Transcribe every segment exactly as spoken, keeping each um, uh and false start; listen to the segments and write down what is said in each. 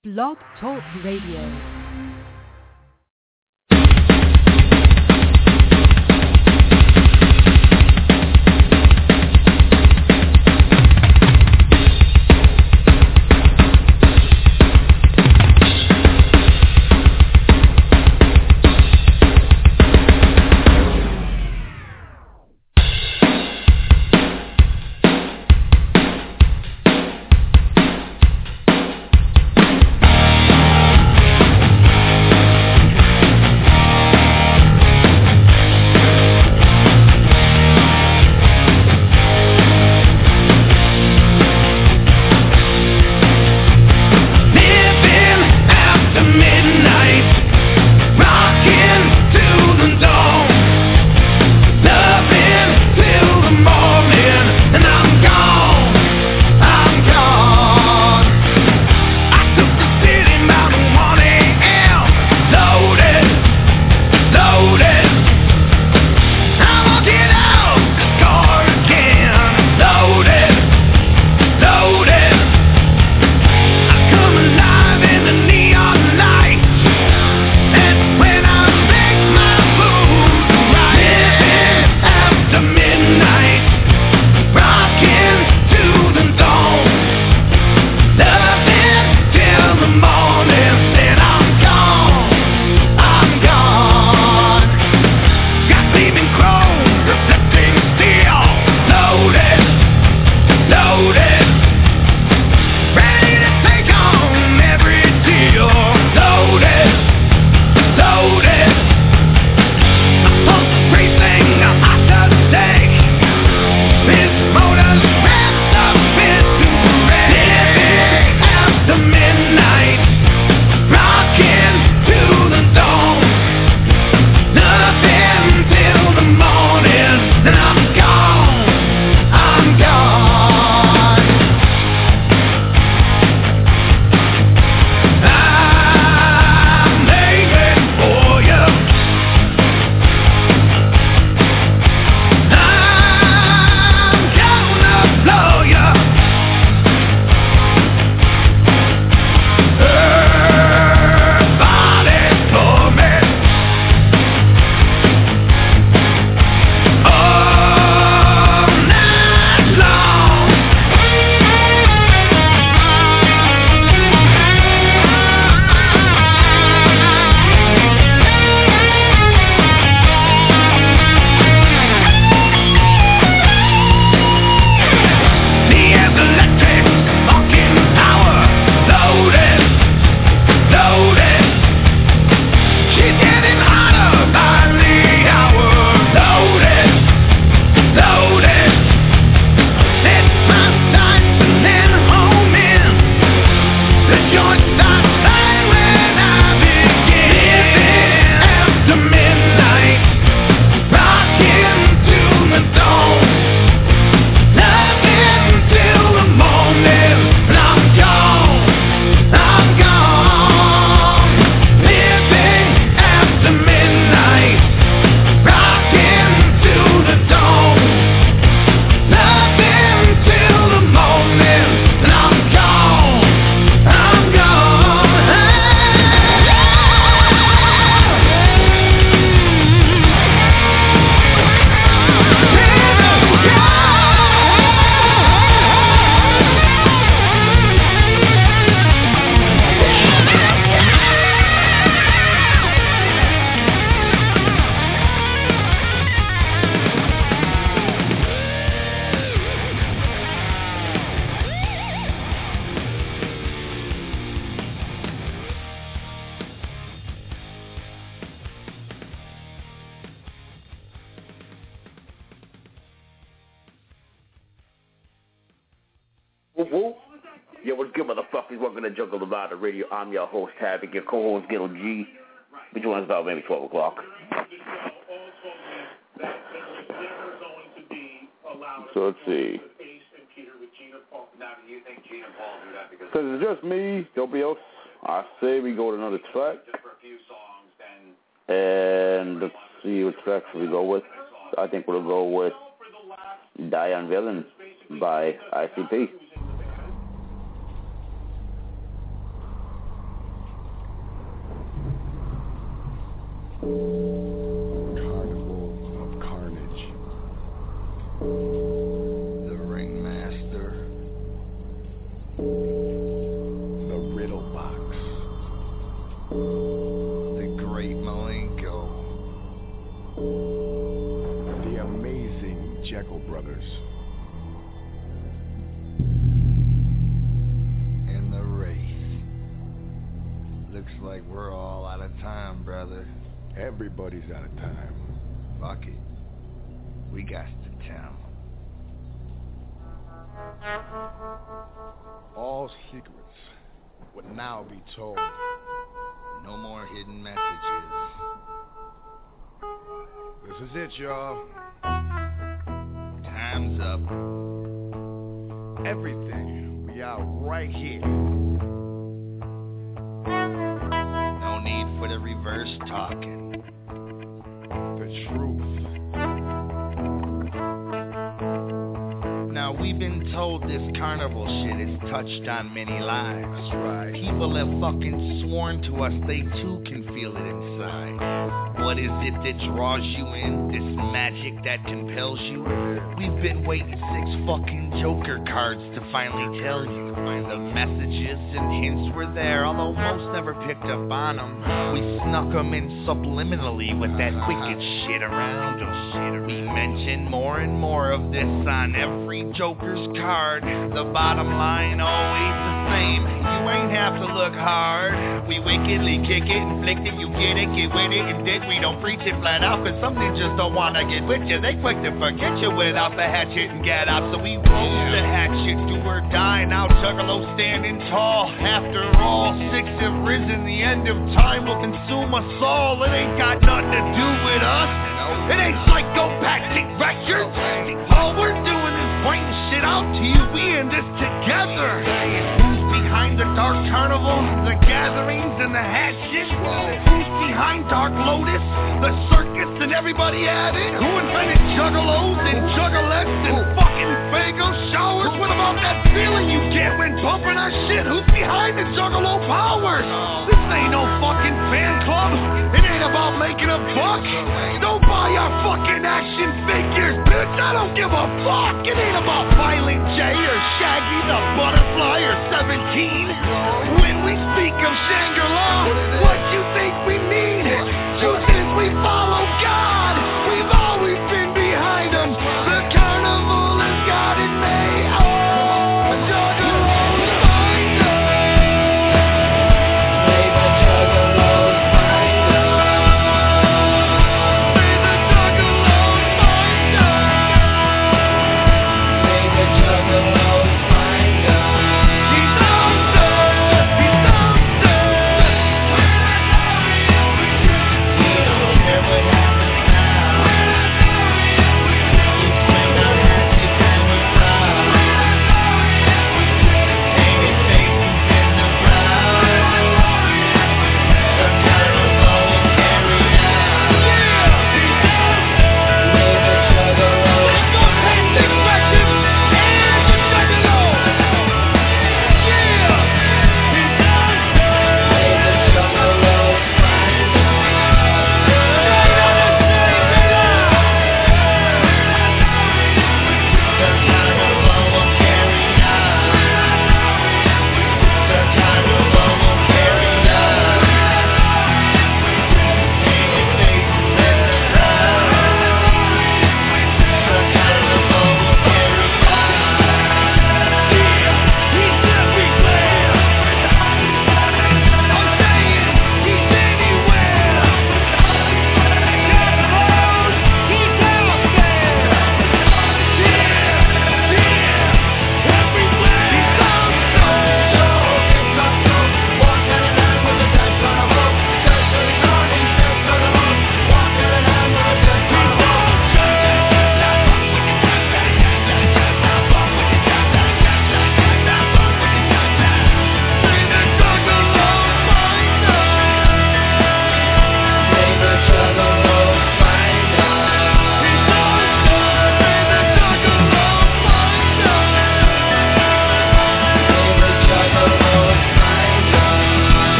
Blog Talk Radio. Yo, what's good, motherfuckers? Welcome to Jungle Nevada Radio. I'm your host, Havoc, your co-host, Ghetto G. We join us about maybe twelve o'clock. So let's see. Because it's just me, nobody else. I say we go to another track. And let's see what track should we go with. I think we'll go with Diane Villain by I C P. Carnival of Carnage. The Ringmaster. The Riddle Box. The Great Malenko. The Amazing Jekyll Brothers. And the Wraith. Looks like we're all out of time, brother. Everybody's out of time. Fuck it. We got to tell. All secrets would now be told. No more hidden messages. This is it, y'all. Time's up. Everything will be out right here. No need for the reverse talking. The truth. Now we've been told this carnival shit has touched on many lives. That's right. People have fucking sworn to us they too can feel it inside. What is it that draws you in? This magic that compels you? We've been waiting six fucking Joker cards to finally tell you. The messages and hints were there, although most never picked up on them. We snuck them in subliminally with that wicked shit around us. We mention more and more of this on every Joker's card. The bottom line always the same. You ain't have to look hard. We wickedly kick it, inflict it, you get it, get with it, and dig. We don't preach it flat out, cause some ninjas don't wanna get with you. They quick to forget you without the hatchet and get out. So we roll the hatchet, do or die. Now Juggalo standing tall. After all, six have risen. The end of time will consume us all. It ain't got nothing to do with us. It ain't psychopathic records. All we're doing is pointing shit out to you. We in this together. Who's behind the Dark Carnival, the gatherings and the hatchet? Who's behind Dark Lotus, the circus and everybody at it? Who invented juggalos and juggalettes and fucking Fago showers? What about that feeling you get when pumping our shit? Who's behind the juggalo powers? This ain't no fucking fan club. It ain't about making a buck. Don't buy our fucking action figures, bitch. I don't give a fuck. It ain't about Violent J or Shaggy the Butterfly or seventeen. When we speak of Shangri-La, what you think we mean? Truth is we follow God. We've always been behind him. The carnival has got it made. Oh, Juggalo's find us. May the Juggalos find us. May the Juggalos find us. May the Juggalos find us. He's out there. He's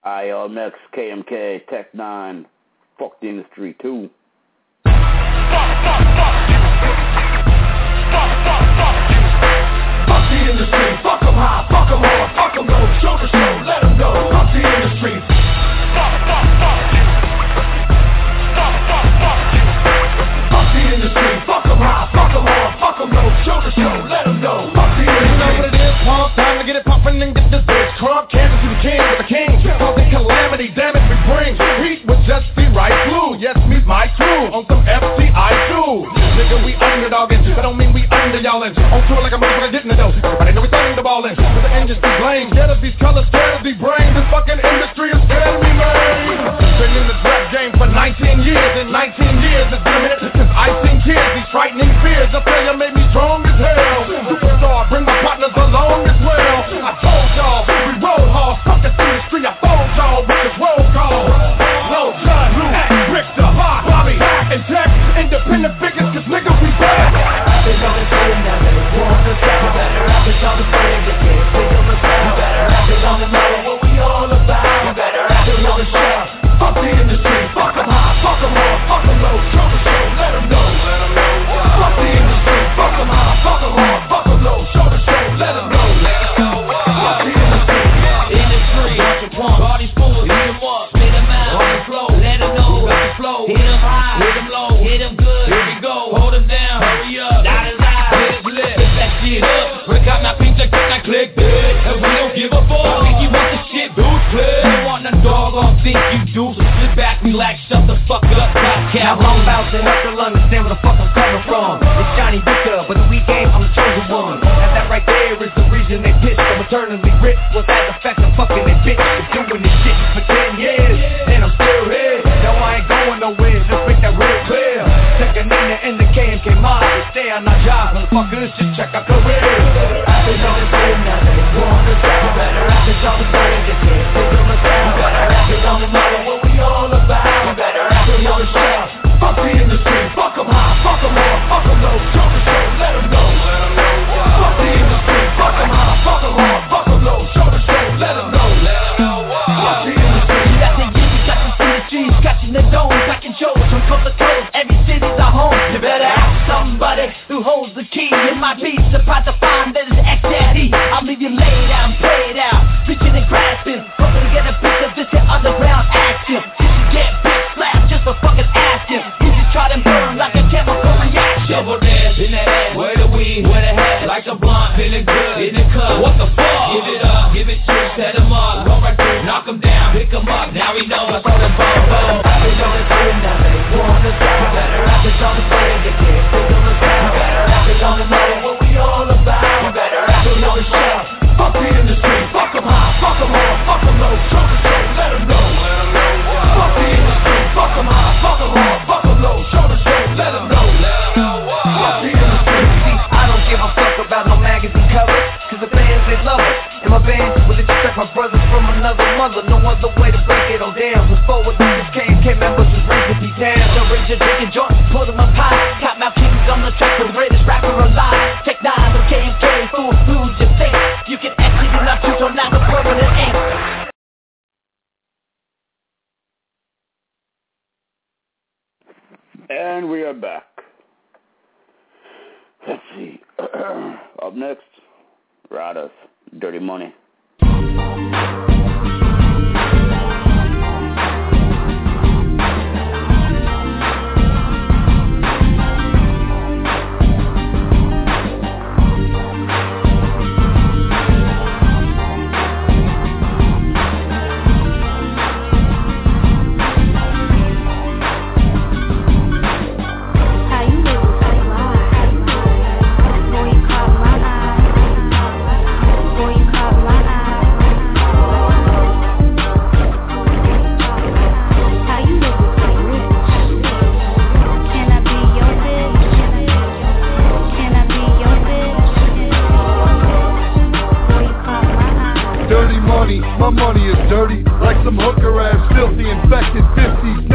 I uh, next K M K Tech Nine. Fuck the industry too. Fuck, fuck, fuck you. Fuck, fuck, fuck you. Fuck the industry. Fuck 'em high. Fuck 'em hard. Fuck 'em low. Show the show. Let 'em know. Fuck the industry. Fuck, fuck, fuck you. Fuck, fuck, fuck you. Fuck the industry. Fuck 'em high. Fuck 'em hard. Fuck 'em low. Show the show. Let 'em know. Fuck the industry. You know what it is, pump. Time to get it poppin' and get this bitch crunk. Kansas to the king with the king. Causing calamity. Damage we bring. Heat with just the right glue. Yes, meet my crew on some F C I two. Nigga, we underdoggin'. That don't mean we under y'allin'. On tour like a motherfucker getting it though. Everybody know we thunderballin'. With the industry blame. Scared of these colors, scared of these brains. This fucking industry is scared of me, man. Been in this rap game for nineteen years. And nineteen years it's been a minute since I've seen tears. These frightening fears. The failure made me strong as hell. Superstar, bring my partners along as well. I told y'all, we roll hard. Fuck this industry, I told y'all. With this roll call. Low John, Lou, Richter, Bobby, and Jack. Independent figures, cause niggas we back. Rappers on the scene, now they want to stop. You better rappers on the scene, you can't think of us out. You better rappers on the know what we all about. You better rappers on the show. Fuck the industry, fuck 'em high, fuck 'em hard, fuck 'em low. Show the show, let 'em know. Fuck the industry, fuck 'em high, fuck 'em hard, fuck 'em low. Show the show, let 'em know. Fuck the industry. Industry, party's full, hit 'em up, spit 'em out, on the flow, let 'em know. Got the flow, hit 'em high, hit 'em low, hit 'em good, here we go, hold 'em down, hurry up, da da da, hit it lit, lift that shit up, break out my pinch, click that click, bitch, and we don't give a fuck, think you want the shit, dude, click, you want the dog, gon' think you do, so sit back, relax, shut the fuck up, top cap, I'm about to help them understand where the fuck I'm coming from, it's Johnny Victor, but the week game, I'm the chosen one, and that right there is the reason they pissed, I'm eternally rich, was that the fact of fucking that bitch, been doing this shit for ten years, and I'm still here, no I ain't going nowhere, just make that real clear, checking in the, in the K M K mob, we stay on our jobs, motherfuckers, just check our career, rappers on the scene, now they want to stop, you better rappers on the scene, you can't think of us out, you better rappers on the know what we all about, you better rappers on the show, fuck the industry, fuck 'em high, fuck 'em hard, fuck 'em low, show the show, let 'em know, fuck the industry, fuck 'em high, fuck 'em hard, fuck 'em low, show the show, let 'em know, fuck the industry. We got the years, we got the industry, scratching the dome, cracking shows from coast to coast, every city's our home, you better ask somebody who holds the key in my beats, surprised to find that it's X Daddy, I'll leave you laid out and played out, reaching and grasping, hoping to get a piece of this underground action, just to get big slaps, just for fucking asking, you just try to burn like a chemical reaction, double dash in the head, where the weed, where the head, like a blonde, feeling good, in the cup, what the fuck, give it up, give it to, set 'em up, go right through, knock 'em down, pick 'em up, now we know what's on the ball, ball, rappers on the scene, now they want to stop, you better rappers on the scene, you can't think of us out, you better rappers on the know what we all about, you better rappers on the show, fuck the industry, fuck 'em high, fuck 'em hard, fuck 'em low, show the show, let 'em know, fuck the industry, fuck 'em high, fuck 'em hard, fuck 'em low, show the show, let 'em know, fuck the industry. See, I don't give a fuck about no magazine covers, cause the fans, they love us, and my band, well, it's just like my brothers from another mother, no other way to break it all down, was forward with this K M K members, was raised to be down, so raise your drinking joints, pull them up high, top mouth kings on the track, the greatest rapper alive, take nine of K M K, fool, lose your face, you can exit and not choose on not the permanent ink. And we are back. Let's see. Up next, Radas, Dirty Money. My money is dirty, like some hooker ass, filthy, infected fifties.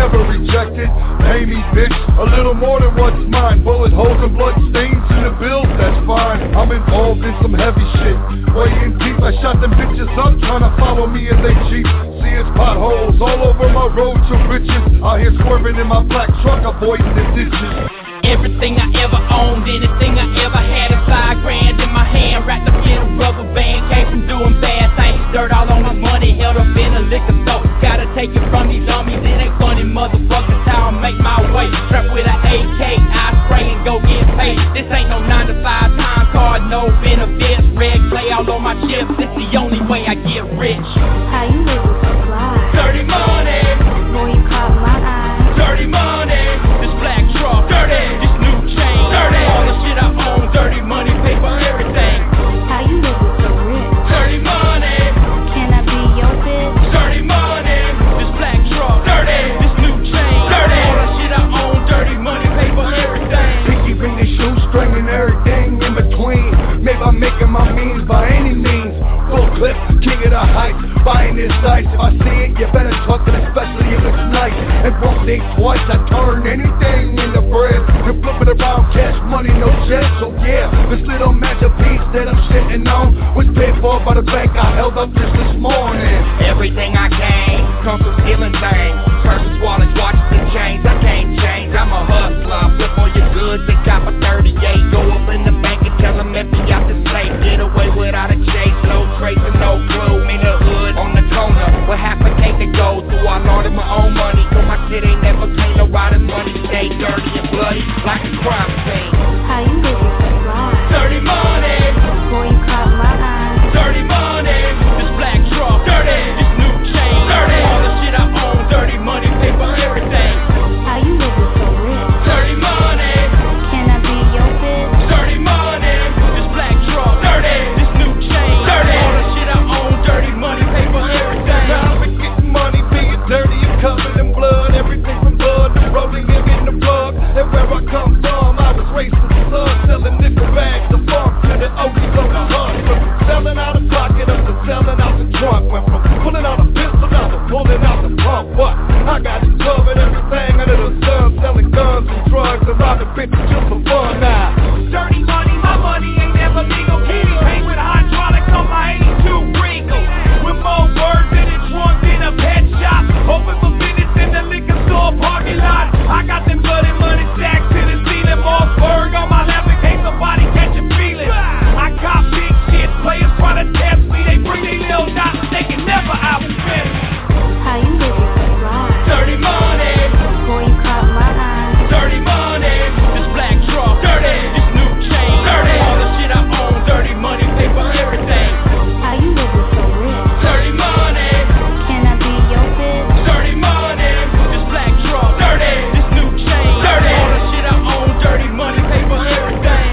never rejected. Pay me, bitch, a little more than what's mine. Bullet holes and blood stains in the bills, that's fine. I'm involved in some heavy shit, way in deep. I shot them bitches up, trying to follow me in they Jeep. See it's potholes all over my road to riches. Out here swerving in my black truck, avoiding the ditches. Everything I ever owned, anything I ever had, a five grand in my hand, wrapped up in a rubber band, came from doing bad things, dirt all on my money, held up in a liquor store. Gotta take it from these dummies, it ain't funny, motherfuckers, how I make my way. Strapped with an A K, I spray and go get paid. This ain't no nine to five time card, no benefits, red clay all on my chips. It's the only way I get rich. How you live with supply? Dirty money. Boy, you caught my eye. Dirty money. This black truck. Dirty. This new chain. Dirty. All the shit I own. Dirty money, paper, everything. How you live with so rich? Dirty money. Can I be your bitch? Dirty money. This black truck. Dirty. This new chain. Dirty. All the shit I own. Dirty money, paper, everything. Pinky ring and shoestring and everything in between. Maybe I'm making my means by any means. Full clip, king of the heights, buying this dice. If I see it, you better tuck it, especially if it's nice. And won't think twice, I turn anything into bread. And flip it around, cash money, no jet. So yeah, this little masterpiece that I'm sitting on was paid for by the bank I held up just this morning. Everything I gain comes from stealing things. Purses, wallets, watches, and chains. I can't change, I'm a hustler. Flip all your goods and cop a thirty-eight. Go up in the bank and tell them empty out the safe. Get away without a chase, no trace and no clue. In the hood, on the corner, with half a cake to go through. I laundered my own money, so my shit ain't never clean. No riding money, stay dirty and bloody, like a crime scene. How you live with supply? Dirty money. Boy, you caught my eye. Dirty money. This black truck. Dirty. This new chain. Dirty. All the shit I own. Dirty money, paper, everything. How you live with so rich? Dirty money. Can I be your bitch? Dirty money. This black truck. Dirty. This new chain. Dirty. All the shit I own. Dirty money, paper, everything. Now I've been getting money, being dirty and covered in blood. Everything from blood to rolling and getting the plug. And where I come from, I was raised to the sun, selling nickel bags of farm to the oldies on the hunt. From selling out the pocket up to selling out the trunk. Went from pulling out a pistol now to pulling out the pump. What? I got it covered, everything under the sun. Selling guns and drugs and robbing bitches just for fun now. Dirty money, my money ain't never legal. Kitty paint with hydraulics on my eighty-two Regal. With more words than a drunk in a pet shop. Open for business in the liquor store parking lot. I got them bloody money stacks to the ceiling. Mossberg on my lap in case somebody catch a feeling. I got big shit, players try to test me. They bring their little dots, they can never outspend me. How you live with supply? Dirty money. Boy, you caught my eye. Dirty money. This black truck. Dirty. This new chain. Dirty. All the shit I own. Dirty money, paper, everything. How you live with so rich? Dirty money. Can I be your bitch? Dirty money. This black truck. Dirty. This new chain. Dirty. All the shit I own. Dirty money, paper, everything.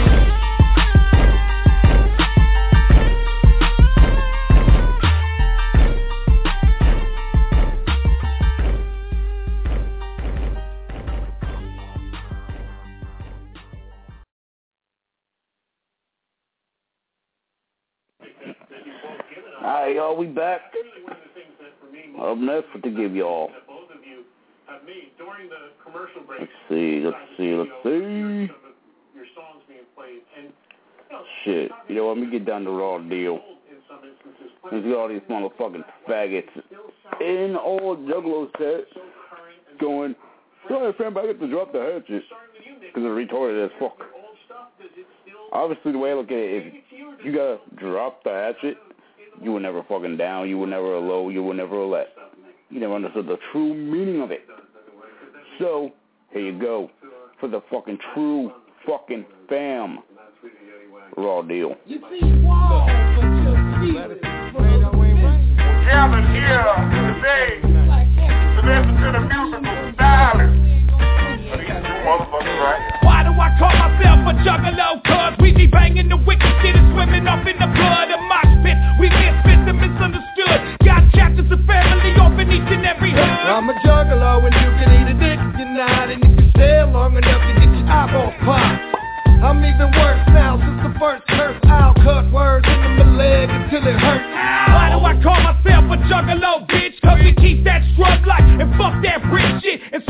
Alright, y'all, we back. Up next, what to give y'all. Let's see, let's see, let's see. Shit, you know, let me get down to Raw Deal. Let's get all these motherfucking faggots in all Juggalo sets going, sorry, fam, I get to drop the hatchet. Because it's retarded as fuck. Obviously, the way I look at it, if you gotta drop the hatchet, you were never fucking down, you were never a low, you were never a let. You never understood the true meaning of it. So, here you go. For the fucking true fucking fam. Raw Deal. You see walls, but you see it. Gathered here today to listen to the musical stylist. These two motherfuckers right here. Why do I call myself a juggalo? Cause we be banging the wicked shit and swimming up in the blood of mosh pit. We misfits and misunderstood. Got chapters of family off in each and every hood. I'm a juggalo and you can eat a dick, you're not. And if you stay long enough to get your eyeballs popped. I'm even worse now since the first curse. I'll cut words into my leg until it hurts. Why do I call myself a juggalo, bitch? Cause we keep that scrub life and fuck that rich shit. And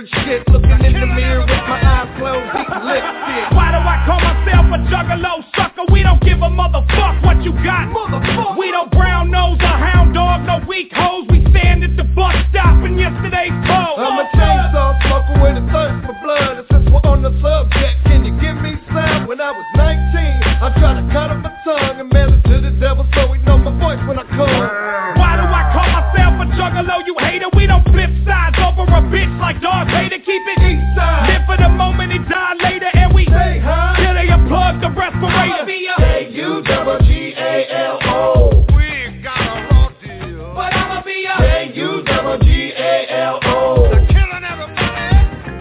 shit. Looking in the mirror with my eyes closed, eating lipstick. Why do I call myself a juggalo sucker? We don't give a motherfuck what you got. Motherfuck. We don't brown nose or hound dog, no weak hoes. We stand at the bus stop in yesterday's pole. I'm a chainsaw smoker with a thirst for blood. And since we're on the subject, can you give me some? When I was nineteen, I tried to cut off my tongue and mail it to the devil so he know my voice when I come. Why do I call myself a juggalo, you hater? We don't flip sides over a bitch like Darth Vader. Keep it east side. Live for the moment and die later. And we say, huh? Till they unplug the respirator. A U double G A L O. We got a raw deal. But I'ma be a A U double G A L O. They're killing everybody.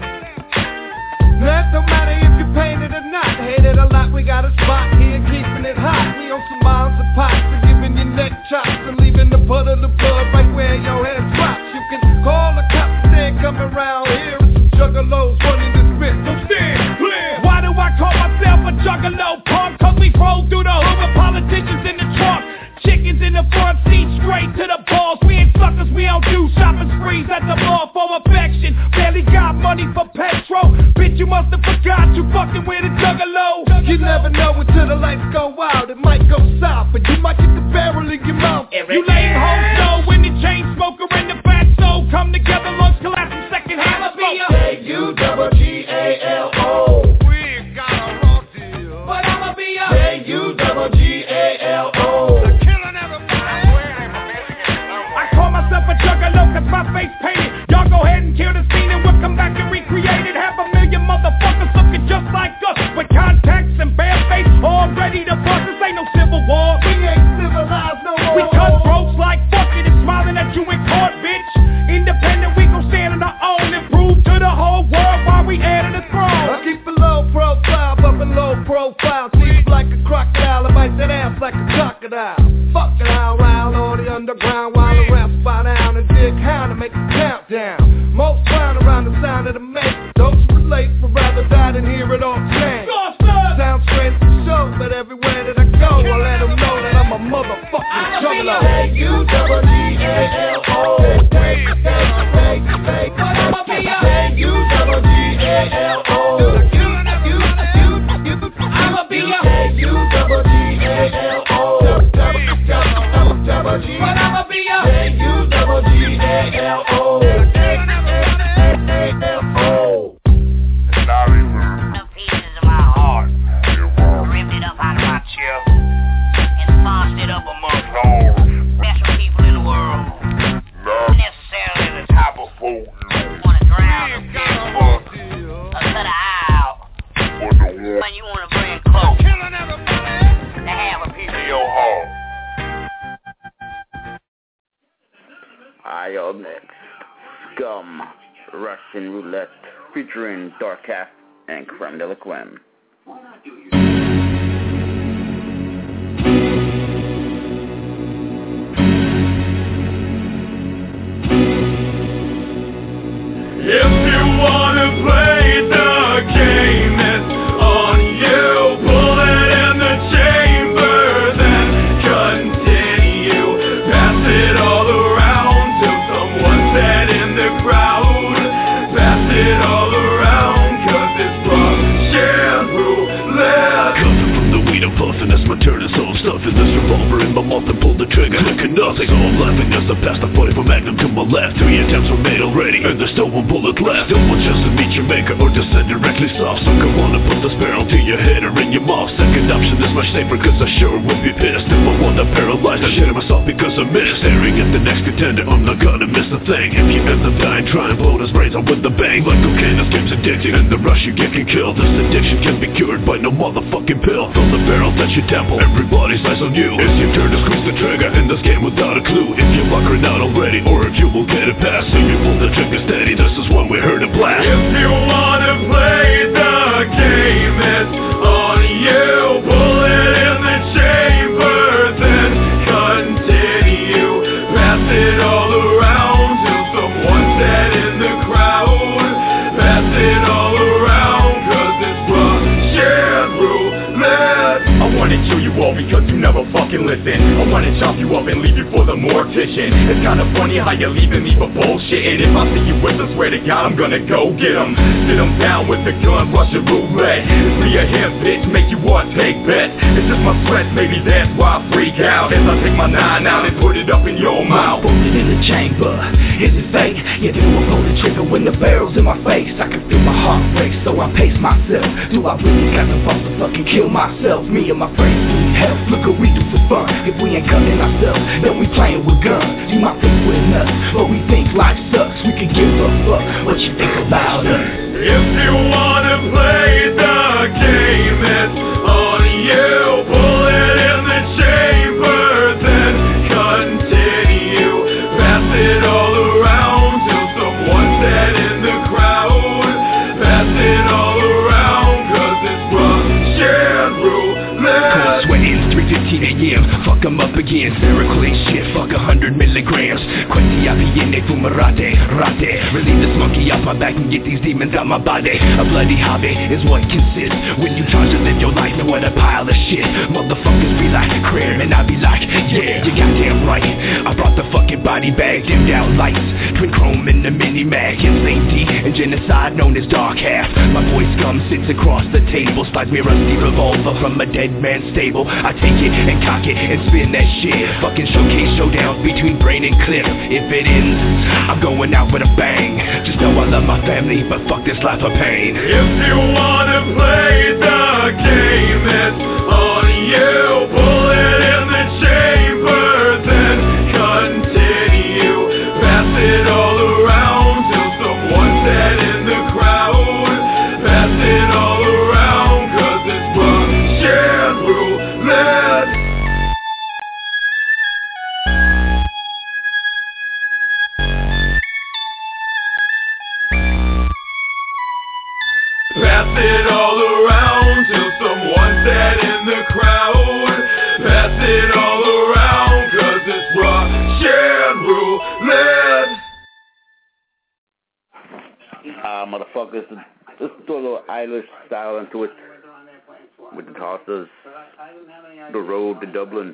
That don't matter if you painted or not. Hate it a lot, we got a spot here keeping it hot. We on some miles of pots and giving your neck chops and leaving the puddle of blood right where your head drops. You can call the cops and then come around here with some juggalos running this bitch. So stand clear. Why do I call myself a juggalo punk? Cause we roll through the hood with politicians in the trunk. Chickens in the front seat, straight to the balls. We ain't suckers, we don't do shopping sprees at the mall for affection. Barely got money for petrol. Bitch, you must have forgot you fucking with a juggalo. You never know until the lights go out. It might go south, but you might get the barrel in your mouth. You lame hoes know when the chain smoker and the fat soul come together, lunch collapse from second hand smoke. A U double G A L O. We got a raw deal. But I'ma be a A U double G A L O. They're killing everybody. I call myself a juggalo cause my face painted. Y'all go ahead and kill the scene and we'll come back and recreate it. Half a million motherfuckers looking just like us with contacts and bare face, all ready to bust. This ain't no civil war. We ain't civilized no more. We cutthroats like fuck it and smiling at you in court, bitch. Independent, we gon' stand on our own and prove to the whole world why we heir to the throne. I keep a low profile, bumping low profile. Sleep like a crocodile, I bite that ass like a crocodile. Fucking around on the underground while the rap spot down and dig hound to make a countdown. Most fine around the sound of the make. Those who relate would rather die than hear it all change. Sounds strange for sure, but everywhere that I go, I let them know that I'm a motherfucking juggalo. A U double G A L O. A U double G A L O. I'ma be a A U double G A L O. But I'ma be a A U double G A L O. Not even the pieces of my heart. Ripped it up out of my chest and tossed it up amongst all the best people in the world. Not necessarily the type of folk you wanna drown a fish for or cut an eye out. When you wanna bring close to have a piece of your heart. Alright, y'all, next. Scum, Russian Roulette, featuring Dark Cat and Creme de la Creme. If you wanna play the game, it's on you. Pull it in the chamber, then continue. Pass it all around till someone's dead in the crowd. Pass it all around, cause it's Russian roulette. Coming from the weed I'm puffing as my turn is all stuffing this revolver in my mouth and pull the trigger, clicking nothing. So I'm laughing as I pass the forty-four Magnum to my left. Three attempts were made already, and there's still one bullet left. Don't want just to meet your maker or to send directly soft. So come on and put this barrel to your head or in your mouth. Second option is much safer cause I sure would be pissed if I want to paralyze I shit myself because I missed. Staring at the next contender, I'm not gonna miss a thing. If you end up dying, try and blow his brains out with the bang. Like cocaine, this game's addicting, and the rush you get can kill. This addiction can be cured by no motherfucking pill. From the barrel that you temple, everybody's eyes on you. It's your turn to squeeze the trigger in this game without a clue. If you're buckering out already, or if you will get it past. So you pull the trigger steady, this is when we heard it blast. If you wanna play the game, it's on you. Pull it in the chamber, then continue. Pass it all around till someone's dead in the crowd. Pass it all around, cause it's Russian roulette. I wanna kill you all because you never fuck fucking listen. I wanna chop you up and leave you for the mortician. It's kinda funny how you're leaving me for bullshit. And if I see you with, I swear to God I'm gonna go get him. Sit him down with the gun, Russian roulette. It's me or him, bitch, make you want take bets. It's just my sweat, maybe that's why I freak out. As I take my nine out and put it up in your mouth. Put it in the chamber, is it fake? Yeah, do I pull the trigger when the barrel's in my face? I can feel my heart break, so I pace myself. Do I really got the balls to fucking kill myself? Me and my friends need help, look what we do for fun. If we ain't cutting ourselves, then we playing with guns. You might think we're nuts, but we think life sucks. We can give a fuck what you think about us. If you wanna play the game, it's on you. Pull it in the chamber, then continue. Pass it all around till someone's dead in the crowd. Pass it all around, cause it's Russian roulette. Cold sweating, three fifteen a.m. Fuck 'em up again, Syracuse shit, fuck a hundred milligrams. Quincy Apiene fumarate, rate. Relieve this monkey off my back and get these demons out my body. A bloody hobby is what consists when you try to live your life and what a pile of shit. Motherfuckers be like, Cram, and I be like, yeah, you goddamn right. I brought the fucking body bag, dimmed out lights, twin chrome in the mini mag, insane D and genocide known as dark half. My boy Scum sits across the table, slides me a rusty revolver from a dead man's stable. I take it and cock it and spin that shit. Fucking showcase showdowns between Brain and Cliff. If it ends, I'm going out with a bang. Just know I love my family, but fuck this life of pain. If you wanna play the game, it's on you. Pull it in the chamber, then continue. Pass it all around till someone's dead in the crowd. Pass it all around, cause it's Russian roulette. Pass it all around till someone's dead in the crowd. Pass it all around, cause it's Russian roulette. Ah, uh, motherfuckers, let's throw a little Irish style into it. With the tossers, the road to Dublin.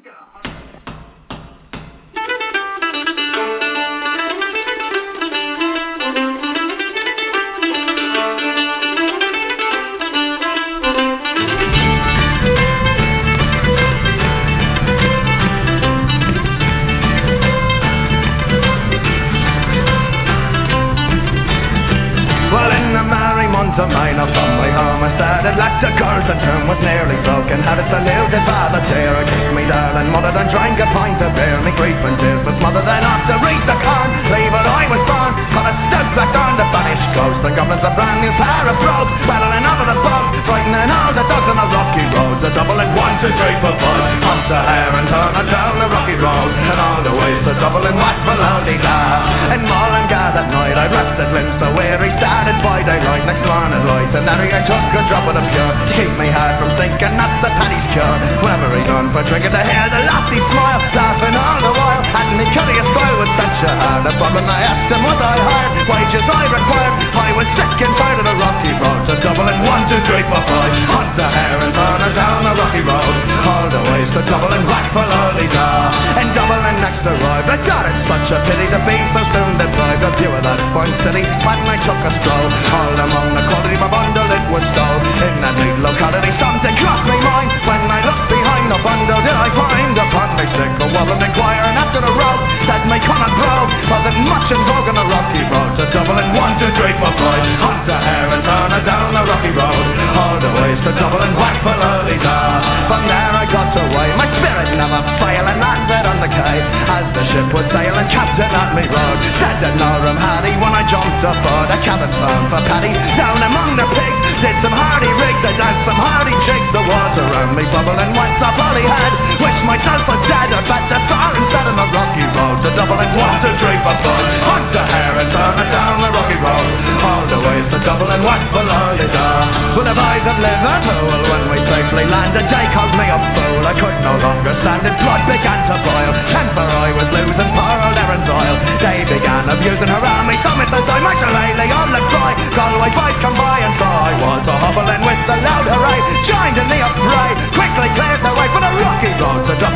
Well, in the merry month of May, from my home I started like the curtain term was nearly broken. Had it saluted by the chair, I kissed me darling mother, then drank a pint of beer. Me grief and tears was smothered, then off to read the corn. Leave it, I was born, got a stout black on the Spanish coast. The goblins a brand new pair of brogues, battling over the boat, frightening all the dogs on the rocky roads. A double and one, two, three, four, five. Hunt the hare and turn her down the rocky road, and all the way to double and watch below the glass. In Mullingar that night I rested limbs so weary, started by daylight, next morning light, and Harry I took a drop of the pure to keep me heart from sinking, that's the penny's cure. Whenever he done for drinking to hear the lassie smile, laughing all the while, and me curious style with such a hard a problem. I asked him what I hired, wages I required. I was sick and tired of the rocky road, so double and one, two, three, four, five. Hunt the hare and turn her down the rocky road, all the way to double and whack for Lolly-da. And double and next arrived, I got it such a pity to be so soon deprived of view of that fine city. When I took a stroll, all among the quality of my bundle it was stole. In that neat locality something crossed me mind. When I looked behind the bundle did I find upon me sick a woman inquiring after the road. Said me come and bro, wasn't much in vogue on the rocky road. So double and one, two, three, four, five. Hunt the hare and turn her down the rocky road, all the way to double and whack for Lolly-da. From there I got away, my spirit never failed, and landed on the quay. As the ship was sailing, Captain at me rode, said that Norham Hardy when I jumped aboard. A cabin found for Paddy down among the pigs, did some hardy rigs, I danced some hardy jigs. The water around me bubbling wet, so Polly had wished myself was dead. I bet the far instead of the rocky road to double and one, two, three, four, five. Hunt the hare and turn it down the rocky road, all the way to double and whack for Lolly-da. Well, the boys of Liverpool, when we safely landed, they called me a fool. I could no longer stand it, blood began to boil. Temper I was losing, poor old Erin's oil. They began abusing her army, some it as I might lay on the cry. Galway boys come by and saw I was a hobbling with the loud hooray. Joined in the affray, quickly cleared the way for the rocky road to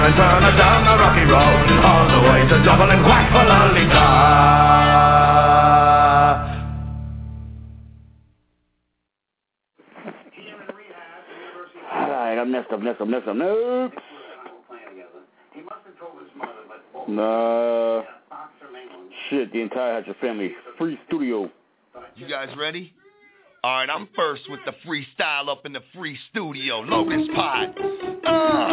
and turn her down the rocky road, all the way to Dublin, whack for Lolita. Alright, I'm next up, next up, next up, next. Nah. Shit, the entire Hatcher family. Free studio. You guys ready? Alright, I'm first with the freestyle up in the free studio. Lotus Pod. Uh,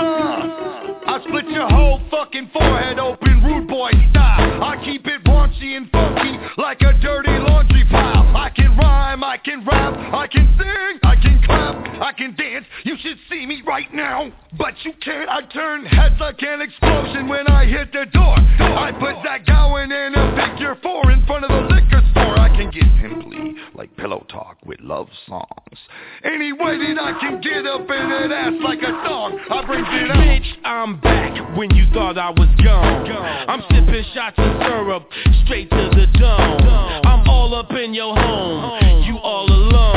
uh, I split your whole fucking forehead open, rude boy style. I keep it raunchy and funky like a dirty laundry pile. I can rhyme, I can rap, I can sing, I can clap, I can dance. You should see me right now, but you can't. I turn heads like an explosion when I hit the door. I put that going in a figure four in front of the liquor store. I can get pimply like pillow talk with love songs. Any way that I can get up in that ass like a song, I bring it up. Bitch, I'm back when you thought I was gone. I'm sipping shots of syrup straight to the dome. I'm all up in your home, you all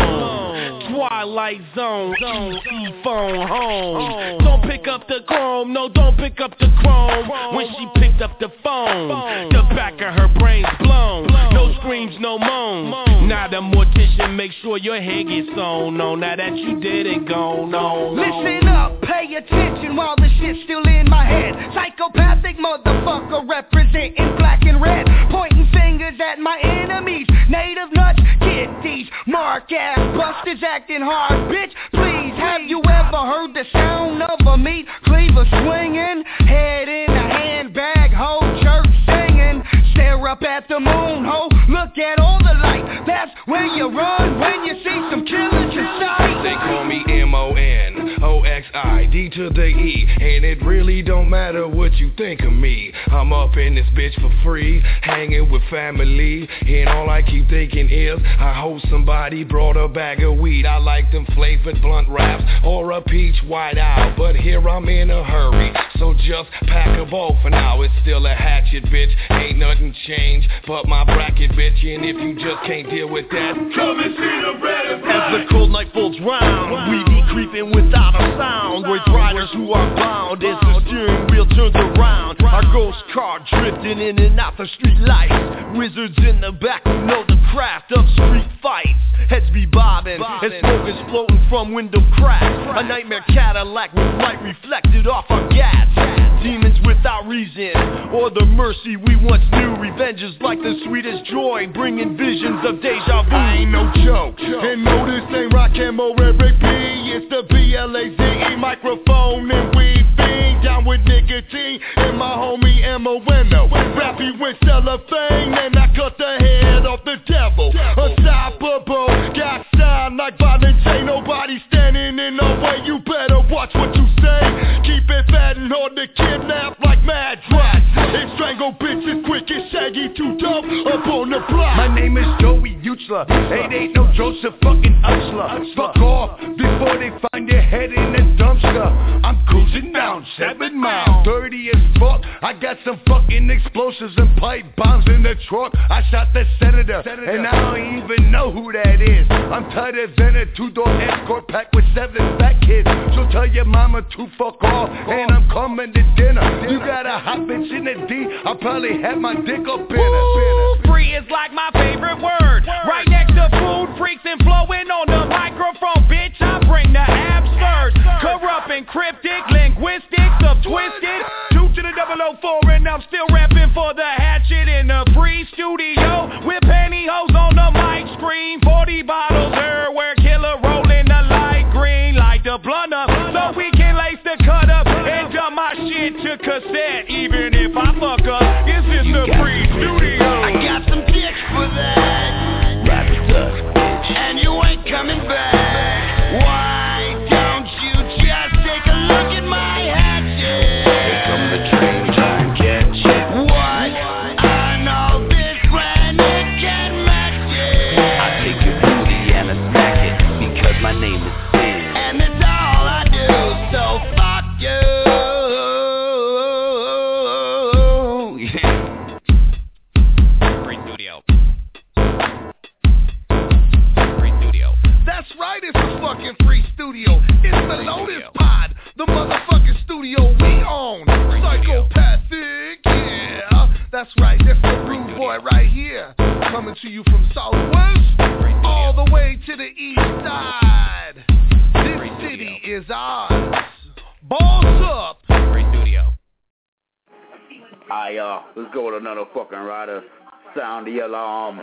alone. Twilight zone, E phone home. Don't pick up the chrome, no, don't pick up the chrome. When she picked up the phone, the back of her brain's blown. No screams, no moans. Now the mortician make sure your hair gets sewn on. Now that you did it, gone on. Listen up, pay attention while the shit's still in my head. Psychopathic motherfucker representing black and red, pointing fingers at my enemies. Native nuts, kitties, mark ass busters acting hard. Bitch, please, have you ever heard the sound of a meat cleaver swinging? Head in a handbag, ho, church singing. Stare up at the moon, ho, look at all the light. That's where you run when you see some killers in sight. They call me M O N O X I D to the E, and it really don't matter what you think of me. I'm up in this bitch for free, hanging with family, and all I keep thinking is I hope somebody brought a bag of weed. I like them flavored blunt wraps or a peach white owl, but here I'm in a hurry, so just pack a bowl for now. It's still a hatchet, bitch, ain't nothing changed but my bracket, bitch, and if you just can't deal with that, come and see the red and black. As the cold night folds round, we be creeping without a sound. With riders who are bound as the steering wheel turns around. Our ghost car drifting in and out the street lights. Wizards in the back who know the craft of street fights. Heads be bobbing, and smoke is floating from window cracks. A nightmare Cadillac with light reflected off our gas. Demons without reason, or the mercy we once knew. Revenge is like the sweetest joy, bringing visions of deja vu. I ain't no joke, and no, this ain't rock and roll, Eric B. It's the B L A Z E microphone, and we been down with nicotine. And my homie M O N O, rappy with cellophane, and I cut the head off the devil. Unstoppable, got sound like violence, ain't nobody standing in the way. You better watch what you say. Keep it fat and hard to kidnap like mad rats. And strangle bitches quick as Shaggy, too dope up on the block. My name is Joey Uchla, it ain't no Joseph fucking Utsler. Fuck off before they find your head in a dumpster. I'm cruising down seven miles, dirty as fuck. I got some fucking explosives and pipe bombs in the truck. I shot the senator, senator. and I don't even know who that is. I'm tighter than a two-door escort pack with seven fat kids. So tell your mama to fuck off, and I'm coming to dinner. You got a hot bitch in the D, I'll probably have my dick up in her. Free is like my favorite word. Right next to food freaks and flowing on the microphone, bitch. I bring the absurd, corrupt and cryptic, linguistics of twisted. Two to the double oh four, and I'm still rapping for the hatchet in the free studio with pantyhose on the mic screen. Forty bottles everywhere, killer rolling the light green like the blunt up, so we can lace the cut up and dump my shit to cassette. Even if I fuck up, this is the free studio. I got some dicks for that. Rap it up, and you ain't coming back. Why don't you just take a look at my hatchet? Here come the train, try and catch it. What? I know this brand, it can match it. I take your booty and I smack it, because my name is Sin. And that's all I do, so fuck you. Free studio. Free studio. That's right, it's a fucking free studio. It's the Lotus Pod, the motherfucking studio we own. That's right, that's the rude boy right here. Coming to you from Southwest, all the way to the east side. This city is ours. Balls up. Great studio. Aye, uh, let's go with another fucking rider. Sound the alarm.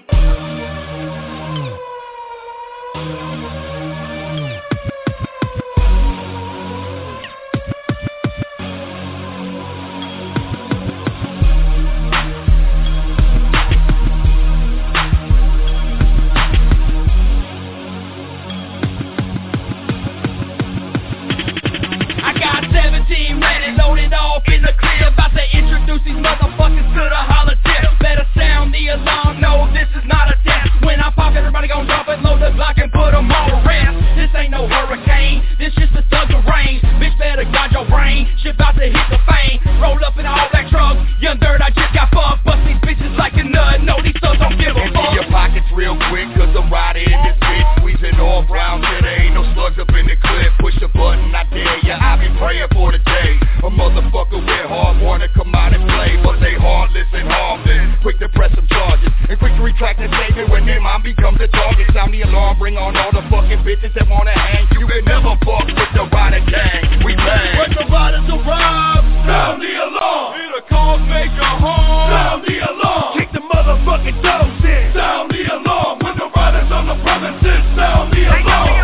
Ready, loaded off in the crib, about to introduce these motherfuckers to the holodeck. Better sound the alarm, no, this is not a test. When I pop, everybody gon' drop it, load the Glock and put them on rest. This ain't no hurricane, this just a thug of rain. Bitch better guard your brain, shit about to hit the fame. Roll up in all black trucks, young dirt, I just got fucked. Bust these bitches like a nut, no, these thugs don't give a fuck. Empty your pockets real quick, cause the rider in this bitch squeezing all brown till there ain't no slugs up in the clip. Push the button, I dare ya, I be praying for the day a motherfucker with hard wanna come out and play, but they heartless and harmless, quick to press some charges and quick to retract the statement when their mom becomes the target. Sound the alarm, bring on all the fucking bitches that wanna hang. You can never fuck with the rider gang. We bang. When the riders arrive, sound the alarm. Hear the calls make a horn. Sound the alarm. Kick the motherfucking doors in. Sound the alarm. When the riders on the premises, sound the alarm.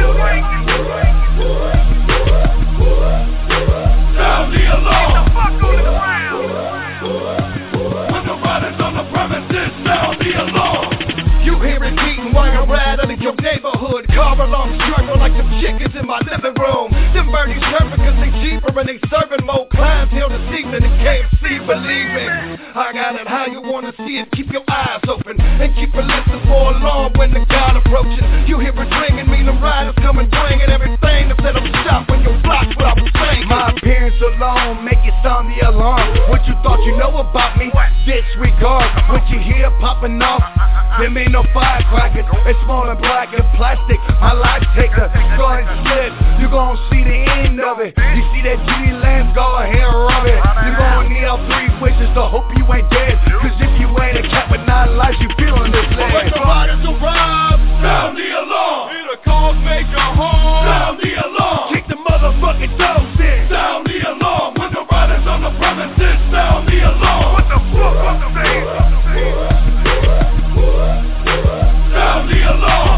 Sound the alarm. Get the fuck on the ground. When the riders on the premises, sound the alarm. You hear it beating while you're rattling in your neighborhood. Car alarms struggle like some chickens in my living room. Them birdies chirping cause they cheaper and they serving more clientele this evening than K F C, believe me. I got it how you wanna see it. Keep your eyes open and keep a listen for alarm when the guard approaching. You hear it ringing, mean them riders coming bringing everything to set them shop when your block's what I was saying. My appearance alone make it sound the alarm. What you thought you know about me? Disregard what you hear popping off. Them ain't no firecrackers, it's small and black and plastic. My life taker, go ahead and slip. You gon' see the end of it. You see that G D lamp, go ahead and rub it. You gon' need all three wishes to hope you ain't dead. Cause if you ain't a cat with nine lives, you feelin' this lead. When the riders arrive, sound the alarm. Hear the calls make a horn. Sound the alarm. Kick the motherfucking doors in. Sound the alarm. When the riders on the premises, sound the alarm. What the fuck, what the fuck? Sound the alarm.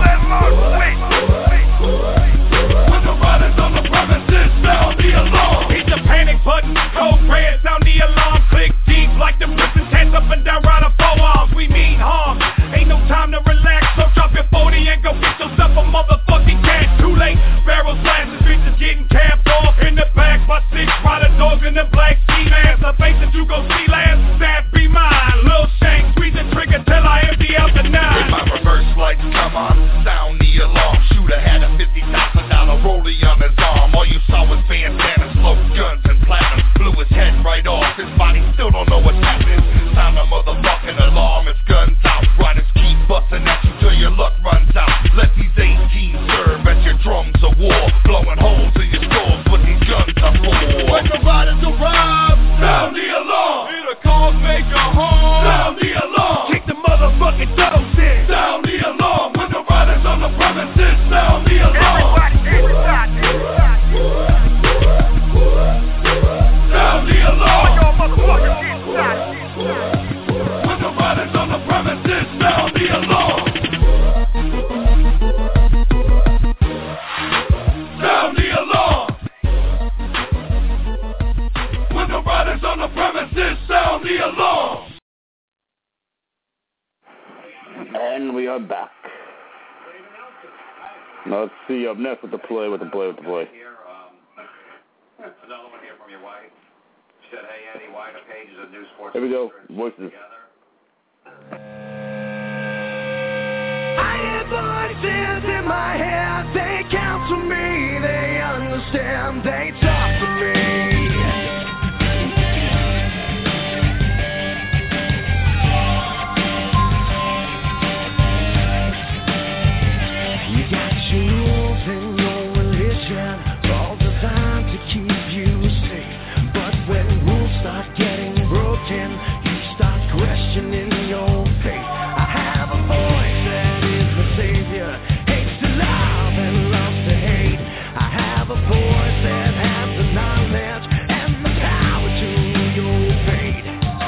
When the riders on the premises, sound the alarm. Hit the panic button, code red, sound the alarm. Click deep like the prison tents up and down right of forearms. We mean harm, ain't no time to relax. So drop your forty and go get yourself a motherfucking cash. Too late, barrels blasting, bitches getting capped off. In the back by six rider dogs in the black ski masks. The face that you go see last, that be mine. Lil Shank, squeeze the trigger till I empty out the nine. In my reverse lights, come on, sound the alarm. Shooter had a fifty thousand dollar rollie on his arm. All you saw was bandanas, slow guns and platinum. Blew his head right off, his body still don't know what's happening. Sound a motherfucking alarm, his guns out. Riders keep busting at you till your luck runs out. Let these eighteen serve as your drums of war. Blowing holes in your skulls with these guns are for. When the riders arrive, sound the alarm. Hear the calls make a horn. Sound the alarm. Kick the motherfucking doors in. Sound the alarm. When the riders on the premises, sound the alarm. Everybody, everybody. Sound the alarm. When the riders on the premises, sound the alarm. Sound the alarm. When the riders on the premises, sound the alarm. And we are back. Now let's see up next with the play, with the play, with the play. Another one here from your wife. She said, hey, Eddie, why the pages of News Sports? Here we go. Voices. I hear voices in my head. They counsel me. They understand. They talk to me. Getting broken, you start reflection in your face. I have a voice that is the savior, hates to love and loves to hate. I have a voice that has the knowledge and the power to your fate.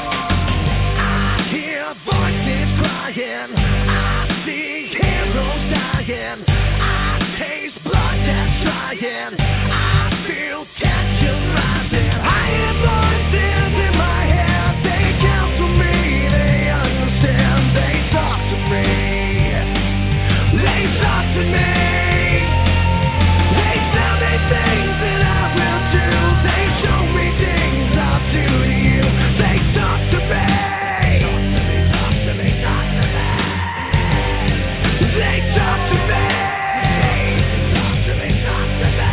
I hear voices crying, I see heroes dying, I taste blood that's trying, I feel tension rising. I hear voices in my head, they counsel me, they understand, they talk to me, they talk to me, they tell me things that I will do, they show me things I'll do to you, they talk to me, talk to me, talk to me, they talk to me, talk to me, talk to me.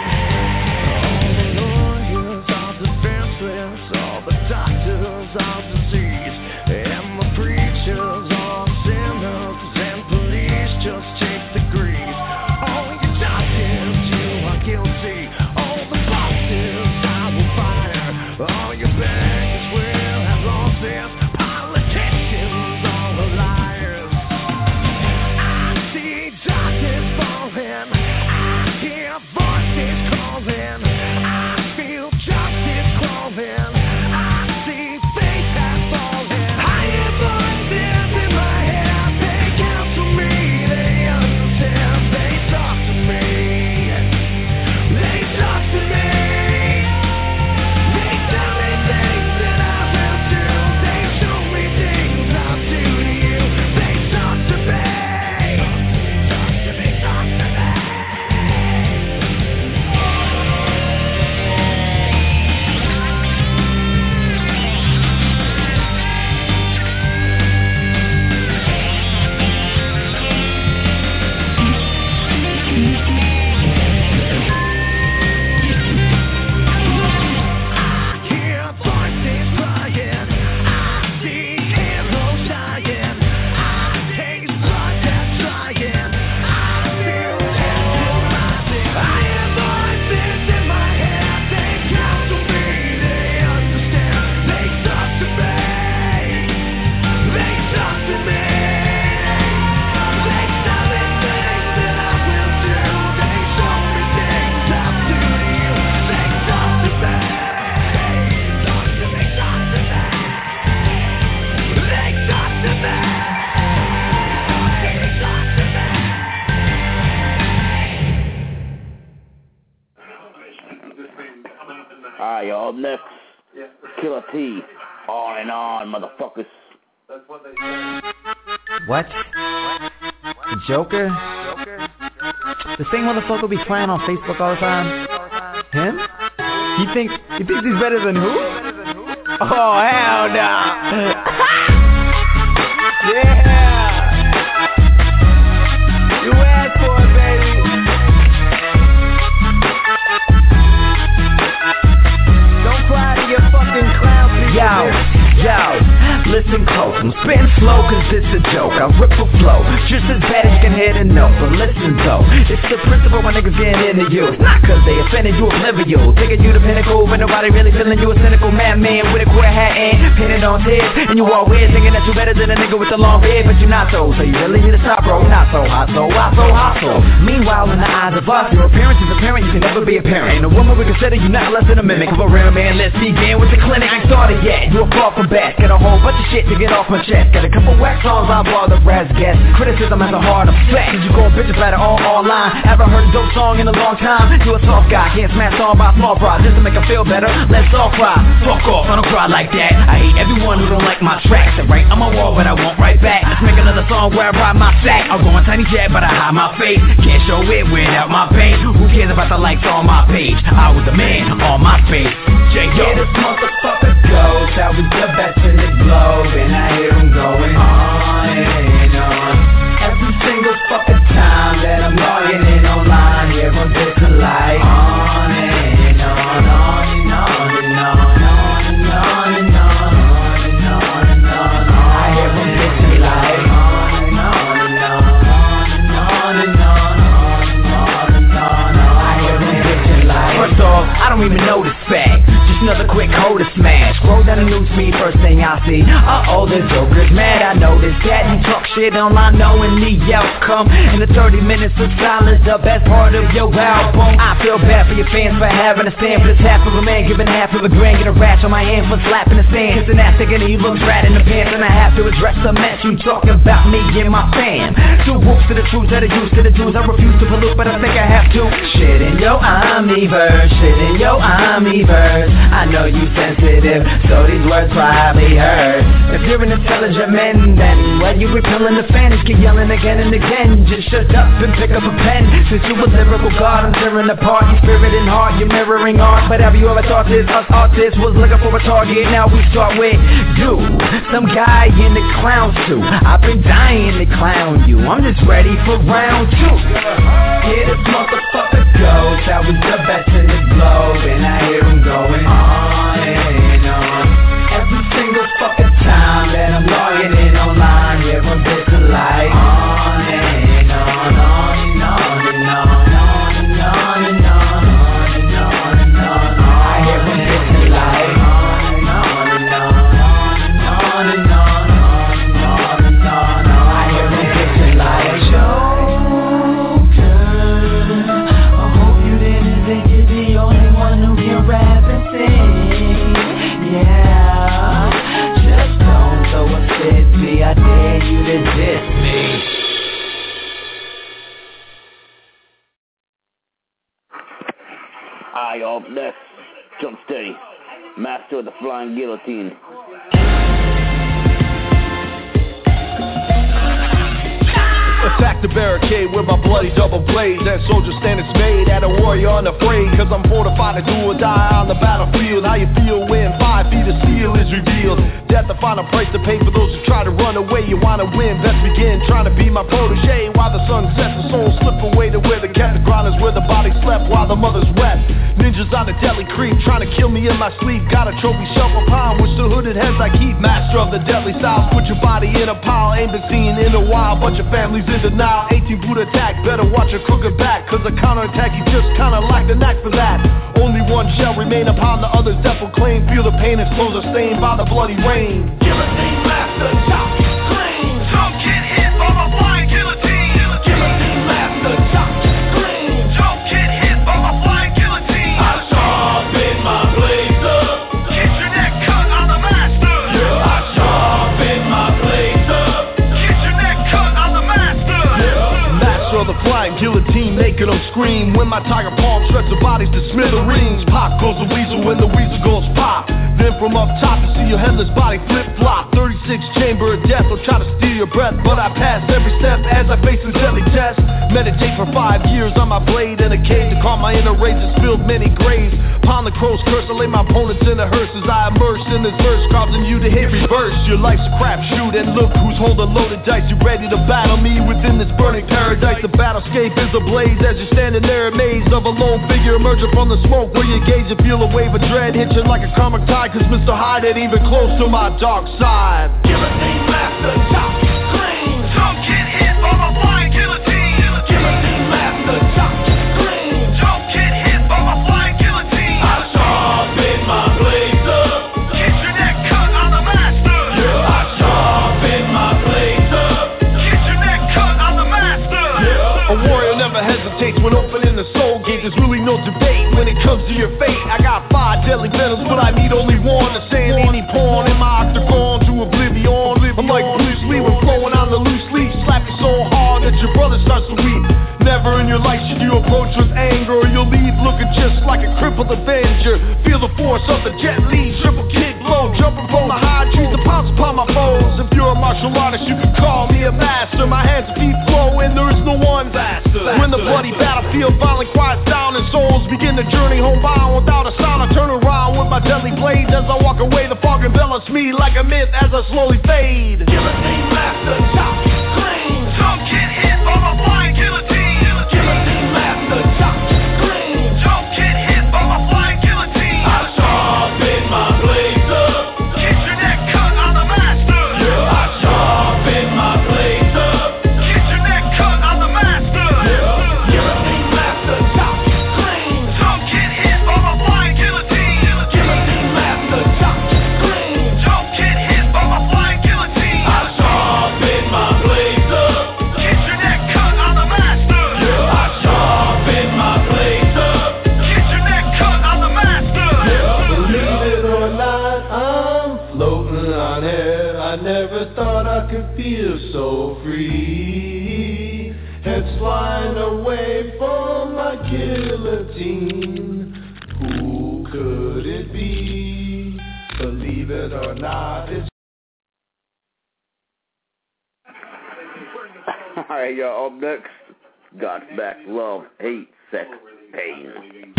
All the lawyers are defenseless, all the doctors are diseased, and the preachers are sinners, and police just take degrees. All your doctors, you are guilty, all the bosses I will fire, all your bankers will have losses, politicians all are liars. I see darkness falling, I hear voices calling, I feel justice calling, I see faith has fallen. I hear voices in my head, they counsel me, they understand, they talk to me, they talk to me, they tell me things that I will do, they show me things I'll do to you, they talk to me, talk to me, talk to me. I hear voices crying, I see heroes dying, I taste blood that's trying, I feel tension rising. I hear voices in my head, they counsel me, they understand, they talk to me, they talk to me, they tell me things that I will do, they show me things I'll do to you, they talk to me, talk to me, talk to me, they talk to me, talk to me, talk to me. Alright, y'all. Up next, Killer T. On and on, motherfuckers. What? The Joker? The same motherfucker be crying on Facebook all the time? Him? You think you think he's better than who? Oh hell no! Yeah! You asked for it, baby. Don't cry to your fucking clown people. Yo, yo, listen close, I'm spitting slow cause it's a joke, I rip a flow, just as bad as you can hit a note, but listen though, it's the principle when niggas getting into you, not cause they offended you oblivious, thinking you the pinnacle, but nobody really feeling you a cynical madman with a quarter hat and painted on tears, and you all weird thinking that you better than a nigga with a long beard, but you're not so, so you really need to stop bro, not so hot so, hot so, hot so, meanwhile in the eyes of us, your appearance is apparent, you can never be a parent, and a woman would consider you not less than a mimic of a real man. Let's begin with the clinic, I ain't started yet, you a far from best, got a whole bunch of shit to get off my chest, got a couple whack songs I brought the brass guest, criticism has a hard effect, cause you gon' bitch about it all online, haven't heard a dope song in a long time, you a soft guy, can't smash on by small fries, just to make her feel better, let's all cry, fuck off, I don't cry like that, I hate everyone who don't like my tracks, and right, I'm a wall but I won't write back, let's make another song where I ride my sack, I'll go on Tiny Jet but I hide my face, can't show it without my pain, who cares about the likes on my page, I was the man on my face, J Yo. Yeah, this motherfucker goes, I was the best in the globe, and I hear him going on and on. Every single fucking time that I'm logging in online, hear him bitch like on and on, on and on and on, on and on and on, on and on and on. I hear him bitch like on and on and on, on and on and on, on and on and on. I hear him bitch like. First off, I don't even know this fact. Just another quick hoe to smash. Scroll down the news feed me, first thing I see, uh-oh, the Joker's mad. I noticed that he talk shit online knowing the outcome. In the thirty minutes of silence, the best part of your album. I feel bad for your fans for having a stand, but it's half of a man giving half of a grand. Get a rash on my hand for slapping the sand. Kissing ass, thinking he looks rat in the pants, and I have to address the mess you talking about me and my fam. Two whoops to the truth that are used to the Jews. I refuse to pollute, but I think I have to. Shit in your omniverse, shit in your omniverse. I know you sensitive, so these words probably hurt. If you're an intelligent man, then why you repelling the fans? Keep yelling again and again. Just shut up and pick up a pen. Since you a lyrical god, I'm tearing apart your spirit and heart. You're mirroring art, but have you ever thought this? Us artists was looking for a target. Now we start with you, some guy in the clown suit. I've been dying to clown you. I'm just ready for round two. Here this motherfucker goes. I was the best in the globe, and I hear him going on and on. Every single fucking time that I'm logging in online, hear him bitch like on and on, on and on and on, on and on and on, on and on and on. I hear him bitch like on and on and on, on and on, on and on. I hear him bitch like Joker. I hope you didn't think you're the only one who can rap and sing. Yeah, just don't throw a fit me. I dare you to diss me. Aye, up next, Jump Steady, master of the flying guillotine. Attack the barricade with my bloody double blade. That soldier stand is made at a warrior unafraid. Cause I'm fortified to do or die on the battlefield. How you feel when five feet of steel is revealed? Death, the final price to pay for those who try to run away. You wanna win, best begin trying to be my protege. While the sun sets, the soul slip away to where the kept. The ground is where the body slept while the mothers wept. Ninjas on the deadly creep trying to kill me in my sleep. Got a trophy shelf upon which the hooded heads I keep. Master of the deadly styles, put your body in a pile. Ain't been seen in a while, but your family's in denial. eighteen boot attack, better watch your crooked back. Cause a counterattack, you just kinda lack the knack for that. Only one shall remain upon the other's death will claim. Feel the pain, his clothes are stained by the bloody rain. Guillotine master, chop, clean. Don't get hit by my flying guillotine. Guillotine master, chop, clean. Don't get hit by my flying guillotine. I sharpen my blades up. Get your neck cut, I'm the master. Yeah, I sharpen my blades up. Get your neck cut, I'm the master. Yeah. Master of the flying guillotine, making them scream. When my tiger palm shreds the bodies to smithereens. Pop goes the weasel when the weasel goes pop. Then from up top you see your headless body flip-flop. Thirty-six chamber of death will try to steal your breath, but I pass every step as I face the deadly test. Meditate for five years on my blade in a cave to calm my inner rage and spilled many graves. Pound the crow's curse, I lay my opponents in the hearse as I immerse in this verse, causing you to hit reverse. Your life's a crapshoot, and look who's holding loaded dice. You ready to battle me within this burning paradise? The battlescape is ablaze as you're standing there amazed of a lone figure emerging from the smoke where you gauge and feel a wave of dread hitching like a comic tide. Cause Mister Hyde ain't even close to my dark side. Guillotine master, chop, clean. Don't get hit by my flying guillotine. Guillotine master, chop, clean. Don't get hit by my flying guillotine. I sharpen my blades up. Get your neck cut, I'm the master. Yeah, I sharpen my blades up. Get your neck cut, I'm the master. Yeah. A warrior never hesitates when opening the soul gate. There's really no debate when it comes to your fate. I got five deadly venoms, but I need only one. The sand any pawn in my octagon to oblivion. I'm like Bruce Lee when flowing on the loose leaf. Slap you so hard that your brother starts to weep. Never in your life should you approach with anger, or you'll leave looking just like a crippled avenger. Feel the force of the Jet Li, triple kick blow, jumping from the high trees to pounce upon my foes. If you're a martial artist, you can call me a master. My hands and feet flow, and there is no one faster. When the bloody battlefield finally quiets down and souls begin the journey homebound without a sound, I turn around with my deadly blades. As I walk away, the fog envelops me like a myth as I slowly fade. Guillotine master, chop, clean. Don't get hit by my flying guillotine. Guillotine master, chop, clean. Don't get hit by my flying guillotine. I sharpen my blades up. Get your neck cut, I'm the master. Yeah, I sharpen my blades up. Get your neck cut, I'm the master. Yeah, guillotine master, chop, clean. Don't get hit by my flying guillotine. Guillotine master, chop, clean. Don't blonde hair. I never thought I could feel so free. Heads flying away from my guillotine. Who could it be? Believe it or not, it's Alright, y'all, up next, God's Back, Love, Hate, Sex, Pain.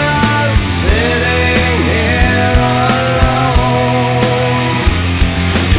Sitting here alone,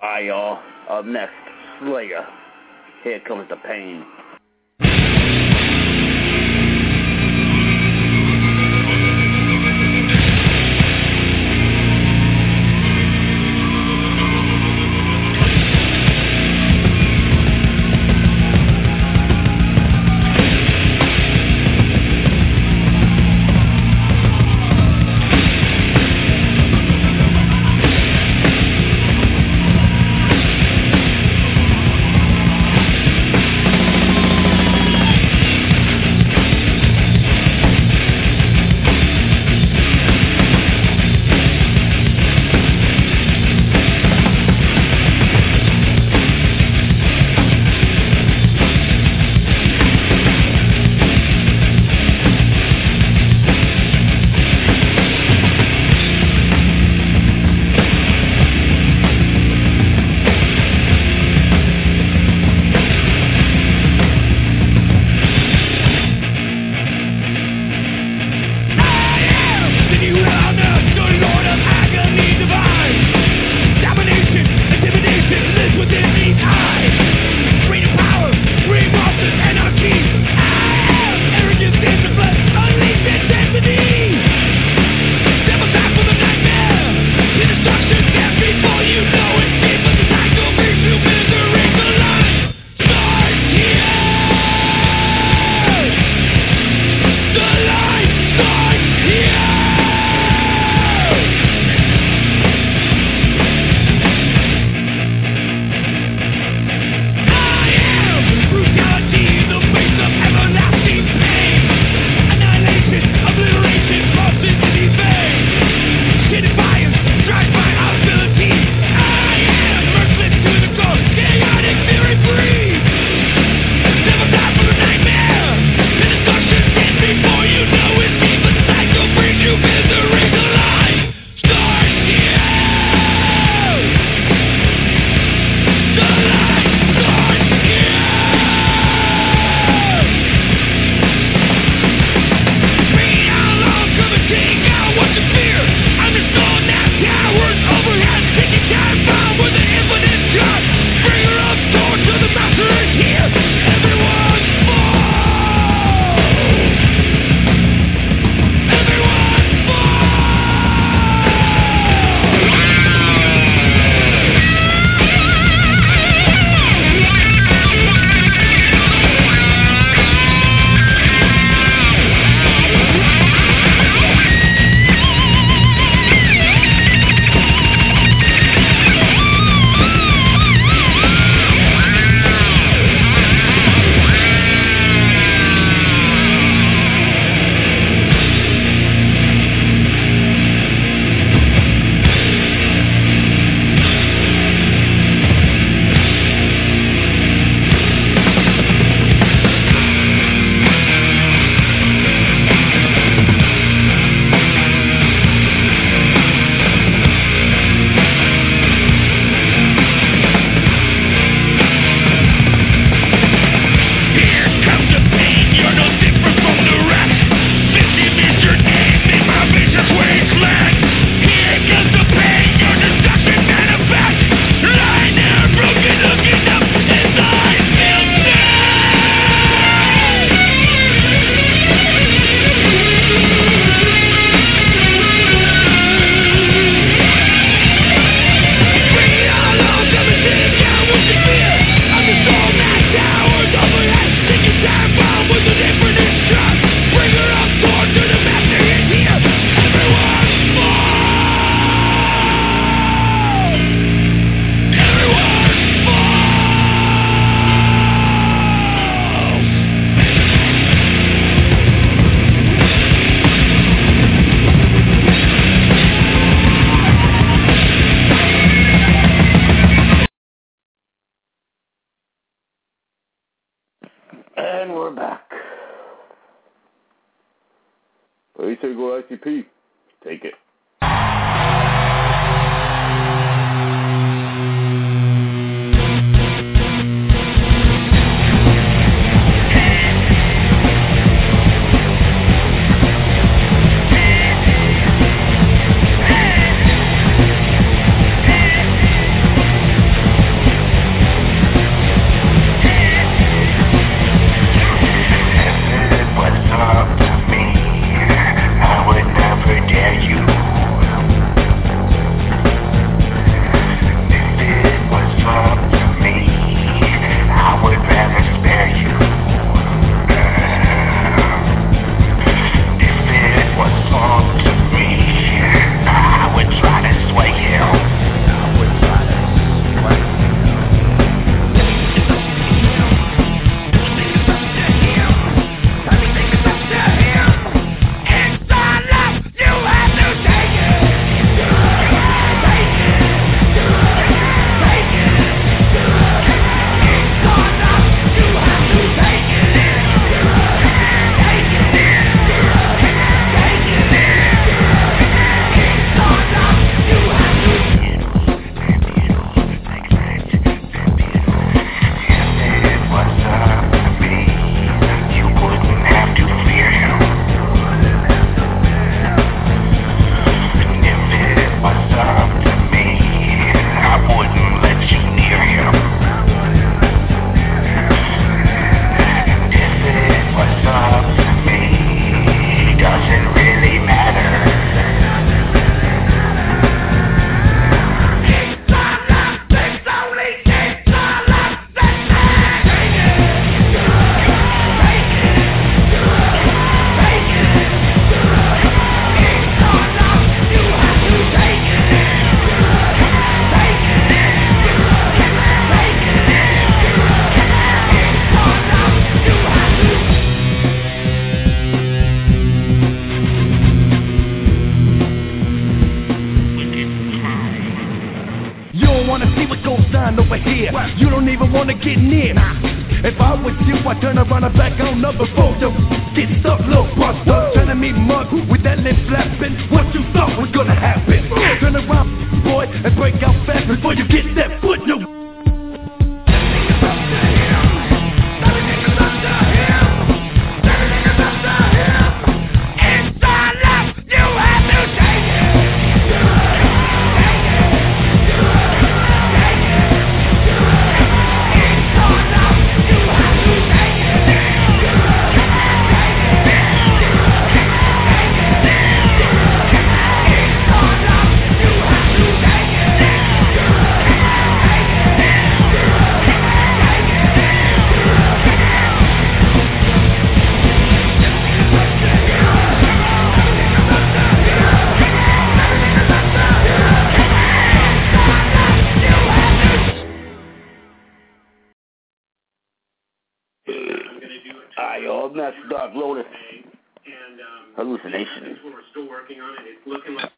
Alright, y'all. Up next, Slayer. Here comes the pain. And we're back. Well, you say go I C P. Take it. no sign over here. You don't even wanna get near. If I was you, I'd turn around and back on up before you get stuck, little buster. Trying to meet mug with that lip flapping. What you thought was gonna happen? Turn around, boy, and break out fast before you get that foot. You That's Dark Lotus. Hallucination. We're still working on it. It's looking like.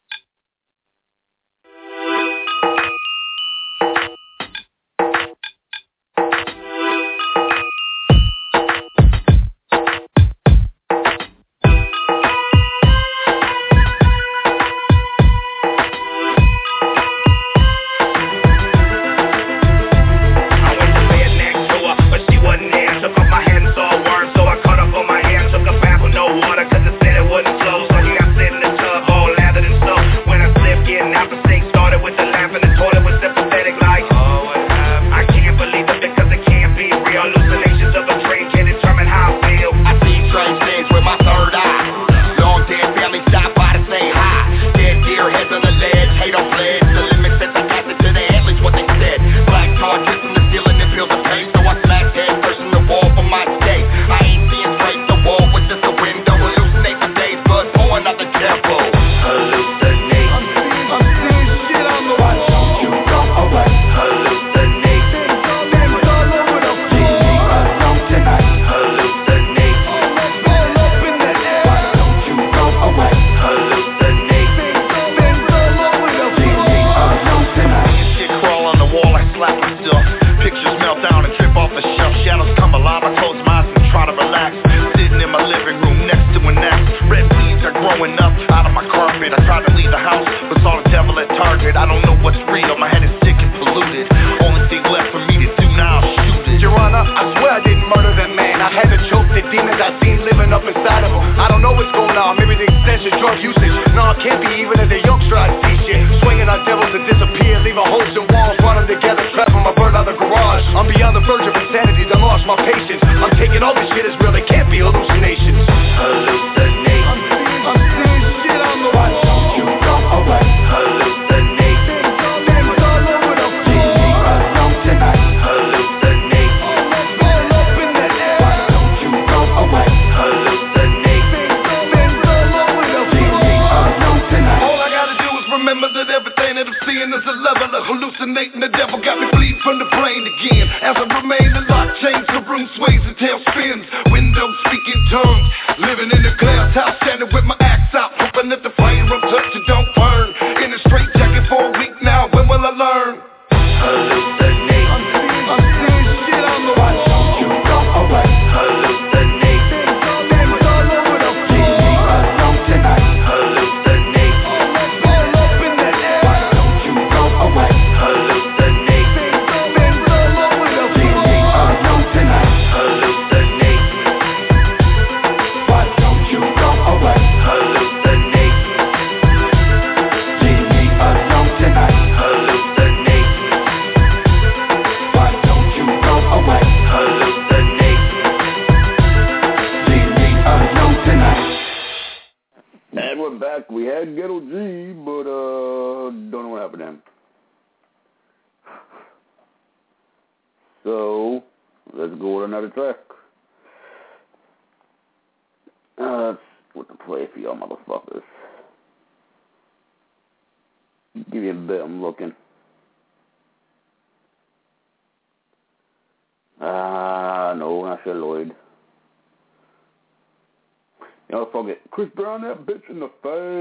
Chris Brown, that bitch in the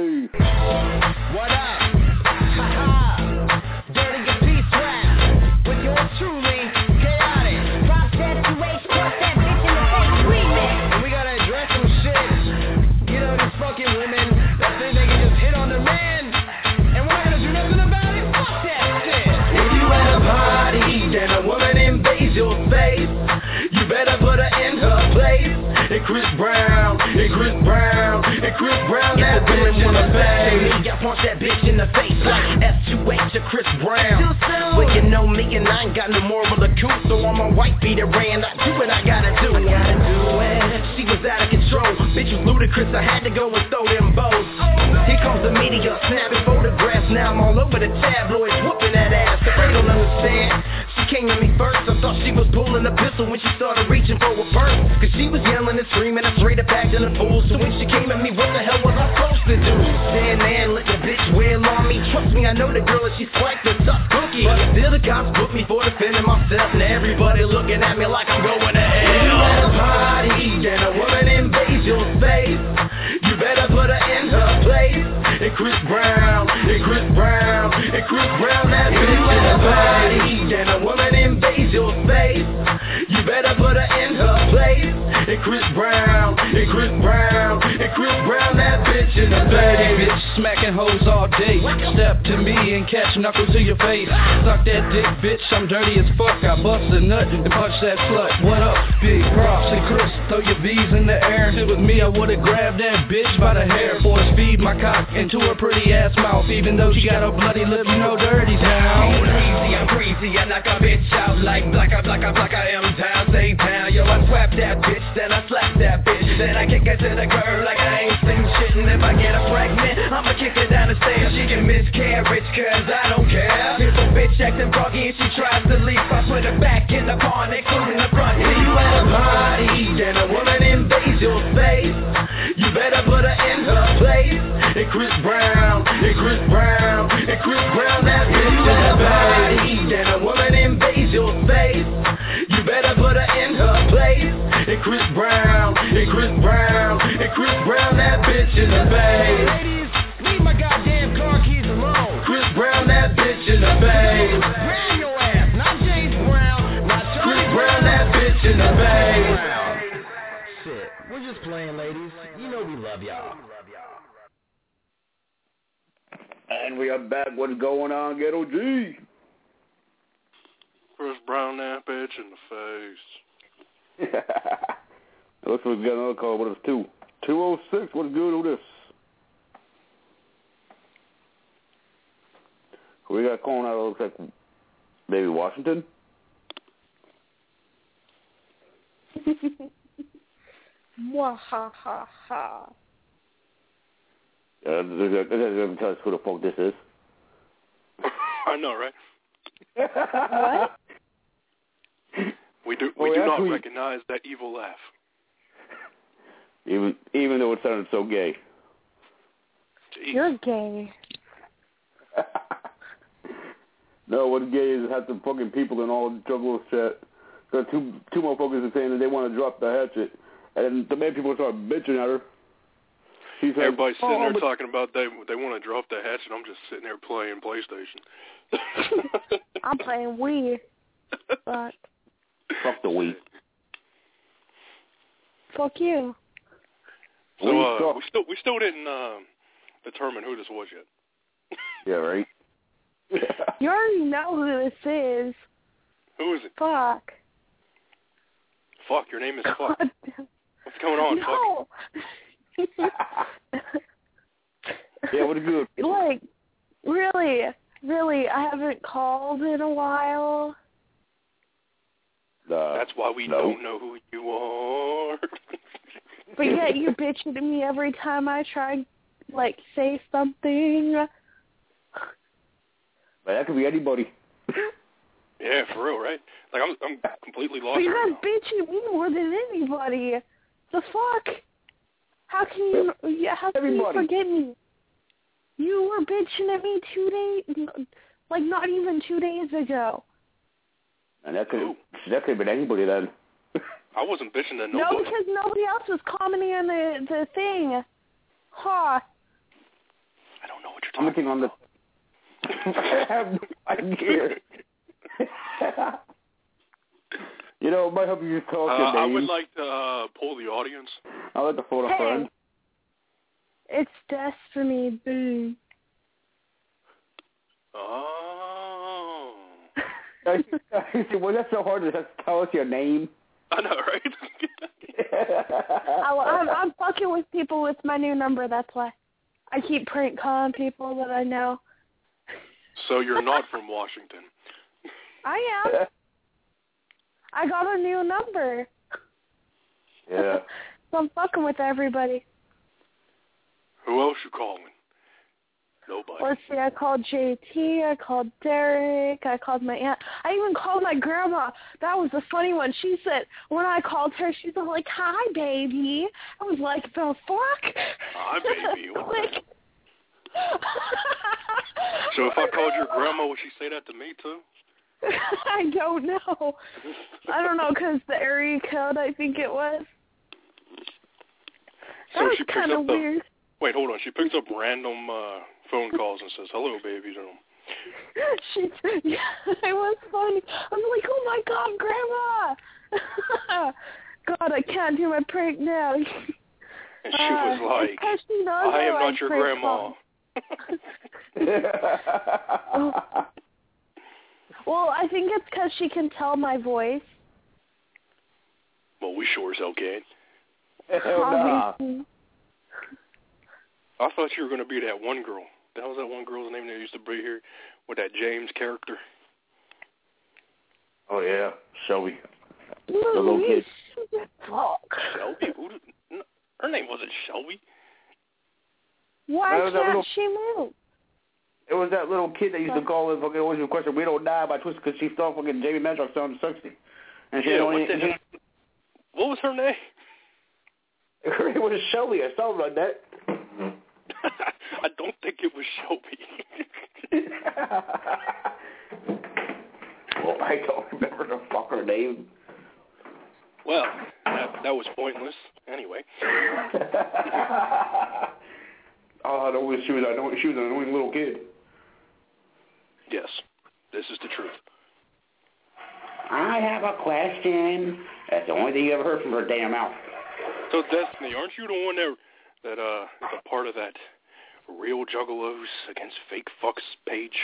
face. What up? Ha ha. Dirty and peace rap. Chris Brown, and Chris Brown, and Chris Brown, that bitch in the face. I punch that bitch in the face like F two H to Chris Brown. Well, you know me and I ain't got no more of a coup, so I'm a white beater ran. I do what I gotta do. I gotta do it. She was out of control. Bitch was ludicrous. I had to go and throw them bows. Here comes the media, snapping photographs. Now I'm all over the tabloids, whooping that ass. They don't understand. She came to me first. I thought she was pulling a pistol when she started reaching for a purse. Cause she was yelling and screaming. I straight up acting a fool. So when she came at me, what the hell was I supposed to do? Stand there and let the bitch wail on me. Trust me, I know the girl and she swiped the tough cookie. But still the cops booked me for defending myself. And everybody looking at me like I'm going to hell. You at a party and a woman invades your space. You better put her in her place. And Chris Brown, and Chris Brown, and Chris Brown, that bitch in the party and a woman invades your space. You better put her in her place. And Chris Brown, and Chris Brown, and Chris Brown, that bitch in the face. Bitch smacking hoes all day. Step to me and catch knuckles to your face. Suck that dick, bitch, I'm dirty as fuck. I bust a nut and punch that slut. What up, big props and Chris? Throw your V's in the air. If it was me, I would've grabbed that bitch by the hair. Force feed my cock into her pretty ass mouth. Even though she got a bloody lip, you know dirty down. I'm crazy, I'm crazy, I knock a bitch out like black, I black, I black, I am down, stay down. Yo, I swap that bitch, then I slap that bitch, then I kick her to the curb like I ain't seen shit. And if I get her pregnant, I'ma kick her down the stairs. She can miscarriage, cause I don't care. If a bitch acting froggy and she tries to leave, I put her back in the car, including the front. If you at a party and a woman invades your space, you better put her in her place. And Chris Brown, and Chris Brown, and Chris Brown, that bitch in the party and a woman invades your space. You better put her in her place. And Chris Brown, and Chris Brown, and Chris Brown, that bitch in the face. Ladies, leave my goddamn car keys alone. Chris Brown, that bitch in the face. Brown your ass, not James Brown, not Chris Brown, that bitch in the face. Shit, we're just playing, ladies. You know we love y'all. And we are back. What's going on, Ghetto G? Chris Brown, that bitch in the face. Looks like we got another call. What is it, two? two oh six. What's good with this? Who we got calling out? It looks like maybe Washington. Mwahaha. Uh, they're going to tell us who the fuck this is. I know, right? What? We do we oh, do yeah, not we... recognize that evil laugh. Even even though it sounded so gay. Jeez. You're gay. No, what's gay is have some fucking people in all Juggalo chat. Got two two motherfuckers are saying that they want to drop the hatchet, and the main people start bitching at her. She's Everybody's like, sitting oh, there but... talking about they they want to drop the hatchet. I'm just sitting there playing PlayStation. I'm playing Wii. But fuck the Wii. Fuck you. So uh, we still we still didn't uh, determine who this was yet. Yeah, right. You already know who this is. Who is it? Fuck. Fuck. Your name is Fuck. What's going on? No. Yeah, what's good? Like, really, really, I haven't called in a while. Uh, That's why we no. don't know who you are. But yet you bitching at me every time I try, like, say something. But that could be anybody. Yeah, for real, right? Like, I'm I'm completely lost. But you're right not bitching at me more than anybody. The fuck? How can you, yeah, how can you forget me? You were bitching at me two days, like not even two days ago. And that could that could have been anybody then. I wasn't bitching at nobody. No, because nobody else was commenting on the, the thing. Huh. I don't know what you're talking on the... I have no idea. You know, it might help you just talk uh, your name. I would like to uh, poll the audience. I'd like to phone a Hey. friend. It's Destiny, boom. Oh. Well, that's so hard to just tell us your name. I know, right? I, I'm, I'm fucking with people with my new number. That's why I keep prank calling people that I know. So you're not from Washington. I am. I got a new number. Yeah. So I'm fucking with everybody. Who else you calling? Nobody. Let's see, I called J T, I called Derek, I called my aunt. I even called my grandma. That was a funny one. She said, when I called her, she's like, hi, baby. I was like, the fuck? Hi, baby. What So if I called your grandma, would she say that to me, too? I don't know. I don't know, because the area code, I think it was. That so was she picks kind up of the, weird. Wait, hold on. She picks up random uh, phone calls and says, hello, baby. You know. She, yeah, it was funny. I was like, oh, my God, Grandma. God, I can't do my prank now. And she was uh, like, I am not your grandma. Oh. Well, I think it's because she can tell my voice. Well, we sure as hell can. Obviously. I thought you were going to be that one girl. The hell was that one girl's name that used to be here with that James character? Oh, yeah. Shelby. Ooh, the little kid. Shelby? Who did, no, her name wasn't Shelby. Why That was that can't little- she move? It was that little kid that used to call and fucking always request We Don't Die by Twist because she stole fucking Jamie Madrox sound sexy. And she Yeah, had what, only, the, she, what was her name? her name was Shelby or something like that. I don't think it was Shelby. Well, I don't remember the fuck her name. Well, that, that was pointless. Anyway. All I know was she was, I know she was an annoying little kid. Yes, this is the truth. I have a question. That's the only thing you ever heard from her damn mouth. So, Destiny, aren't you the one that that uh is a part of that Real Juggalos Against Fake Fucks page?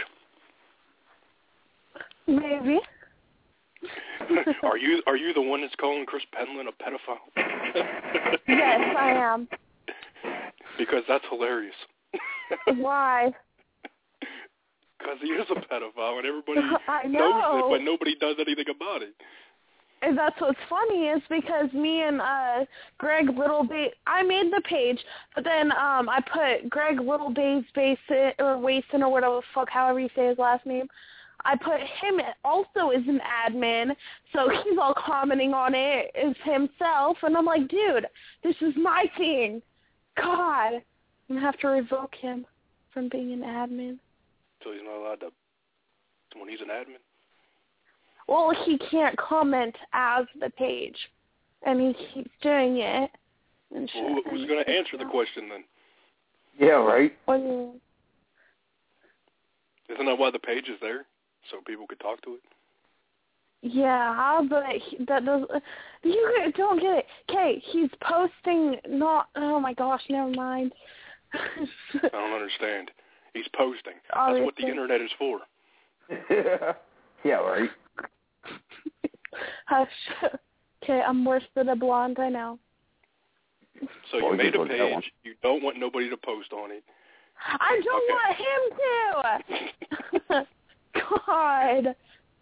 Maybe. are you are you the one that's calling Chris Penland a pedophile? Yes, I am. Because that's hilarious. Why? Because he is a pedophile and everybody I know. knows it, but nobody does anything about it. And that's what's funny is because me and uh, Greg Littlebase, I made the page, but then um, I put Greg Littlebase Basin or Wason or whatever the fuck, however you say his last name. I put him also as an admin, so he's all commenting on it as himself, and I'm like, dude, this is my thing. God, I'm gonna have to revoke him from being an admin. So he's not allowed to, when he's an admin? Well, he can't comment as the page, and he keeps doing it. And shit. Well, who, who's going to answer the question then? Yeah, right. What do you mean? Isn't that why the page is there? So people could talk to it? Yeah, but he, that does. You don't get it. Okay, he's posting not. Oh my gosh, never mind. I don't understand. He's posting. Obviously. That's what the internet is for. Yeah, right. Hush. Okay, I'm worse than a blonde, I know. So you well, made a page. You don't want nobody to post on it. I don't okay. want him to. God.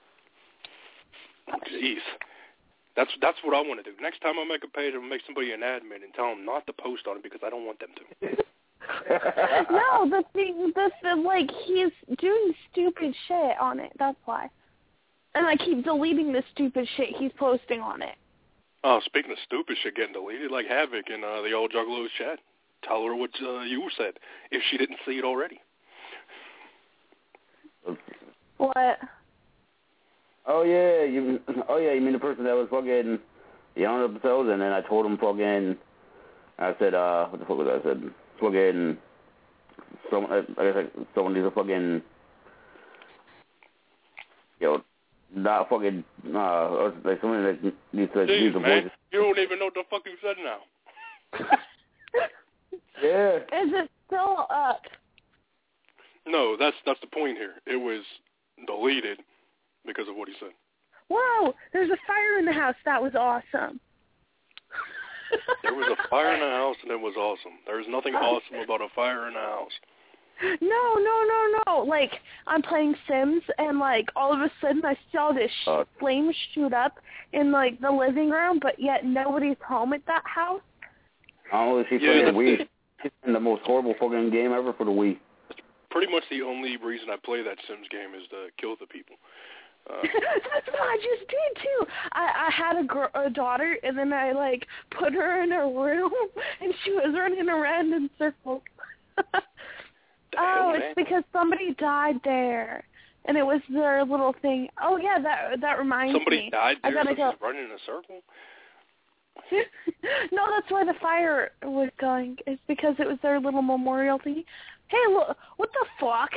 Jeez. That's that's what I want to do. Next time I make a page, I'm going to make somebody an admin and tell them not to post on it because I don't want them to. No, the thing, the, the like, he's doing stupid shit on it. That's why. And I keep deleting the stupid shit he's posting on it. Oh, speaking of stupid shit getting deleted, like Havoc in uh, the old Juggalos chat. Tell her what uh, you said if she didn't see it already. What? Oh yeah, you. Oh yeah, you mean the person that was fucking the on episode, and then I told him fucking. I said, uh, what the fuck was that? I said, fucking. Someone, I guess like someone needs to fucking. Yo, not fucking. Uh, or like someone that needs to Jeez, use the man, voice. you don't even know what the fuck you said now. Yeah. Is it still up? No, that's that's the point here. It was deleted because of what he said. Whoa! There's a fire in the house. That was awesome. There was a fire in the house, and it was awesome. There's nothing awesome about a fire in the house. No, no, no, no. Like, I'm playing Sims, and, like, all of a sudden I saw this Uh, flame shoot up in, like, the living room, but yet nobody's home at that house. I don't know if she's Yeah, playing the that's Wii. it. She's playing the most horrible fucking game ever for the Wii. Pretty much the only reason I play that Sims game is to kill the people. Uh, That's what I just did, too. I, I had a, gr- a daughter, and then I, like, put her in a room, and she was running around in circles. Oh, it's because somebody died there, and it was their little thing. Oh, yeah, that that reminds somebody me. died there, I gotta so go. she's running in a circle? No, that's why the fire was going. It's because it was their little memorial thing. Hey, look, what the fuck?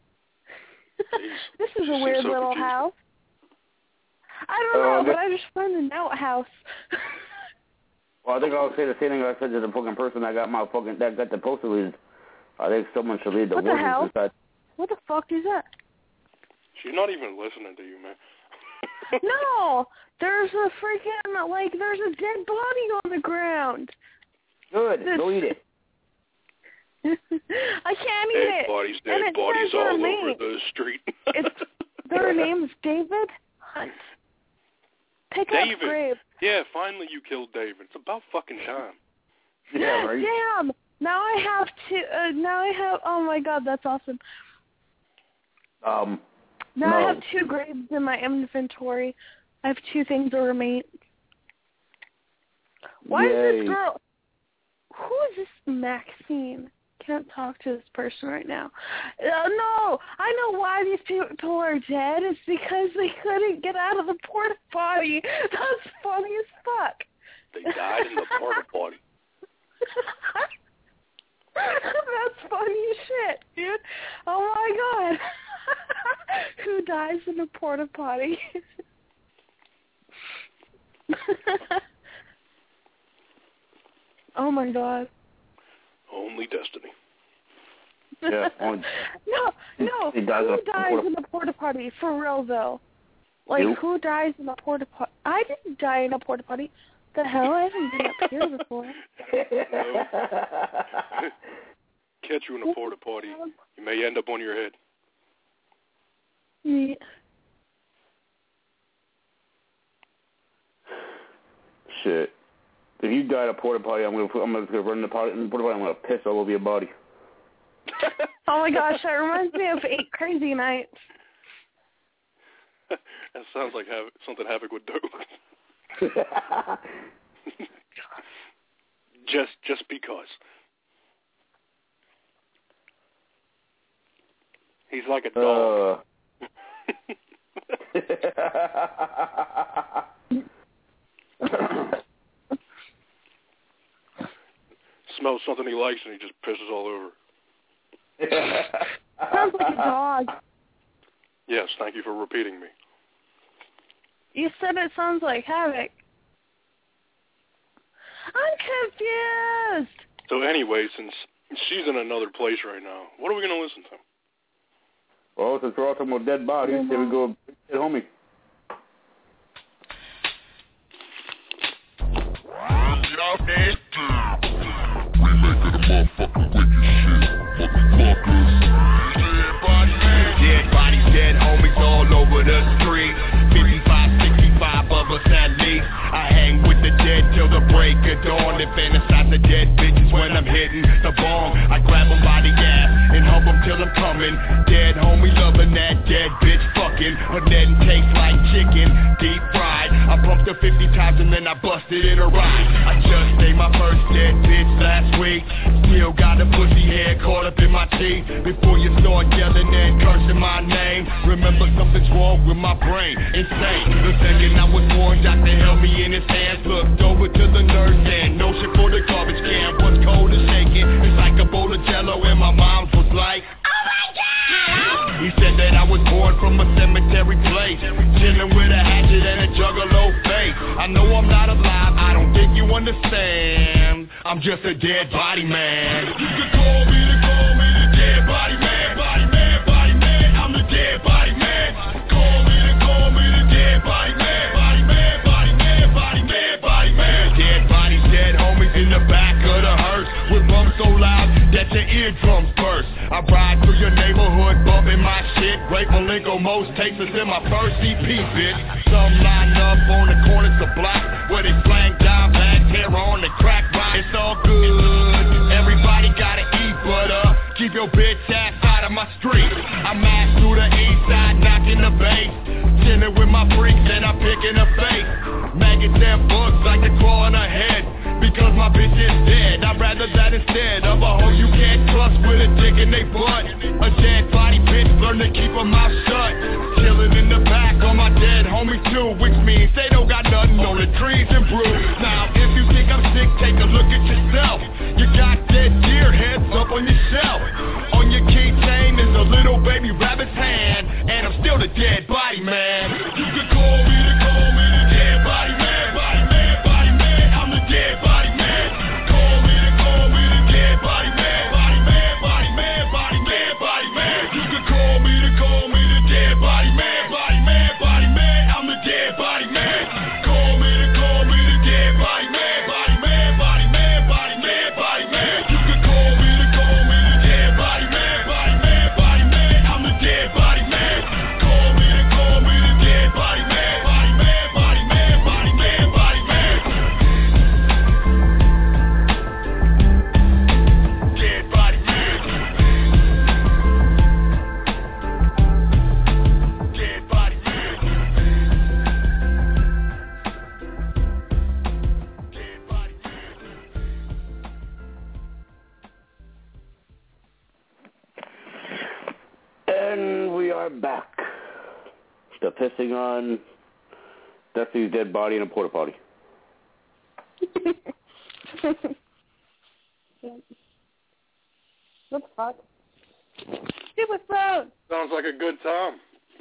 This is a weird so little confused. house. I don't Uh, know, but this- I just found an outhouse. Well, I think I'll say the same thing I said to the fucking person that got my fucking that got the poster lead. I think someone should lead the What the wardens hell? inside. What the fuck is that? She's not even listening to you, man. No, there's a freaking, like, there's a dead body on the ground. Good, This- go eat it. I can't eat Dead it. bodies, And dead it bodies says their all name. over the street. It's, their name's David Hunt. Pick up David. grave. Yeah, finally you killed David. It's about fucking time. Yeah, right. Damn. Now I have to, uh, now I have, oh my god, that's awesome. Um, Now no. I have two graves in my inventory. I have two things that remain. Why is Yay. this girl, who is this Maxine? Can't talk to this person right now. Uh, no, I know why these people are dead. It's because they couldn't get out of the porta potty. That's funny as fuck. They died in the porta potty. That's funny as shit, dude. Oh my god. Who dies in a porta potty? Oh my god. Only destiny. Yeah, only, No, no. He dies in Who a dies porta- in a porta potty? For real though. Like You? who dies in a porta potty? I didn't die in a porta potty. The hell? I haven't been up here before. No. Catch you in a porta potty. You may end up on your head. Yeah. Shit. If you die at a porta potty, I'm gonna I'm gonna, gonna run in the potty in the porta potty. I'm gonna piss all over your body. Oh my gosh, that reminds me of Eight Crazy Nights. That sounds like Hav- something Havoc would do. just, just because. He's like a dog. Uh. Smells something he likes and he just pisses all over. Sounds like a dog. Yes, thank you for repeating me. You said it sounds like Havoc. I'm confused. So anyway, since she's in another place right now, what are we going to listen to? Well, since we're all talking about dead bodies, here we go, dead homie. Dead bodies, dead homies all over the street. fifty-five, sixty-five of us at least. I hang with the dead till the break of dawn and fantasize the dead bitches when I'm hitting the bong. I grab them by the ass and hump them till I'm coming. Dead homie loving that dead bitch fucking. Her netting tastes like chicken, deep fried. I bumped her fifty times and then I busted in a ride. I just ate my first dead bitch last week. Still got a pussy hair caught up in my teeth. Before you start yelling and cursing my name, remember something's wrong with my brain. Insane. The second I was born, Doctor held me in his hands. Looked over to the nurse and no shit for the garbage can. Was cold and shaking. It's like a bowl of jello and my mom was like, oh my god! He said that I was born from a cemetery place, chilling with a hatchet and a juggalo face. I know I'm not alive, I don't think you understand. I'm just a dead body man. You can call me, to call me the dead body man. Body man, body man, I'm the dead body man. Call me, to call me the dead body man. Body man, body man, body man, body man. Dead bodies, dead homies in sold most tapes in my first E P, bitch. Some line up on the corners of blocks where they slang dime bags, hair on the crack rock. It's all good. Everybody gotta eat, but uh, keep your bitch ass out of my street. I mash through the east side, knocking the bass. Chillin' with my freaks and I'm picking a face. Maggots and bugs like to crawl on her head. Because my bitch is dead, I'd rather that instead of a hoe you can't trust with a dick in they butt. A dead body bitch, learn to keep her mouth shut. Chillin' in the back on my dead homie too, which means they don't got nothing on the trees and brew. Now if you think I'm sick, take a look at yourself. You got dead deer heads up on your shelf. On your keychain is a little baby rabbit's hand, and I'm still the dead body man. You can call me the call me the dead body man, body man, body man. I'm the dead body man. Call me the call me the dead body man, body man, body man, body man, body man. You can call me the call me the dead body man, body man, body man. I'm the dead body man. Call me the call me the dead body man, body man, body man, body man, body man. You can call me the call me the dead body man, body man, body man. I'm the dead body man. Call me the call me the dead body man, body man, body man, body man, body man. Dead body man. Dead body man. Dead body And we are back. Still pissing on Destiny's dead body in a porta potty. What the fuck? Stupid phone! Sounds like a good time.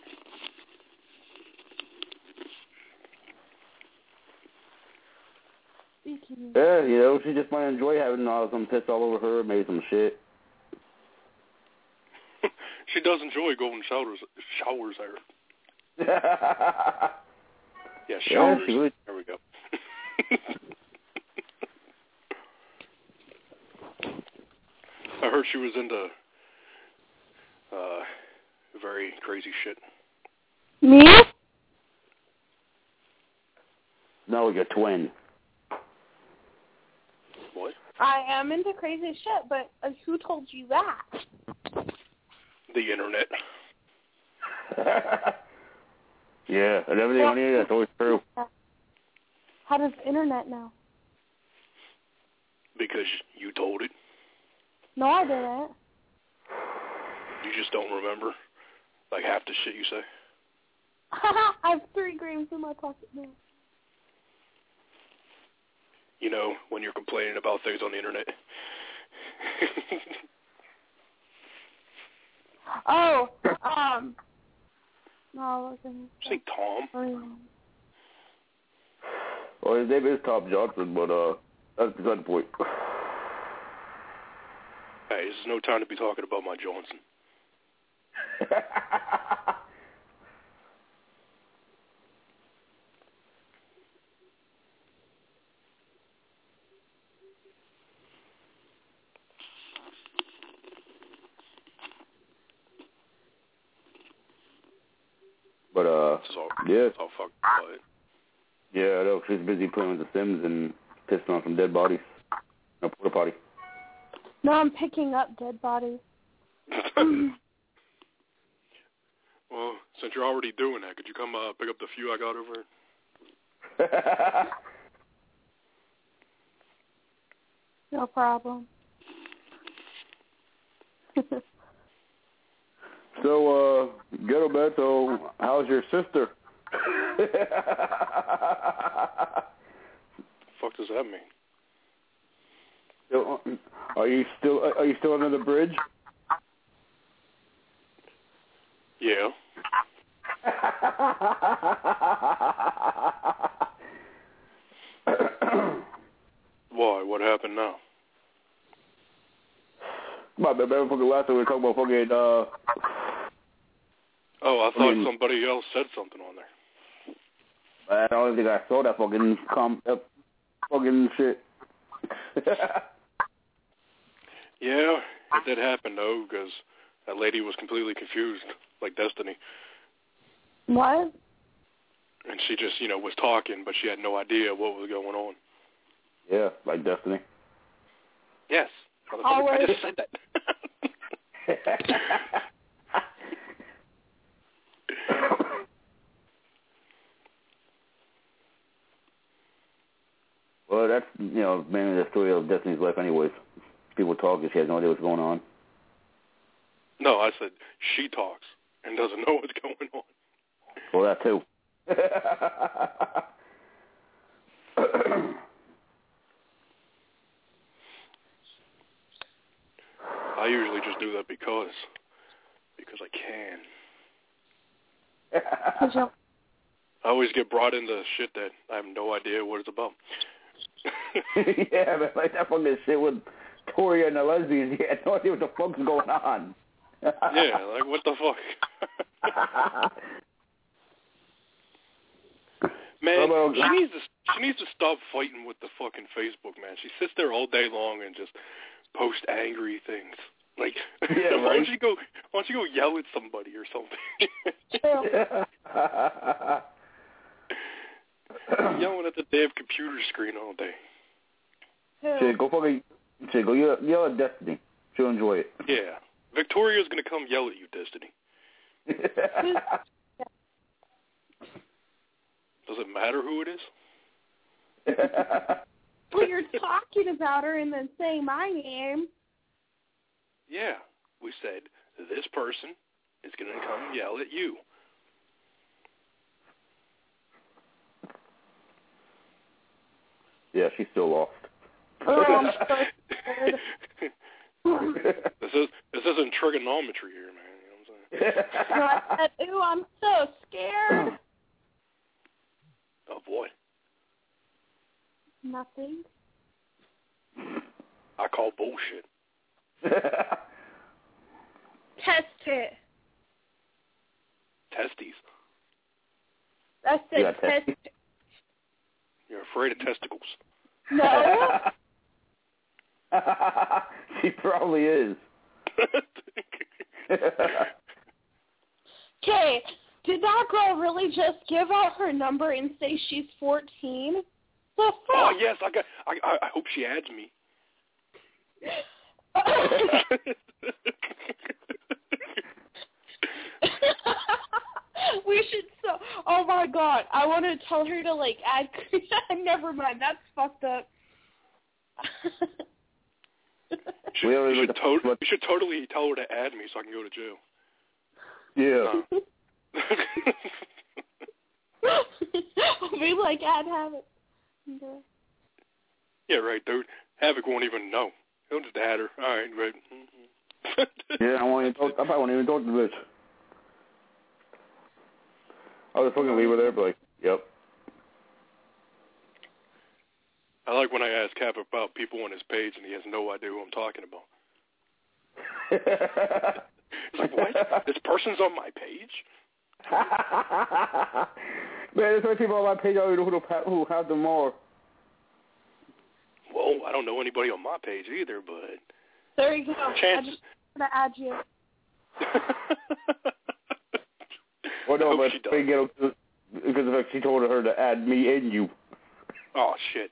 Yeah, you know, she just might enjoy having all some piss all over her, maybe some shit. She does enjoy golden showers. Showers, I heard. Yeah, showers. Yeah, she would. There we go. I heard she was into uh, very crazy shit. Me? No, your twin. What? I am into crazy shit, but uh, who told you that? The internet. Yeah, and everything on the internet's always true. How does the internet know? Because you told it. No, I didn't. You just don't remember, like, half the shit you say. I have three grams in my pocket now. You know, when you're complaining about things on the internet. Oh, um, no, I wasn't. Say Tom. Well, his name is Tom Johnson, but uh, that's beside the point. Hey, this is no time to be talking about my Johnson. But, uh, This is all, yeah. It's all fucking quiet. Yeah, I know. She's busy playing with The Sims and pissing on some dead bodies. No porta potty. No, I'm picking up dead bodies. Well, since you're already doing that, could you come uh, pick up the few I got over here? No problem. So, uh, Ghetto Beto, how's your sister? The fuck does that mean? So, are you still are you still under the bridge? Yeah. Why? What happened now? My bad, man. Fucking last time we were talking about fucking, uh... Oh, I thought I mean, somebody else said something on there. I don't think I saw that fucking, com- uh, fucking shit. Yeah, it did happen, though, because that lady was completely confused, like Destiny. What? And she just, you know, was talking, but she had no idea what was going on. Yeah, like Destiny. Yes. I just said that. Well, that's, you know, mainly the story of Destiny's life anyways. People talk and she has no idea what's going on. No, I said she talks and doesn't know what's going on. Well, that too. I usually just do that because, because I can. I always get brought into shit that I have no idea what it's about. Yeah, man, like that fucking shit with Tori and the lesbians. He had no idea what the fuck's going on. Yeah, like what the fuck? Man, she needs to she needs to stop fighting with the fucking Facebook, man. She sits there all day long and just post angry things. Like, yeah, why right? don't you go? Why don't you go yell at somebody or something? Yelling at the damn computer screen all day. Shit, go fucking shit, go yell, yell at Destiny. She'll enjoy it. Yeah, Victoria's gonna come yell at you, Destiny. Does it matter who it is? Well, you're talking about her and then saying my name. Yeah, we said this person is going to come yell at you. Yeah, she's still lost. Oh, I'm so scared. this is this isn't trigonometry here, man. You know what I'm saying? I said, ooh, I'm so scared. Of what? Nothing. I call bullshit. Test it. Testes. I said Yeah, test it. You're afraid of testicles. No. She probably is. Okay, did that girl really just give out her number and say she's fourteen? The fuck? Oh yes, I got. I I, I hope she adds me. We should so. Oh my god, I want to tell her to like add. Never mind, that's fucked up. should, you, should to- you should totally tell her to add me so I can go to jail. Yeah. I'll be like, add Havoc. Okay. Yeah, right, dude. Havoc won't even know. He'll just add her. All right, great. Yeah, I won't even talk. I probably won't even talk to the bitch. I'll just fucking leave her there, but like, yep. I like when I ask Havoc about people on his page and he has no idea who I'm talking about. It's like, what? This person's on my page? Man, there's so many people on my page I don't know who, the, who have them more. Well, I don't know anybody on my page either, but... There you go. Chance... I just want to add you. Well, no, but they get because of the fact she told her to add me and you. Oh, shit.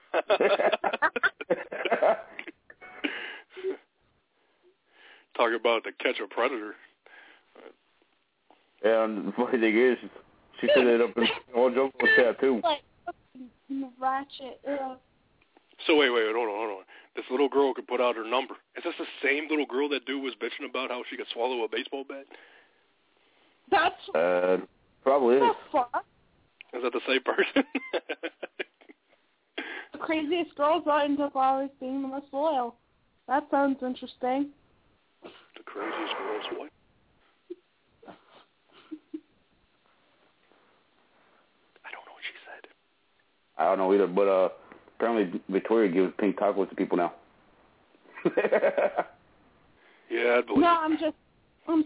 Talk about to catch a predator. And the funny thing is, she set it up in all joke with that too. Like, ratchet. Ugh. So wait, wait, hold on, hold on. This little girl could put out her number. Is this the same little girl that dude was bitching about how she could swallow a baseball bat? That's uh, probably is. The fuck? Is that the same person? The craziest girls end up always being the most loyal. That sounds interesting. The craziest girls what? I don't know what she said. I don't know either, but uh, apparently Victoria gives pink tacos to people now. Yeah, I believe. No, I'm just. I'm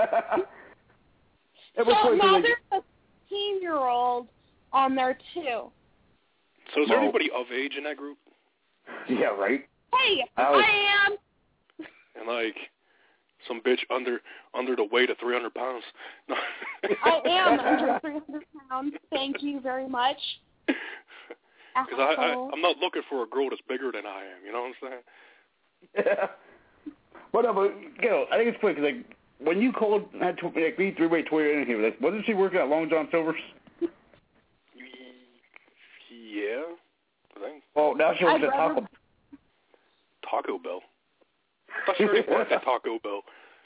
Yeah, so now like, there's a fifteen-year-old on there too. So is there Well, anybody of age in that group? Yeah, right. Hey, I, was, I am. And like, some bitch under under the weight of three hundred pounds. No. I am under three hundred pounds. Thank you very much. Because I, I, I'm not looking for a girl that's bigger than I am. You know what I'm saying? Yeah. Whatever. You know, I think it's funny because like when you called had to, like me three way Twitter in here, like wasn't she working at Long John Silver's? Yeah. I think. Oh, now she works at Taco Bell. Taco Bell. I thought she already worked at Taco Bell.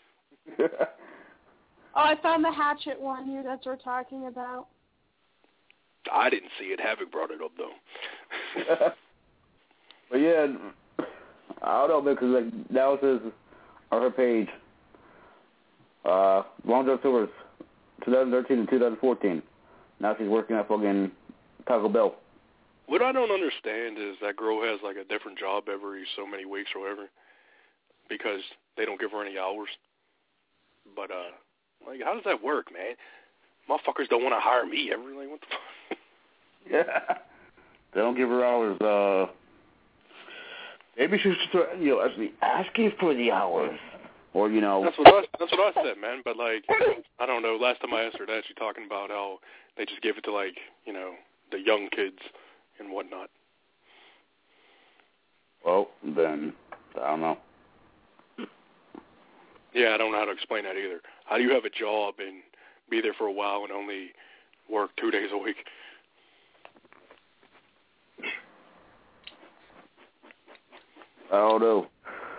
Oh, I found the hatchet one you guys were talking about. I didn't see it. Havoc brought it up, though. But yeah, I don't know, because like, now it says on her page, uh, Long John Silver's twenty thirteen and twenty fourteen. Now she's working at fucking Taco Bell. What I don't understand is that girl has like a different job every so many weeks or whatever, because they don't give her any hours. But uh, like, how does that work, man? Motherfuckers don't want to hire me every like what the fuck? Yeah, they don't give her hours. Uh, maybe she should, you know, actually asking for the hours, or you know. That's what I, that's what I said, man. But like, I don't know. Last time I asked her that, she talking about how they just give it to like, you know, the young kids and whatnot. Well, then I don't know. Yeah, I don't know how to explain that either. How do you have a job and be there for a while and only work two days a week? I don't know.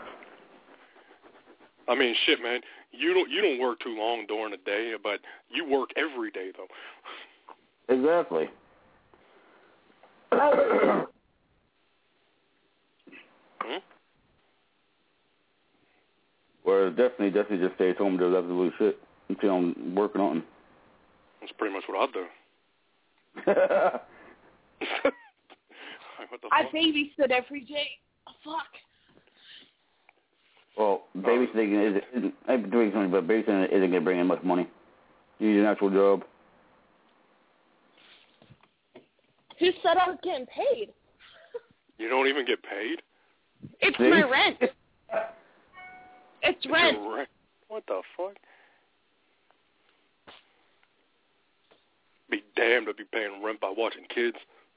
I mean, shit, man. You don't you don't work too long during the day, but you work every day, though. Exactly. hmm? Whereas definitely, definitely just stays home and does absolute shit until I'm working on it. That's pretty much what I do. What the I fuck? babysit every day. Oh, fuck. Well, babysitting isn't, isn't I'm doing something, but babysitting isn't going to bring in much money. You need an actual job. Who said I was getting paid? You don't even get paid? It's See? my rent. It's It's rent. your rent. What the fuck? Be damned to be paying rent by watching kids.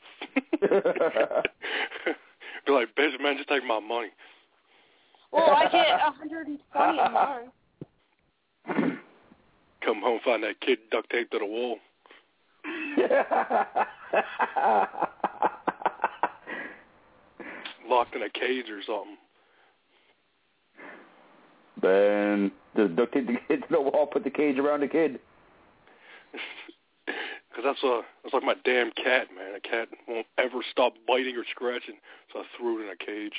Be like, bitch, man, just take my money. Well, I get one hundred twenty a month. Come home, find that kid duct taped to the wall. Locked in a cage or something. Then just duct tape the kid to the wall, put the cage around the kid. Because that's, uh, that's like my damn cat, man. A cat won't ever stop biting or scratching, so I threw it in a cage.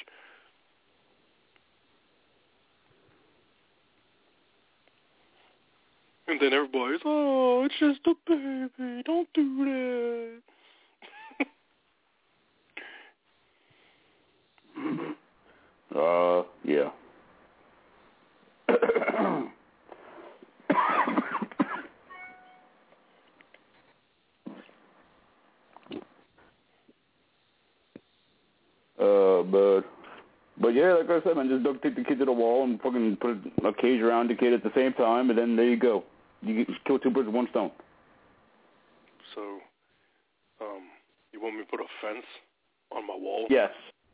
And then everybody's, oh, it's just a baby. Don't do that. Uh, yeah. uh, but, but yeah, like I said, man, just duct tape the kid to the wall and fucking put a cage around the kid at the same time, and then there you go. You get, kill two birds with one stone. So, um, you want me to put a fence on my wall? Yes.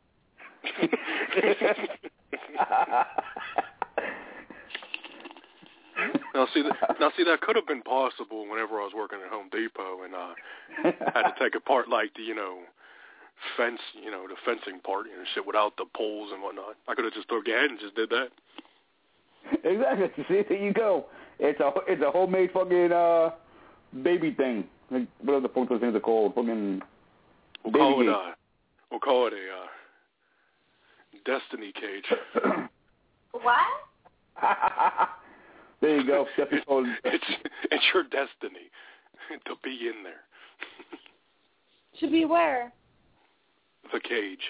Now see, that, now see, that could have been possible whenever I was working at Home Depot and uh, had to take apart like the, you know, fence, you know, the fencing part, you know, shit without the poles and whatnot. I could have just took ahead and just did that. Exactly. See, there you go. It's a it's a homemade fucking uh baby thing. Like, whatever the fuck those things are called. Fucking. We'll baby call it cage. uh, we'll call it a uh, destiny cage. What? There you go. it's, it's it's your destiny to be in there. To be where? The cage.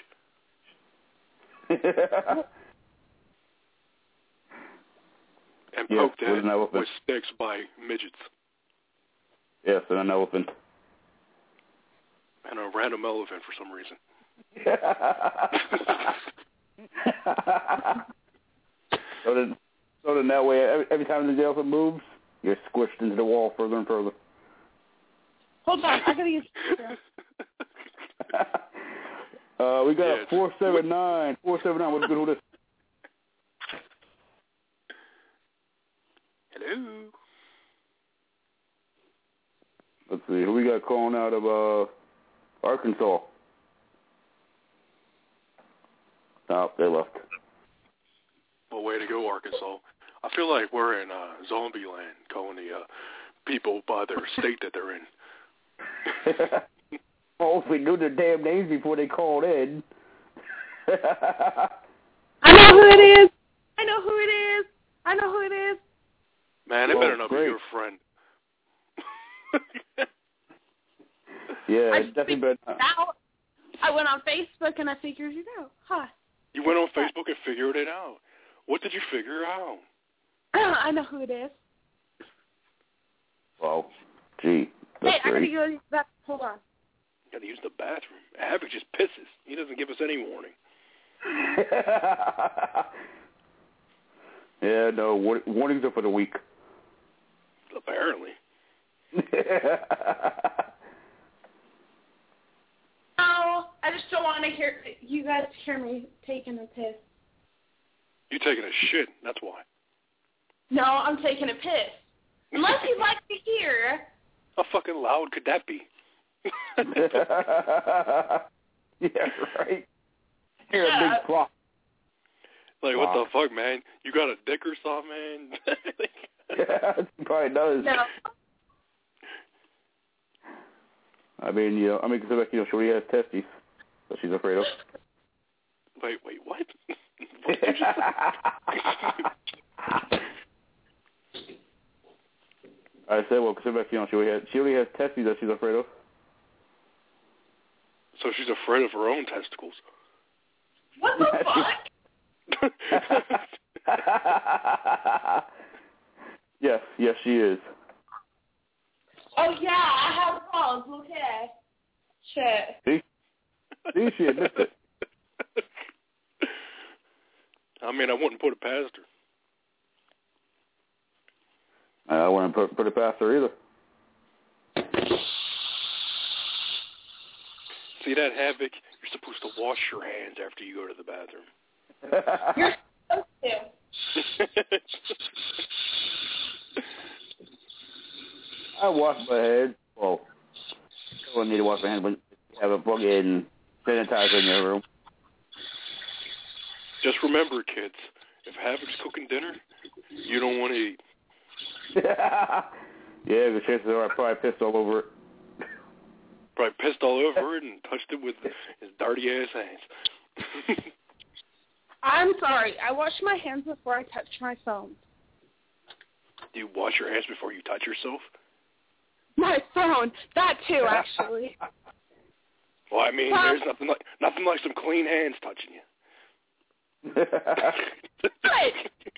And Yeah, poked with at an elephant. with sticks by midgets. Yes, and an elephant. And a random elephant for some reason. so, then, So then that way, every, every time the jail moves, you're squished into the wall further and further. Hold on, I gotta use. uh, we got Yeah, a four seven nine. Four seven nine. What's good with this? Hello. Let's see. Who we got calling out of uh, Arkansas? Oh, they left. Well, way to go, Arkansas. I feel like we're in uh, zombie land, calling the uh, people by their state that they're in. Oh, if we knew their damn names before they called in. I know who it is. I know who it is. I know who it is. Man, it Oh, better not great. be your friend. Yeah, I it's definitely been. Out. I went on Facebook and I figured it out. Huh. You went on Facebook and figured it out. What did you figure out? I know who it is. Well, gee. Hey, That's I gotta great. go. That, hold on. Gotta use the bathroom. Havoc just pisses. He doesn't give us any warning. Yeah, no, war- warnings are for the weak. Apparently. No, I just don't want to hear you guys hear me taking a piss. You taking a shit, that's why. No, I'm taking a piss. Unless you'd like to hear. How fucking loud could that be? Yeah, right. You're Yeah. a big flop. Like, what the fuck, man? You got a dick or something, man? Yeah, he probably does. No. I mean, you know, I mean, because, you know, Shorty has testes that she's afraid of. Wait, wait, what? What did you just I said, well, because, you know, she already has, she already has testes that she's afraid of. So she's afraid of her own testicles. What the fuck? Yes, yes, she is. Oh, yeah, I have balls. Okay. Shit. See? See, she admits it. I mean, I wouldn't put it past her. I wouldn't put, put it past her either. See that, Havoc? You're supposed to wash your hands after you go to the bathroom. You're supposed to. I wash my hands. Well, I don't need to wash my hands, but have a fucking sanitizer in your room. Just remember, kids, if Havoc's cooking dinner, you don't want to eat. Yeah, the chances are I probably pissed all over it. Probably pissed all over it and touched it with his dirty ass hands. I'm sorry. I wash my hands before I touch my phone. Do you wash your hands before you touch yourself? My phone. That too, actually. Well, I mean, Well, there's nothing like nothing like some clean hands touching you. What?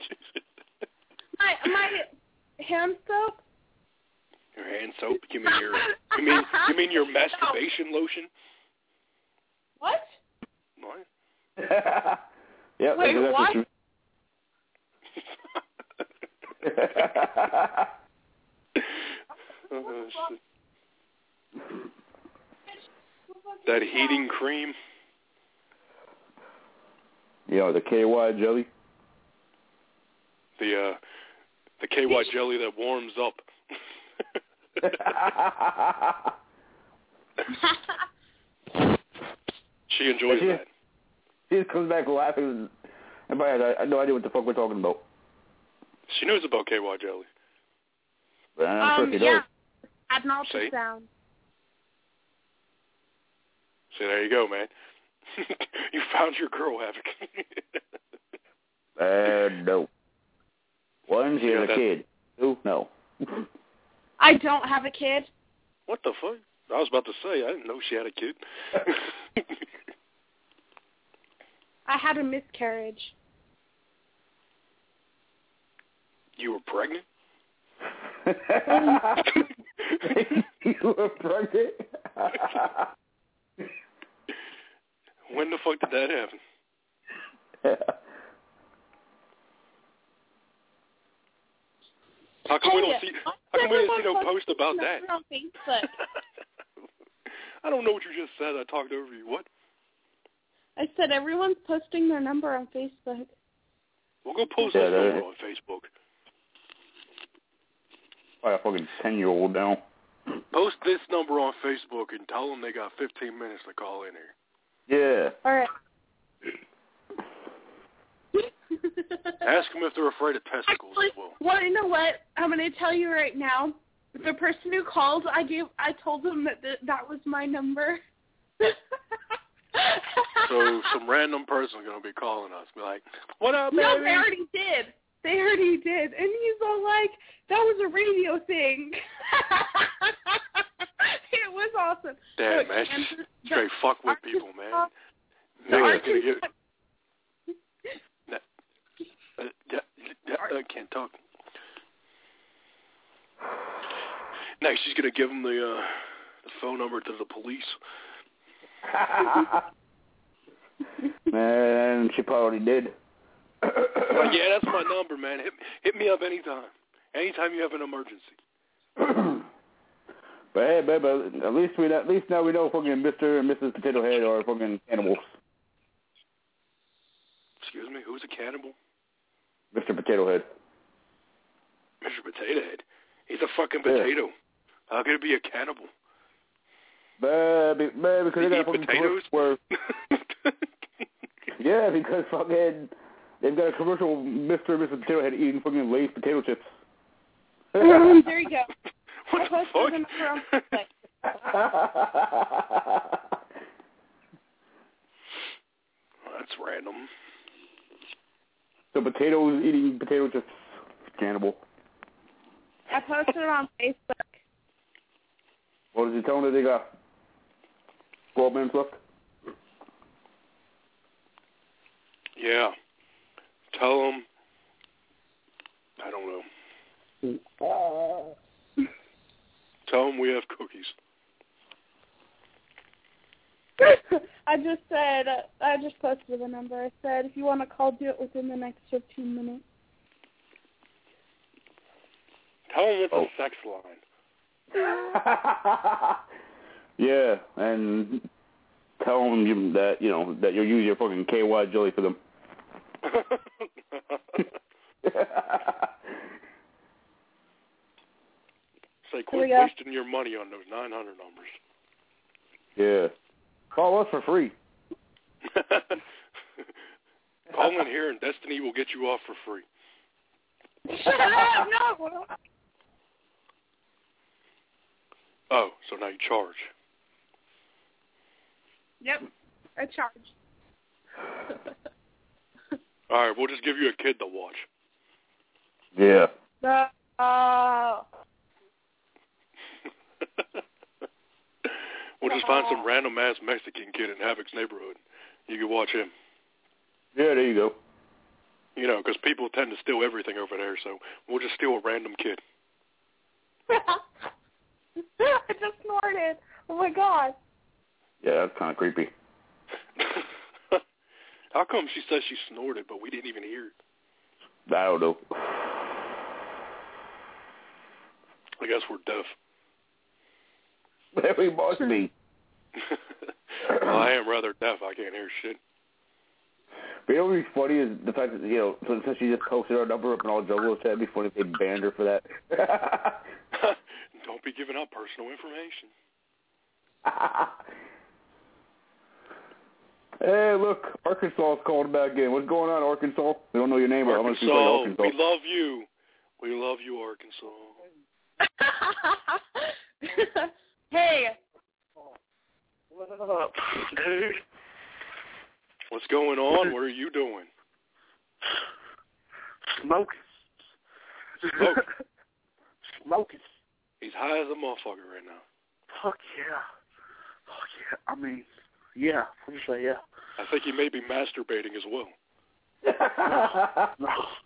my my hand soap. Your hand soap? You mean your you mean you mean your masturbation lotion? What? What? Yep, Wait, that's what? true. Oh, shit. That heating cream. Yeah, the K Y jelly. The uh, the K Y jelly that warms up. She enjoys she, that. She just comes back laughing, and by I have no idea what the fuck we're talking about. She knows about K Y jelly. But I'm Um, sure she yeah. knows. Add an See? ultrasound. So there you go, man. You found your girl, Havoc. Uh, no. One, she Yeah, has a that- kid. Two, no. I don't have a kid. What the fuck? I was about to say, I didn't know she had a kid. I had a miscarriage. You were pregnant? You were pregnant? When the fuck did that happen? How come hey, we don't see? How come we didn't see no post about that? On Facebook. I don't know what you just said. I talked over you. What? I said everyone's posting their number on Facebook. We'll go post yeah, that number on Facebook. I got a fucking ten-year-old now. Post this number on Facebook and tell them they got fifteen minutes to call in here. Yeah. All right. Ask them if they're afraid of testicles Actually, as well. Well, you know what? I'm going to tell you right now. The person who called, I gave, I told them that th- that was my number. So some random person is going to be calling us, be like, "What up, baby?" No, they already did. They already did, and he's all like, "That was a radio thing." It was awesome. Damn, so, man, the, straight the, fuck with people, man. The Niggas gonna get. Uh, yeah, yeah, I can't talk. Next, she's gonna give him the uh, the phone number to the police. Man, she probably did. Well, yeah, that's my number, man. Hit, hit me up anytime. Anytime you have an emergency. But hey, baby, at least we at least now we know fucking Mister and Missus Potato Head are fucking cannibals. Excuse me, who's a cannibal? Mister Potato Head. Mister Potato Head? He's a fucking potato. Yeah. How could it be a cannibal? Baby, baby, because they got a fucking potatoes? Where... Yeah, because fucking they've got a commercial Mister and Missus Potato Head eating fucking Lay's potato chips. Um, there you go. What the fuck? That's random. So potatoes eating potato chips, cannibal. I posted it on Facebook. What did you tell them that they got? twelve minutes left? Yeah. Tell them. I don't know. Tell them we have cookies. I just said, uh, I just posted the number. I said, if you want to call, do it within the next fifteen minutes. Tell them it's oh. a sex line. Yeah, and tell them you, that, you know, that you'll use your fucking K Y jelly for them. Say, quit wasting your money on those nine hundred numbers. Yeah. Call us for free. Call in here and Destiny will get you off for free. Shut up! No! Oh, so now you charge. Yep, I charge. All right, we'll just give you a kid to watch. Yeah. Uh, uh... We'll just find some random ass Mexican kid in Havoc's neighborhood. You can watch him. Yeah, there you go. You know, because people tend to steal everything over there, so we'll just steal a random kid. I just snorted. Oh my god. Yeah, that's kind of creepy. How come she says she snorted, but we didn't even hear it? I don't know. I guess we're deaf. We must be. Well, I am rather deaf. I can't hear shit. But you know what's funny is the fact that, you know, since she just posted our number up and all Juggalo said, it'd be funny if they banned her for that. Don't be giving out personal information. Hey, look, Arkansas is calling back in. What's going on, Arkansas? We don't know your name, but I'm going to say Arkansas, Arkansas. we love you. We love you, Arkansas. Hey. What up, dude? What's going on? What are you doing? Smoking. Smoking. Smoking. He's high as a motherfucker right now. Fuck yeah. Fuck yeah. I mean, yeah. What do you say, yeah? I think he may be masturbating as well. No.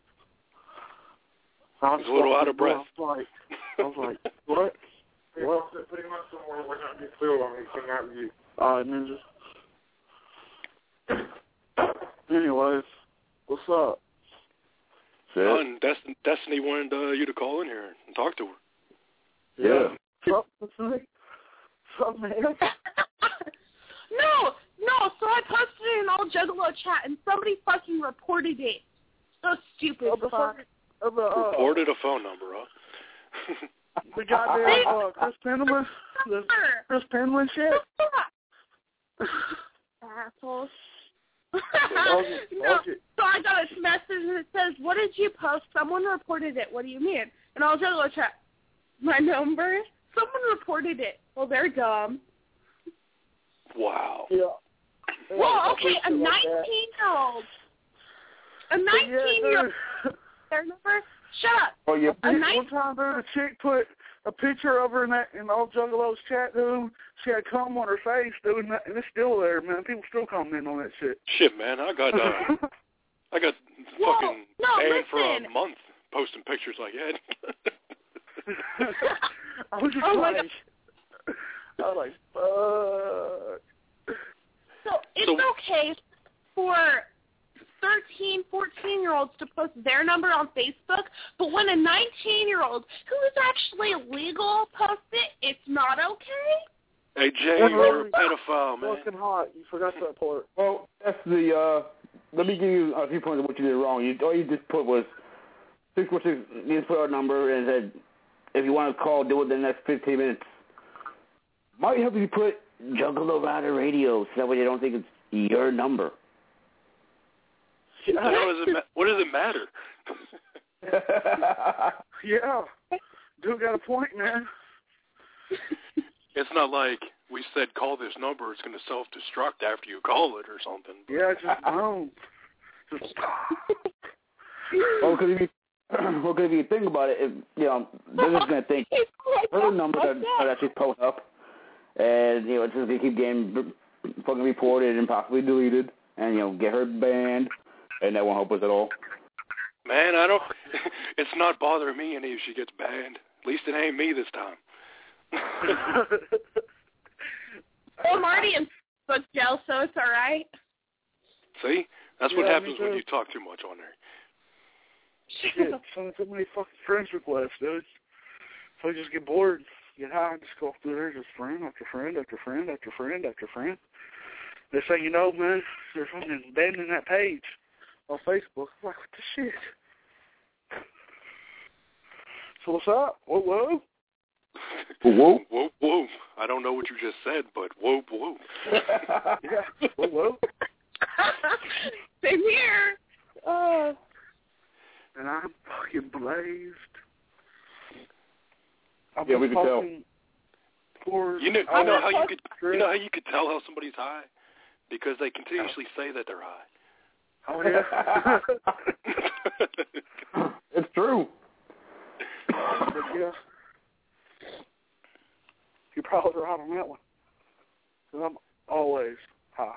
I He's a little out of breath. I was like, I was like what? Well, pretty much somewhere we're not get clear on anything out of you. All right, ninja. Anyways, what's up? Shit. Oh, and Destiny, Destiny wanted uh, you to call in here and talk to her. Yeah. What's up, what's up, man? No, no, so I posted it in all Juggalo chat, and somebody fucking reported it. So stupid, Oh, the fuck. fuck- oh, the, uh, Reported a phone number, huh? The goddamn uh, Chris Penman, the Chris Penman shit. Assholes. Okay, no, okay. so I got a message and it says, "What did you post? Someone reported it. What do you mean?" And all Juggalo chat, my number? Someone reported it. Well, they're dumb. Wow. Yeah. Well, okay, a nineteen-year-old. A nineteen-year-old. Their number? Shut up. Oh, yeah. A One nineteen time, dude, a chick put a picture of her in that in all Juggalo's chat, dude. She had cum on her face, dude, and, that, and it's still there, man. People still commenting on that shit. Shit, man, I got uh, I got Whoa, fucking no, banned for a listen. month posting pictures like that. I was just Oh, my like, I was like, fuck. So it's So- okay for thirteen, fourteen-year-olds to post their number on Facebook, but when a nineteen-year-old who is actually legal posts it, it's not okay? Hey, Jay, That's you're a really pedophile, man. Fucking hot. You forgot that part. Well, that's the, uh, let me give you a few points of what you did wrong. You, all you just put was six four six, you just put our number and said, if you want to call, do it in the next fifteen minutes. Might help if you put Juggalo Rider Radio, so that way they don't think it's your number. What does it, ma- what does it matter? Yeah. Dude got a point, man. It's not like we said call this number, it's going to self-destruct after you call it or something. Yeah, just no. Just Well, because if you, well, 'cause if you think about it, if, you know, they're just going to think her number that, that she's posting up, and, you know, it's just going to keep getting fucking reported and possibly deleted, and, you know, get her banned, and that won't help us at all. Man, I don't, it's not bothering me any if she gets banned. At least it ain't me this time. I'm already in Facebook jail, so it's all right. See? That's what Yeah, happens me when too. you talk too much on there. shit. So, so many fucking friends requests, dude. So I just get bored, get high, and just go through there, just friend after friend after friend after friend after friend. Next thing you know, man, they're fucking abandoning that page on Facebook. I'm like, what the shit? So what's up? Whoa, whoa. Whoa. Whoa, whoa. I don't know what you just said, but whoa, whoa. Yeah, whoa, whoa. Same here. Oh. And I'm fucking blazed. I'm Yeah, we can tell. Poor, You know, you I know was how you could, straight- you know how you could tell how somebody's high? Because they continuously say that they're high. Oh, yeah. It's true. But, yeah. You're probably right on that one. Because I'm always high.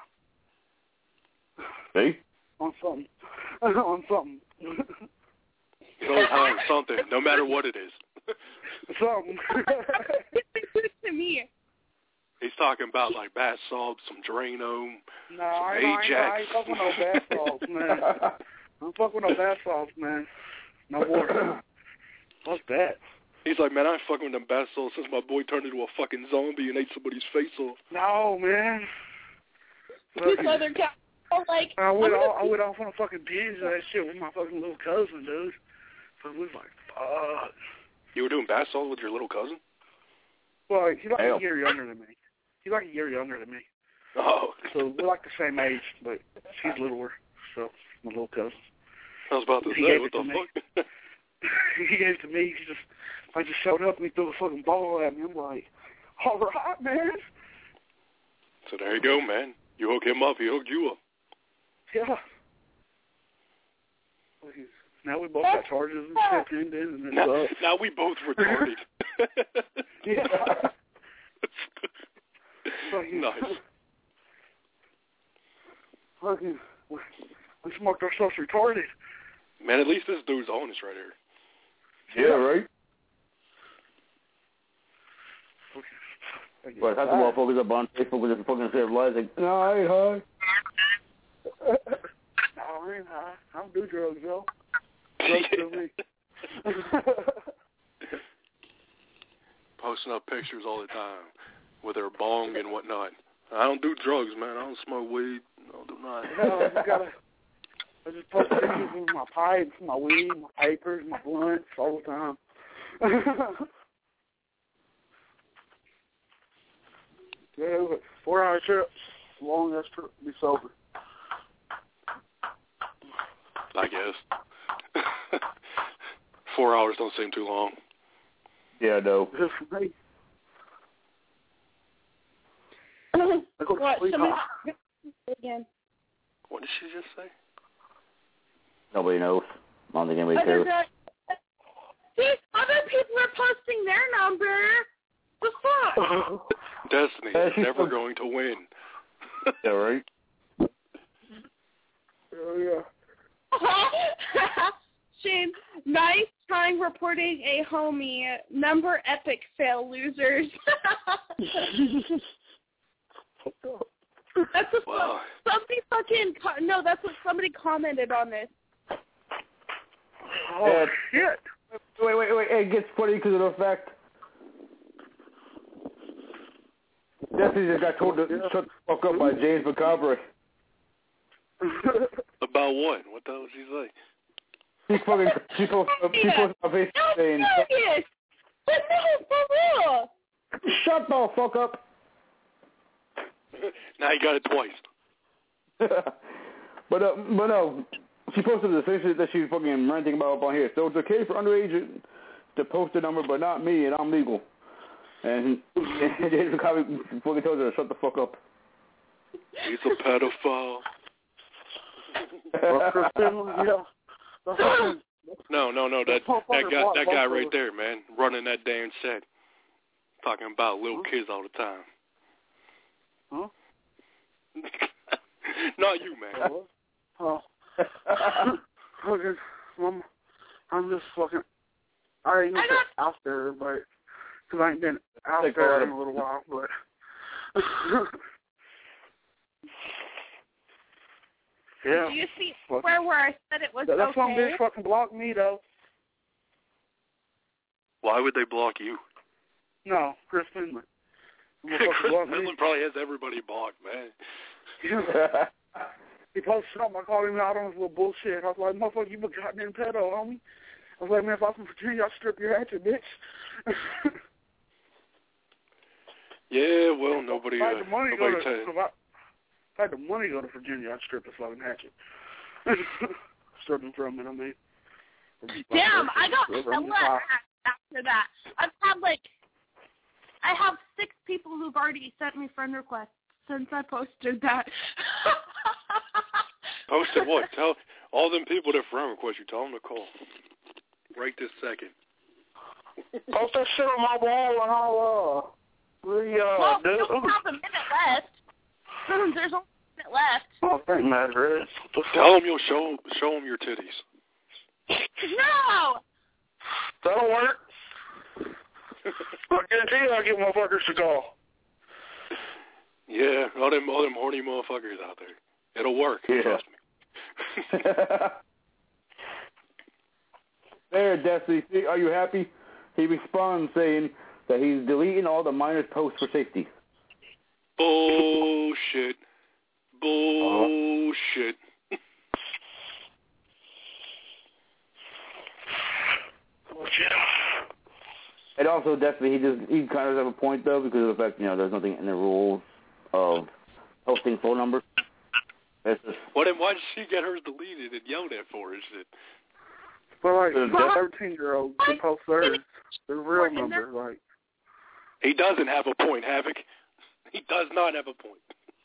See? On something. on something. You're always high on something, no matter what it is. something. To me. He's talking about like bath salts, some Drano, No, some I ain't, I ain't, Ajax. I ain't fucking with no bath salts, man. I don't fuck with no bath salts, man. No more. What's that? He's like, man, I ain't fucking with them bath salts since my boy turned into a fucking zombie and ate somebody's face off. No, man. This other guy, like, I went, I'm off, I gonna- went off on a fucking binge of that shit with my fucking little cousin, dude. So we was like, fuck. You were doing bath salts with your little cousin? Well, he's like Hell. a year younger than me. He's like a year younger than me. Oh. So we're like the same age, but she's littler. So my little cousin. I was about to He say, gave what it to the me. fuck? He gave it to me. He just, I just showed up and he threw a fucking ball at me. I'm like, all right, man. So there you go, man. You hook him up, he hooked you up. Yeah. Now we both got charges and shit pinned in, and it's Now, up. now we both retarded. Yeah. Fucking, Nice. Fucking, we, we smoked ourselves retarded. Man, at least this dude's honest right here. Yeah, right? But that's the motherfuckers up on Facebook with this fucking set of lies like, no, I ain't high. No, I ain't high. I don't do drugs, though. to me. Posting up pictures all the time with her bong and whatnot. I don't do drugs, man. I don't smoke weed. I don't do nothing. No, I just gotta. I just post pictures of my pipes, my weed, my papers, my blunts all the time. Yeah, but four hour trips, long ass trip to be sober. I guess. Four hours don't seem too long. Yeah, no. Just for me. What? Somebody again. What did she just say? Nobody knows. I don't think anybody Other cares. than, see, other people are posting their number. The fuck? Destiny is never going to win. Yeah, right? Oh, yeah. Shane, nice trying reporting a homie. Number epic fail losers. That's what wow. somebody fucking co- no. That's what somebody commented on this. Oh yeah. shit! Wait, wait, wait! It gets funny because of the fact Destiny just got told to shut the fuck up by James McCovery. About what? What the hell did she say? She fucking she posted she posted on Facebook saying. Serious. But no, for real. Shut the fuck up. Now you got it twice. but uh, but no, she posted the same shit that she's fucking ranting about up on here. So it's okay for underage to post a number, but not me, and I'm legal. And James McCovery fucking told her to shut the fuck up. He's a pedophile. No, no, no. That that guy, that guy right there, man, running that damn set, talking about little kids all the time. Huh? Not you, man. Oh. Fucking, I'm, I'm just fucking. I ain't gonna say out there, but because I ain't been out there in a little while, but. Yeah. Do you see where where I said it was That's okay? why bitch fucking blocked me though. Why would they block you? No, Chris Finley. Chris Finley probably has everybody blocked, man. Yeah. He posted something. I called him out on his little bullshit. I was like, motherfucker, you a goddamn pedo, homie. I was like, man, if I'm from Virginia, I'll strip your hatchet, bitch. Yeah, well, nobody, if I had uh, the money nobody go to, tell if I, if I had the money to go to Virginia, I'd strip his fucking hatchet. Strip him from it, I mean. Damn, I got hella after that. I've had like, I have six people who've already sent me friend requests since I posted that. Posted what? Tell all them people that friend request you, tell them to call. Right this second. Post that shit on my wall and I'll, uh, re, uh, well, do we don't have a minute left. There's only a minute left. Oh, thank Madrid. Tell them you'll show, show them your titties. No! That'll work. I guarantee you I'll get motherfuckers to call. Yeah, all them, all them horny motherfuckers out there. It'll work, yeah. Trust me. There, Destiny. See, are you happy? He responds saying that he's deleting all the minors' posts for safety. Bullshit. Bullshit. Bullshit. And also, Destiny, he just he kind of has a point though, because of the fact, you know, there's nothing in the rules of posting phone numbers. Just, well, then why did she get hers deleted and yelled at for it? Shit. Well, like, the thirteen-year-olds can post theirs, their real number, like. He doesn't have a point, Havoc. He does not have a point.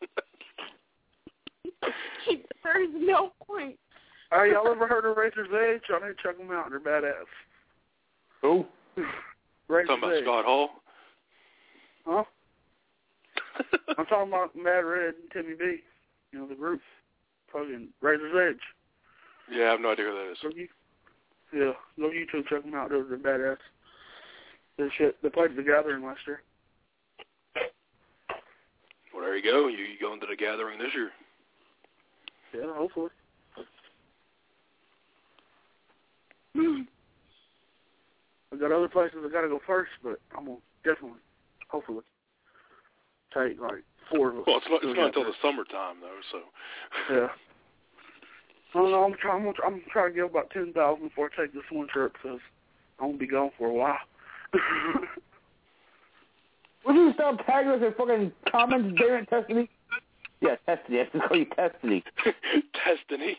There's no point. Hey, y'all ever heard of Razor's Edge? Y'all need to check them out. They're badass. Who? Razor's Talking about Edge. Scott Hall? Huh? I'm talking about Mad Red and Timmy B. You know, the group. Fucking Razor's Edge. Yeah, I have no idea who that is. Go you, yeah, go YouTube, check them out. They're, they're badass. They're shit. They played at the Gathering last year. Well, there you go. You, you going to the Gathering this year? Yeah, hopefully. I got other places I gotta go first, but I'm gonna definitely, hopefully, take like four of us. Well, it's not, it's not until the summertime though, so. Yeah. I don't know. I'm trying. I'm, I'm trying to get about ten thousand before I take this one trip because I'm gonna be gone for a while. Will you stop tagging us in fucking comments, damn it, Destiny? Yeah, Destiny. I have to call you Destiny. Destiny.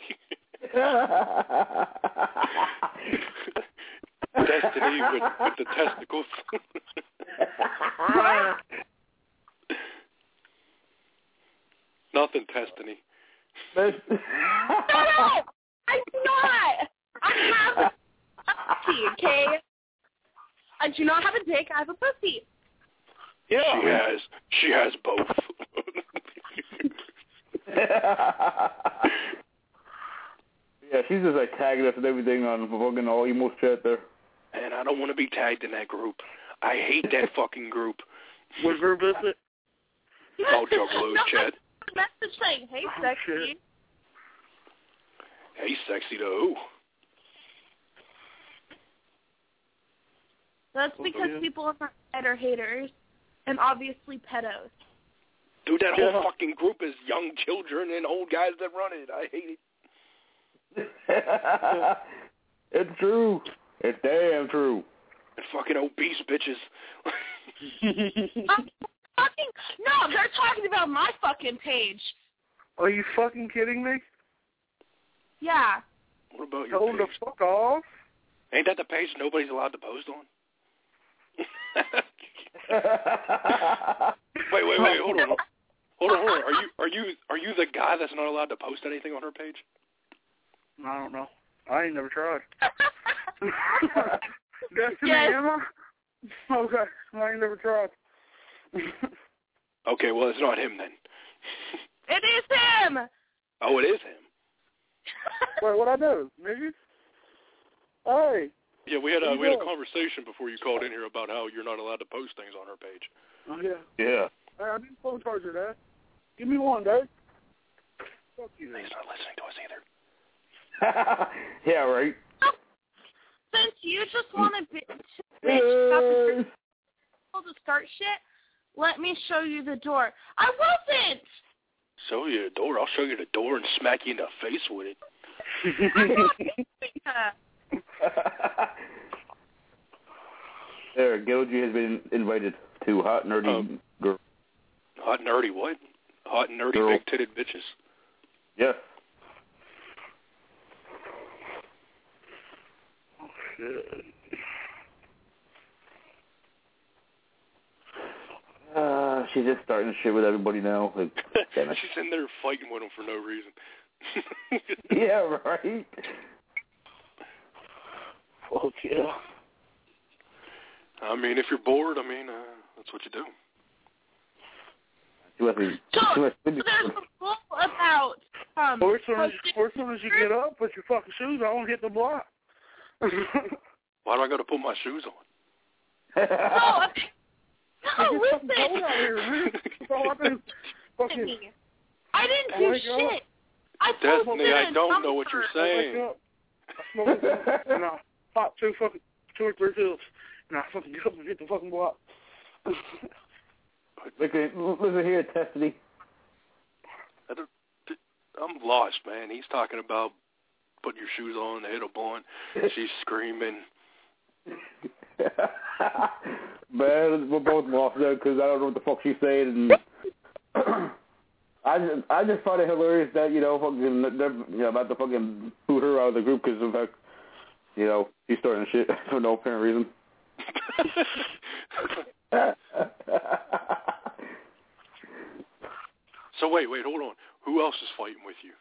Destiny with, with the testicles. Nothing, Destiny. No, no, I'm not. I have a pussy, okay? I do not have a dick. I have a pussy. Yeah. She has. She has both. Yeah, she's just like tagging us and everything on fucking all emo chat there. And I don't want to be tagged in that group. I hate that fucking group. What group is it? Oh, Juggalos chat. Message saying, "Hey, sexy." Oh, hey, sexy to who? That's because yeah. people on that are haters, and obviously pedos. Dude, that whole Yeah. fucking group is young children and old guys that run it. I hate it. It's true. It's damn true. And fucking obese bitches. I'm fucking no, they're talking about my fucking page. Are you fucking kidding me? Yeah. What about your Hold the page? fuck off. Ain't that the page nobody's allowed to post on? wait, wait, wait, hold on. Hold on, hold on. Are you are you are you the guy that's not allowed to post anything on her page? I don't know. I ain't never tried. Destiny, Yes. am I? Okay, I ain't never tried. Okay, well it's not him then. It is him. Oh, it is him. Wait, what I do, nigga? Hey. Yeah, we had a What you we had a doing? conversation before you called in here about how you're not allowed to post things on her page. Oh, yeah. Yeah. Hey, I didn't phone charge her, Dad. Give me one, Dad. Fuck you. He's not listening to us either. Yeah, right. Since you just want to bitch, bitch about the people to start shit, let me show you the door. I wasn't. Show you the door. I'll show you the door and smack you in the face with it. I'm not doing that. There, Gilgy has been invited to Hot Nerdy Um, Girl. Hot nerdy what? Hot nerdy Girl. big titted bitches. Yes. Oh, shit. Uh, she's just starting shit with everybody now. Like, damn it. She's in there fighting with them for no reason. Yeah, right. Fuck yeah. I mean, if you're bored, I mean, uh, that's what you do. She wasn't. So, She was, there's a rule about um. Or as soon as, posting or as soon as you get up, put your fucking shoes on, hit the block. Why do I got to put my shoes on? No, okay. No, It's fucking cold listen. out here, man. That's all I do. Fucking, I didn't I do wake up. shit. I Destiny, posted I a don't know what you're number. I wake saying. up, I smoke it, and I pop two fucking, two or three pills, and I fucking get up and hit the fucking block. listen, listen here, Destiny. I don't, I'm lost, man. He's talking about putting your shoes on, hit a blunt. She's screaming. Man, we're both lost there because I don't know what the fuck she's saying. And I just, I just find it hilarious that, you know, fucking, they're, you know, about to fucking boot her out of the group because of fact, you know, she's starting shit for no apparent reason. So wait, wait, hold on. Who else is fighting with you?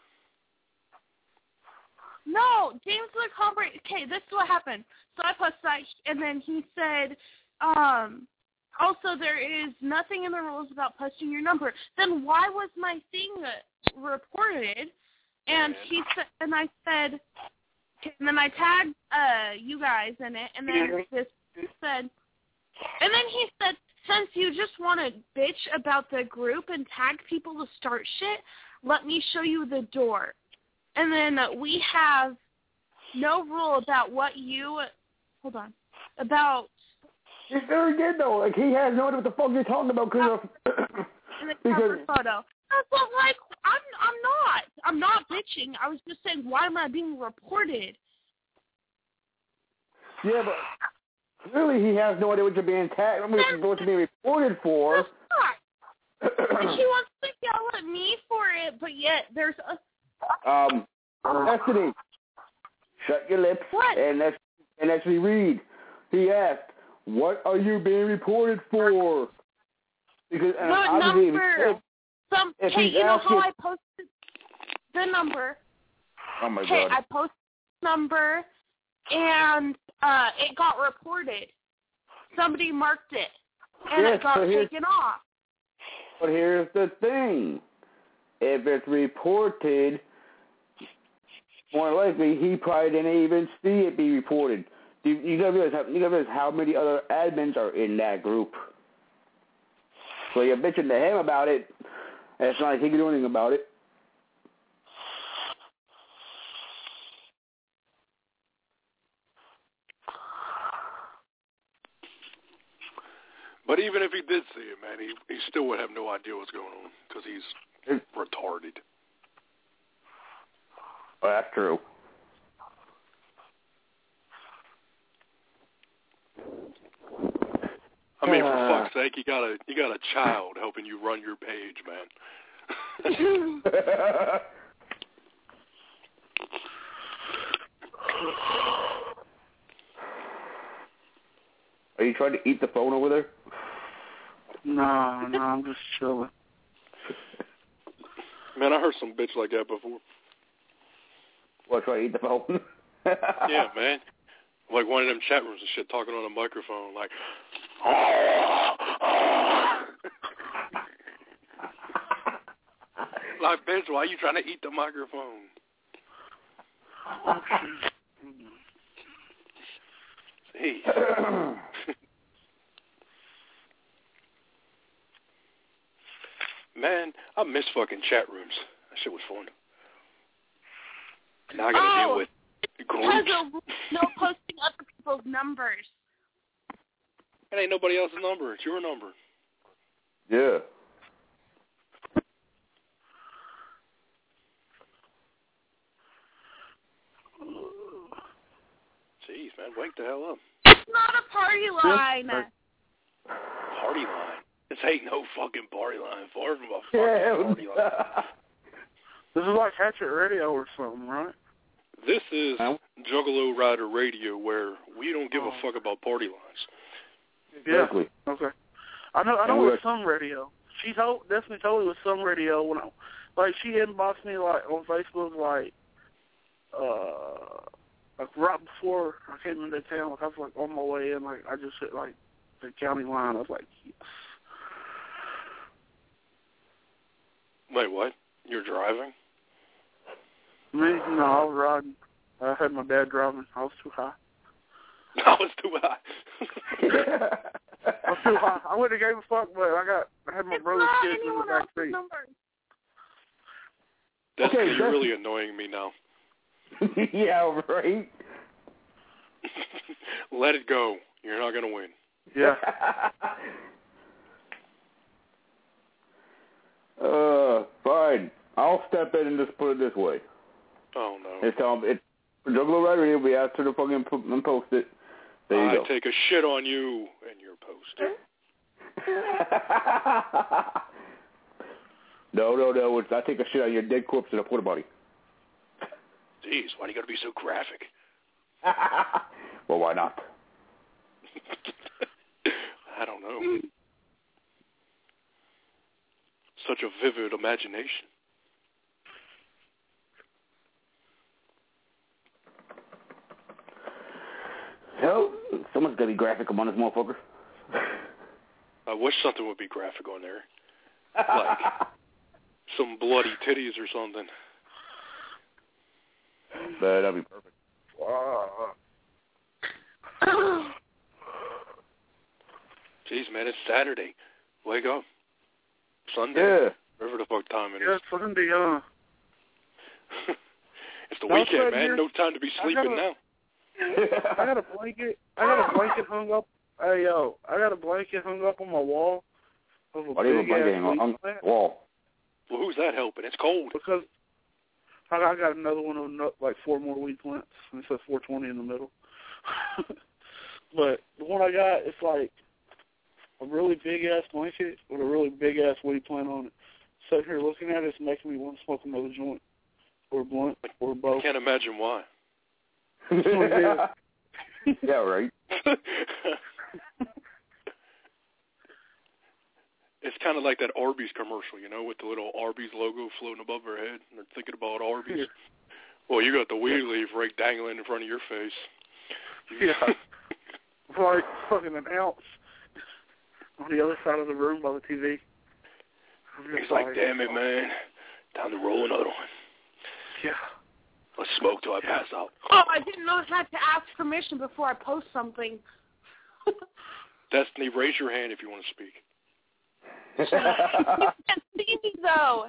No, James LeCombre. Okay, this is what happened. So I posted that, and then he said, um, also there is nothing in the rules about posting your number. Then why was my thing reported? And he said, and I said, and then I tagged uh you guys in it, and then this said, and then he said, since you just want to bitch about the group and tag people to start shit, let me show you the door. And then uh, we have no rule about what you. Hold on. About. It's very good though. Like he has no idea what the fuck you're talking about because of in the cover photo. But like, I'm I'm not. I'm not bitching. I was just saying, why am I being reported? Yeah, but clearly he has no idea what you're being tagged. I mean, what you're being reported for. She wants to yell at me for it, but yet there's a. Um, Destiny, shut your lips what? and let's and actually read. He asked, "What are you being reported for?" Because the number. Some, hey, you know how I posted the number? Oh my hey, God! I posted the number, and uh, it got reported. Somebody marked it, and yes, it got so taken off. But here's the thing: if it's reported, more likely he probably didn't even see it be reported. You, you gotta realize how, you gotta realize how many other admins are in that group. So you're bitching to him about it, and it's not like he can do anything about it. But even if he did see it, man, he he still would have no idea what's going on because he's retarded. Well, that's true. I mean, for fuck's sake, you got a you got a child helping you run your page, man. Are you trying to eat the phone over there? No, no, I'm just chilling. Man, I heard some bitch like that before. What, trying to eat the phone? Yeah, man. Like one of them chat rooms and shit, talking on a microphone, like. Like, bitch, why are you trying to eat the microphone? Jeez. Man, I miss fucking chat rooms. That shit was fun. Now I gotta oh, deal with groups. Because of no posting other people's numbers. It ain't nobody else's number. It's your number. Yeah. Jeez, man, wake the hell up. It's not a party line. Party line? This ain't no fucking party line. Far from a fucking yeah, party line. This is like Hatchet Radio or something, right? This is Juggalo Rider Radio, where we don't give a fuck about party lines. Exactly. Yeah. Okay. I know. I know it was some radio. She told definitely told me it was some radio when I, like, she inboxed me like on Facebook like, uh, like right before I came into town. Like I was like on my way in. Like I just hit like the county line. I was like, yes. Wait, what? You're driving? Me? No, I was riding. I had my dad driving. I was too high. I was too high. I was too high. I wouldn't have gave a fuck, but I got I had my it's brother's kids in the back seat. That's okay, you're really annoying me now. Yeah, right. Let it go. You're not gonna win. Yeah. uh, fine. I'll step in and just put it this way. Oh no. It's um, it's for Juggalo Rider Radio. We asked her to fucking put, and post it. There you I go. take a shit on you and your post. no, no, no. It's, I take a shit on your dead corpse in a porta potty. Jeez, why do you got to be so graphic? Well, why not? I don't know. Such a vivid imagination. Hell, someone's got to be graphic on this motherfucker. I wish something would be graphic on there. Like some bloody titties or something. That'd be perfect. Jeez, man, it's Saturday. Wake up. Sunday. Yeah. Whatever the fuck time it is. Yeah, Sunday, uh. It's the No, weekend, sir, man. you're- No time to be sleeping I now. I got a blanket. I got a blanket hung up. Hey yo, I got a blanket hung up on my wall. Of a Why do you have a big blanket ass hanging on weed plant. the wall? Well, who's that helping? It's cold. Because I I got another one of no- like four more weed plants. And it says four twenty in the middle. But the one I got, it's like a really big ass blanket with a really big ass weed plant on it. Sitting here looking at it, it's making me want to smoke another joint or a blunt or both. I can't imagine why. yeah. Yeah, right. It's kind of like that Arby's commercial, you know, with the little Arby's logo floating above her head, and they're thinking about Arby's. Yeah. Well, you got the weed leaf right dangling in front of your face. Yeah. Like fucking an ounce on the other side of the room by the T V. He's like, damn it, man. Time to roll another one. Yeah. Let's smoke till I pass out. Oh, I did not have to ask permission before I post something. Destiny, raise your hand if you want to speak. You can't see me, though.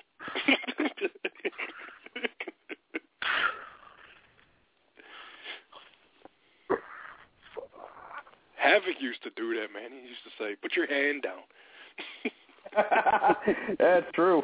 Havoc used to do that, man. He used to say, put your hand down. That's true.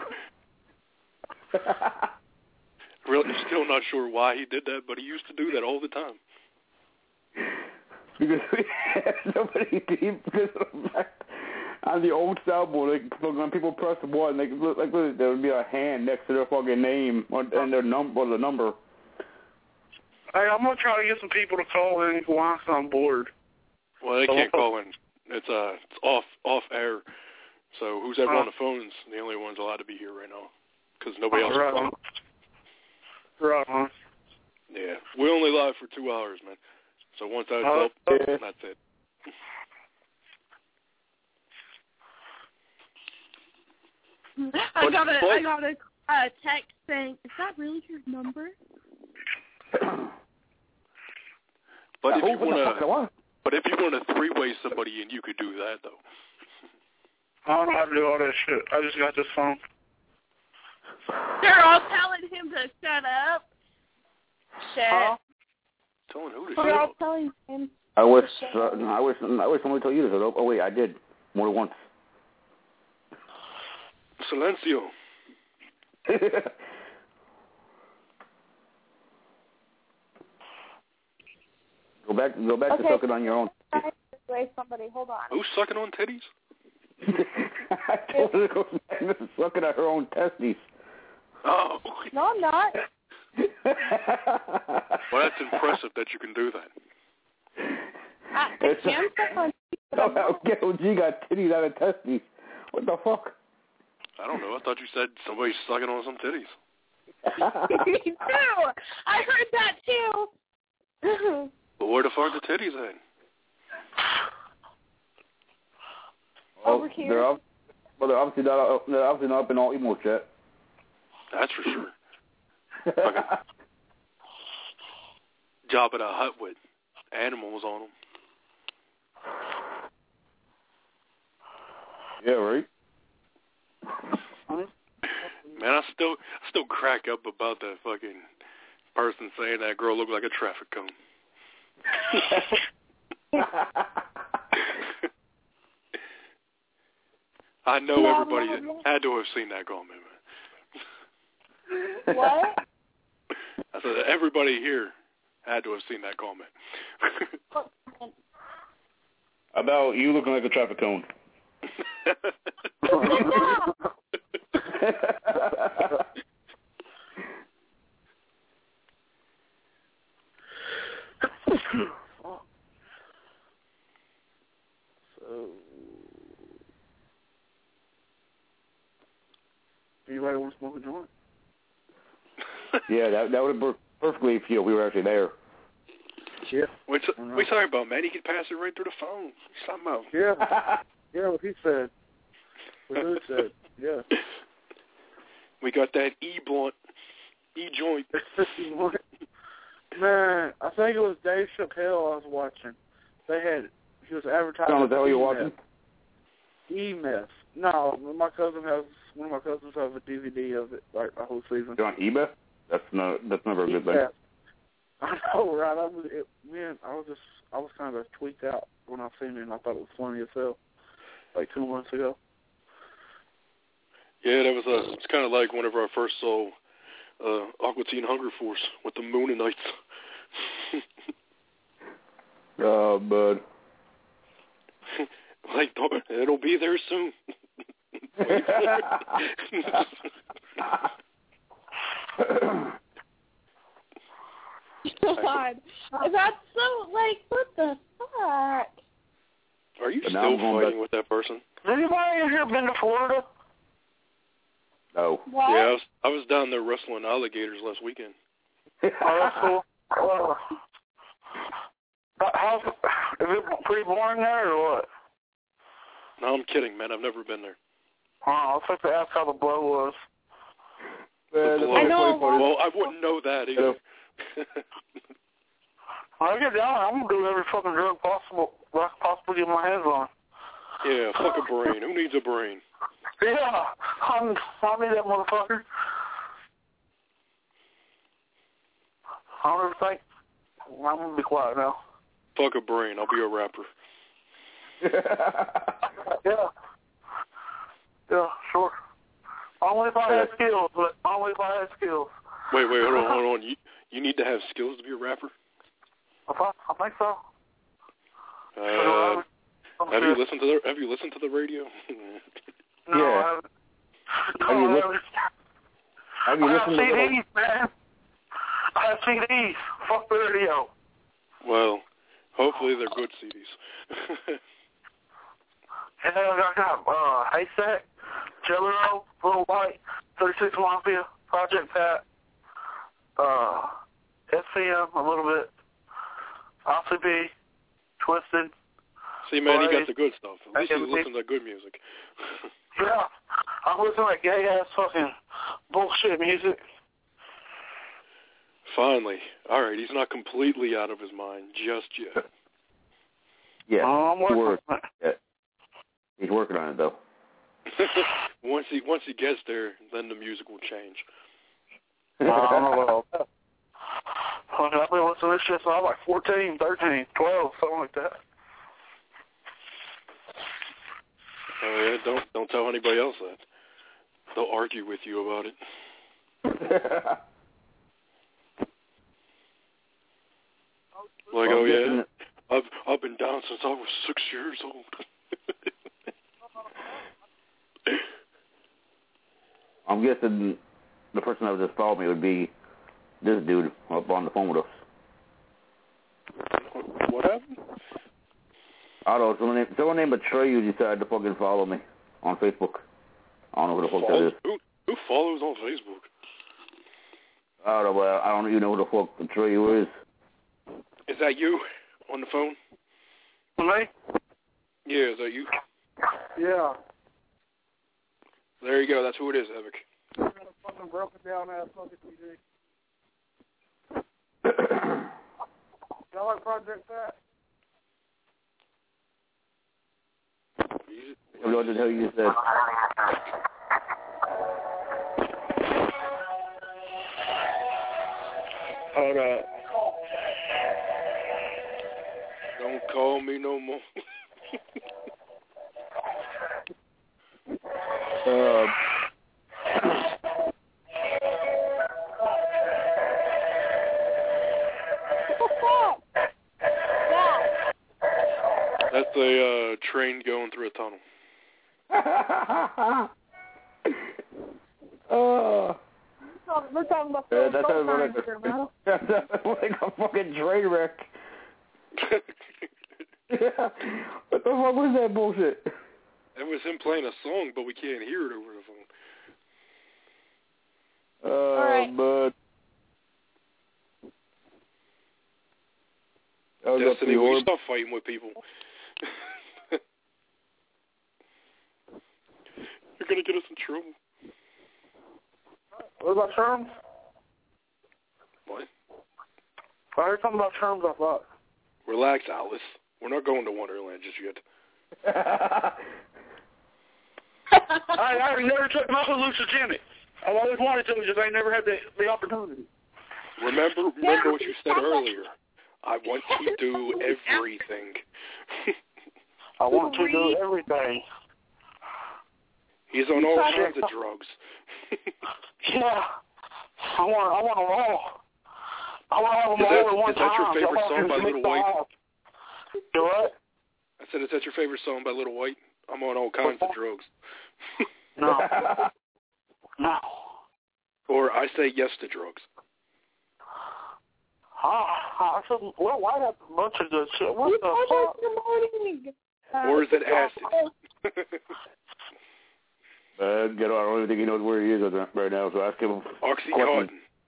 Really, I'm still not sure why he did that, but he used to do that all the time. Because we had so many people. On the old soundboard, like, when people press the button, like, like there would be a hand next to their fucking name or, and their number or the number. Hey, I'm gonna try to get some people to call in while I'm bored. Well, they can't call in. It's uh, it's off off air. So who's ever Uh, on the phones, the only ones allowed to be here right now, because nobody else. Right can on. call. Right on. Yeah, we only live for two hours, man. So once that's Uh, up, yeah. that's it. I got a, But- I got a uh, text saying, "Is that really your number?" But if Yeah, you who- what the fuck I wanna, want? but if you wanna three-way somebody in, you could do that though. I don't know how to do all that shit. I just got this phone. They're all telling him to shut up. Shit. Huh? Telling who to They're shut all up? telling him. I wish, uh, I wish, I wish somebody told you this. Oh, wait, I did more than once. Silencio. Go back, go back Okay. to sucking on your own. Wait, somebody, hold on. Who's sucking on titties? I told her to go back to sucking at her own testes. Oh. No, I'm not. Well, that's impressive that you can do that. I, I can suck on Oh, Ghetto G got titties out of testes. What the fuck? I don't know. I thought you said somebody's sucking on some titties. Me too. I heard that too. But where the fuck are the titties at? Over Oh, here. They're up, well, they're obviously not. They're obviously not up in all emo chat. That's for sure. Fucking Job at a hut with animals on them. Yeah, right. Man, I still I still crack up about that fucking person saying that girl looked like a traffic cone. I know No, everybody no, no. had to have seen that comment, man. What? I said everybody here had to have seen that comment. About you looking like a traffic cone. So, anybody want to smoke a joint? Yeah, that that would have worked perfectly if you we were actually there. Yeah. What you what you talking about, man? He could pass it right through the phone. What's talking about? Yeah. Yeah, what he said. What Dude said. Yeah. We got that E-blunt, E-joint. Man, I think it was Dave Chappelle I was watching. They had, he was advertising. I don't know what you're watching. E-Meth. No, my cousin has, one of my cousins has a D V D of it, like a whole season. You're on eBay? That's no, that's never a good thing. Yeah. I know, right? I was, it, man, I was just, I was kind of tweaked out when I seen it, and I thought it was funny as hell, like two months ago. Yeah, that was a. It's kind of like whenever I first saw uh, Aqua Teen Hunger Force with the Mooninites. Oh, bud. Like, it'll be there soon. God, that's so, like, what the fuck? Are you But now still I'm going fighting back- with that person? Has anybody in here been to Florida? No. What? Yeah, I was, I was down there wrestling alligators last weekend. Oh, that's cool. Uh, how's it, is it pretty boring there, or what? No, I'm kidding, man. I've never been there. Oh, I was supposed to ask how the blow was. Man, The the blow- I know. Well, I wouldn't know that either. When I get down, I'm gonna do every fucking drug possible I can possibly get my hands on. Yeah, fuck a brain. Who needs a brain? Yeah, I'm, I'll be that motherfucker. I don't ever think. I'm gonna be quiet now. Fuck a brain. I'll be a rapper. Yeah. Yeah, sure. Only if I had skills, but only if I had skills. Wait, wait, hold on, hold on. You you need to have skills to be a rapper? I, thought, I think so. Uh, I'm have sure. you listened to the Have you listened to the radio? No, Yeah. I haven't. No, Have you I lis- haven't. Have you I have listened to C Little... Ds, man. I have C Ds. Fuck the radio. Well, hopefully they're good C Ds. And then I got uh, Haystack, Jello, Little White, thirty-six Mafia, Project Pat, uh, S C M a little bit, I C B, Twisted. See, man, you Boy. got the good stuff. At least you Okay. listen to good music. Yeah, I'm listening to like gay ass fucking bullshit music. Finally. All right, he's not completely out of his mind just yet. Yeah, Oh, I'm he working works. on it. Yeah. He's working on it, though. once he once he gets there, then the music will change. I don't know about that. Fucking, I've been listening to this shit since I was like fourteen, thirteen, twelve, something like that. Oh yeah, don't don't tell anybody else that. They'll argue with you about it. Like, Well, oh yeah, getting- I've I've been down since I was six years old. I'm guessing the person that would just follow me would be this dude up on the phone with us. What happened? I don't know. Someone named, someone named Betrayal decided to fucking follow me on Facebook. I don't know who the fuck Follow, that is. who who follows on Facebook? I don't know. Well, I don't even know who the fuck Betrayal is. Is that you on the phone? Me? Yeah, is that you? Yeah. There you go. That's who it is, Evic. Fucking broken down ass fucking T V. Y'all like Project Fat? What the hell you just said? Hold up. Don't call me no more. Uh, That's a uh, train going through a tunnel. oh. We're talking about Uh, that sounds Soul like Train here, man. a, that sounds like a fucking train wreck. Yeah. What the fuck was that bullshit? It was him playing a song, but we can't hear it over the phone. Oh, right. bud. That was up to Destiny, the will you orb. stop fighting with people? You're going to get us in trouble. What about terms? What? I heard something about terms, I thought. Relax, Alice. We're not going to Wonderland just yet. I, I never took no hallucinogenics. I've always wanted to, just I never had the, the opportunity. Remember, remember what you said earlier. I want to do everything. I want to do everything. He's on all kinds of drugs. Yeah. I want, I want them all. I want to have them all at one time. Is that your favorite time. song by Little White? Do what? I said, is that your favorite song by Little White? I'm on all kinds of drugs. No. No. Or I say yes to drugs. Ah, I said, well, White has a bunch of good shit. What the fuck? In the morning. Or is it acid? Uh, get on. I don't even think he knows where he is right now, so ask him. Oxycontin.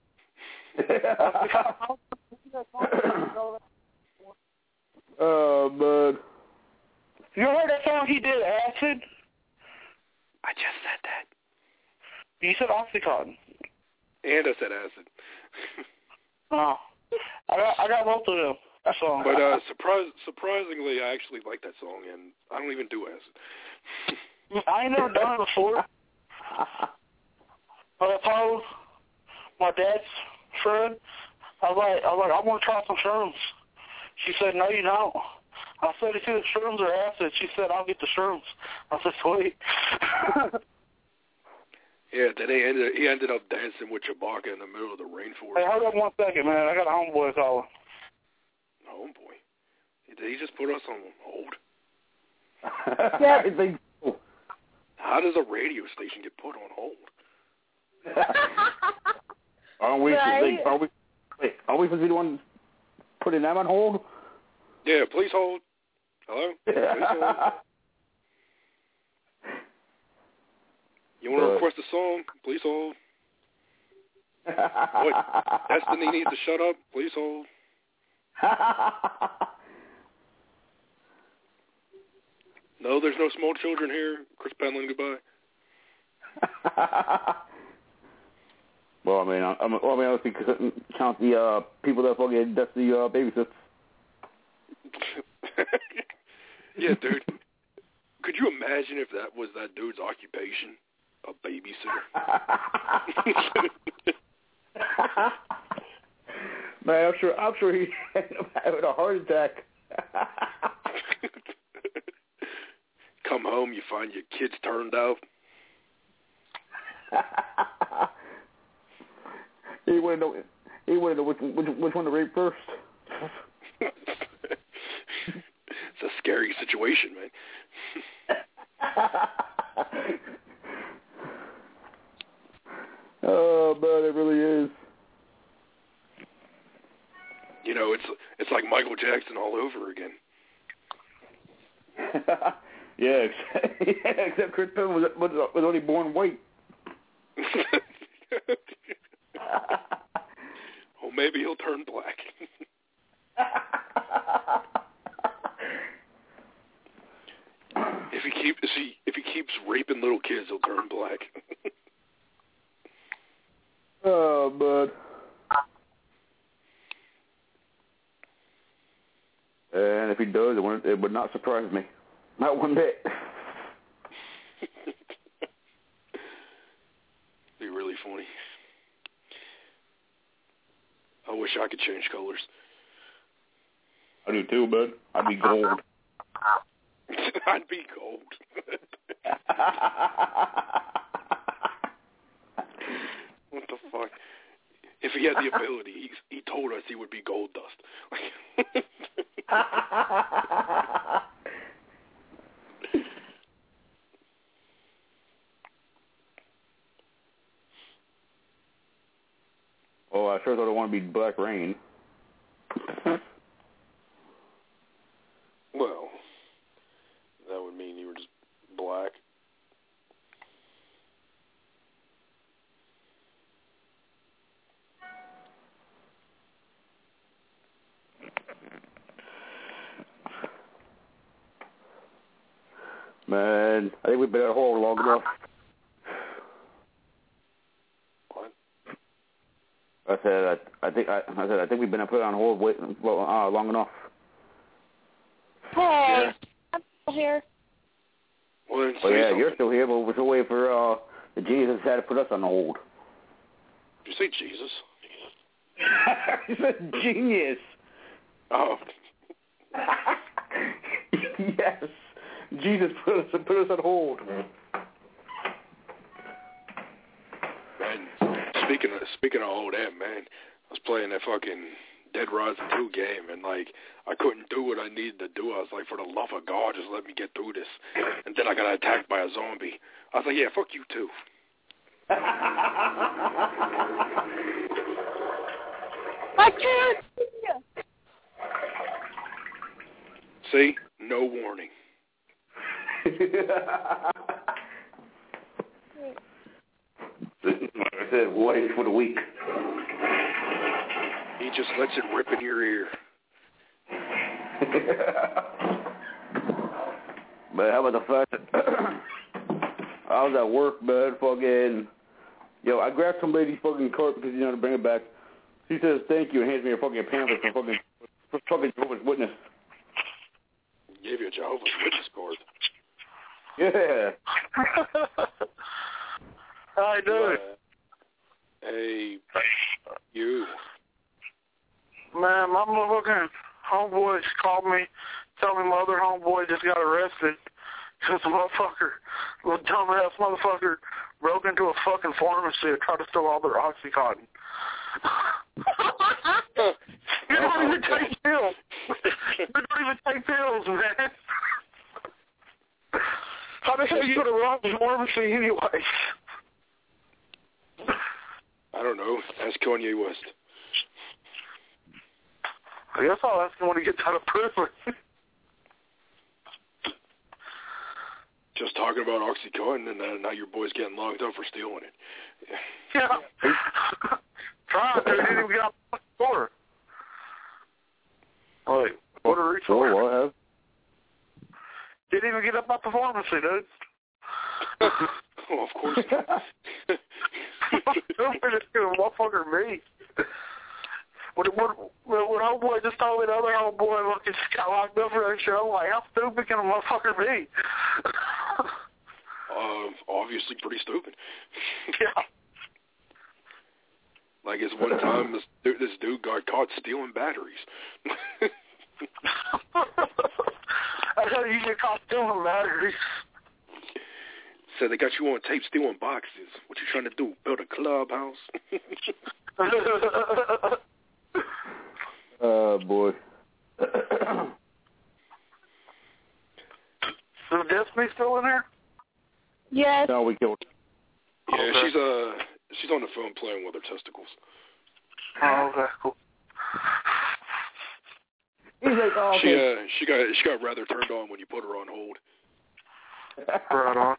Oh, man. You heard that song he did, Acid? I just said that. You said Oxycontin. And I said acid. Oh. I got, I got both of them. That song. But uh, surprise, surprisingly, I actually like that song, and I don't even do acid. I ain't never done it before. But I told my dad's friend, I was like, I was like, I want to try some shrooms. She said, no, you don't. I said, if the shrooms are acid. She said, I'll get the shrooms. I said, sweet. Yeah, then he ended, he ended up dancing with Chewbacca in the middle of the rainforest. Hey, hold on one second, man. I got a homeboy calling. Homeboy? Did he just put us on hold? Yeah, I think so. How does a radio station get put on hold? Aren't we? Right. Are we? Wait, are we supposed to be the ones putting them on hold? Yeah, please hold. Hello? Please hold. You want to request a song? Please hold. What? Destiny needs to shut up? Please hold. No, there's no small children here. Chris Penland, goodbye. Well, I mean, I, I mean, I mean, I couldn't count the uh, people that fucking that's the uh, babysits. Yeah, dude. Could you imagine if that was that dude's occupation? A babysitter. Man, I'm sure. I'm sure he ended up having a heart attack. Come home, you find your kids turned out. He wouldn't know. He wouldn't know which which, which one to rape first. It's a scary situation, man. Oh, man, it really is. You know, it's it's like Michael Jackson all over again. Yeah, except, yeah, except Chris Penn was, was was only born white. Well, maybe he'll turn black. If he keeps if he if he keeps raping little kids, he'll turn black. Oh, bud. And if he does, it would, it would not surprise me. Not one bit. Be really funny. I wish I could change colors. I do too, bud. I'd be gold. I'd be gold. What the fuck? If he had the ability, he, he told us he would be gold dust. Oh, I sure thought I wanted to be Black Rain. Well, that would mean you were just black. Man, I think we've been at home long enough. What? I said, I, I think, I, I said, I think we've been put on hold wait, uh, long enough. Hey, Yeah. I'm still here. Well, then Oh say yeah, something. you're still here, but we're still waiting for uh, the Jesus had to put us on hold. Did you say Jesus? He said genius. Oh. Yes. Jesus put us, put us on hold. Man, speaking of, speaking of all that, man, I was playing that fucking Dead Rising two game, and, like, I couldn't do what I needed to do. I was like, for the love of God, just let me get through this. And then I got attacked by a zombie. I was like, yeah, fuck you, too. I can't see you. See? No warning. I said, wait for the week. He just lets it rip in your ear. But how about the fact that I was at work, man, fucking, yo, I grabbed some lady's fucking cart because, you know, to bring it back. She says thank you and hands me a fucking pamphlet for fucking, for fucking Jehovah's Witness. Gave you a Jehovah's Witness card. Yeah. How you doing? Hey, you. Man, my motherfucking homeboy called me, told me my other homeboy just got arrested because the motherfucker, the dumbass motherfucker, broke into a fucking pharmacy and tried to steal all their Oxycontin. You don't even take pills. You don't even take pills, man. How the hell are you going to rob the pharmacy anyway? I don't know. Ask Kanye West. I guess I'll ask him when he gets out of prison. Just talking about OxyContin, and uh, now your boy's getting locked up for stealing it. Yeah. Try it, dude. He didn't even get out the door. Like, what a resource. Oh, I have. Didn't even get up out the pharmacy, dude. Oh, of course not. Motherfucker me. When, when, when homeboy just told me the other homeboy fucking just got locked up for that shit, I'm like, how stupid can a motherfucker be? uh, obviously pretty stupid. Yeah. Like, it's one time this dude, this dude got caught stealing batteries. That's how you get caught stealing batteries. Said they got you on tape stealing boxes. What you trying to do? Build a clubhouse? Oh, boy. So Destiny still in there? Yes. No, we killed her. Yeah, okay. she's uh she's on the phone playing with her testicles. Oh, okay, cool. He's like, oh, okay. She uh she got she got rather turned on when you put her on hold. Right on.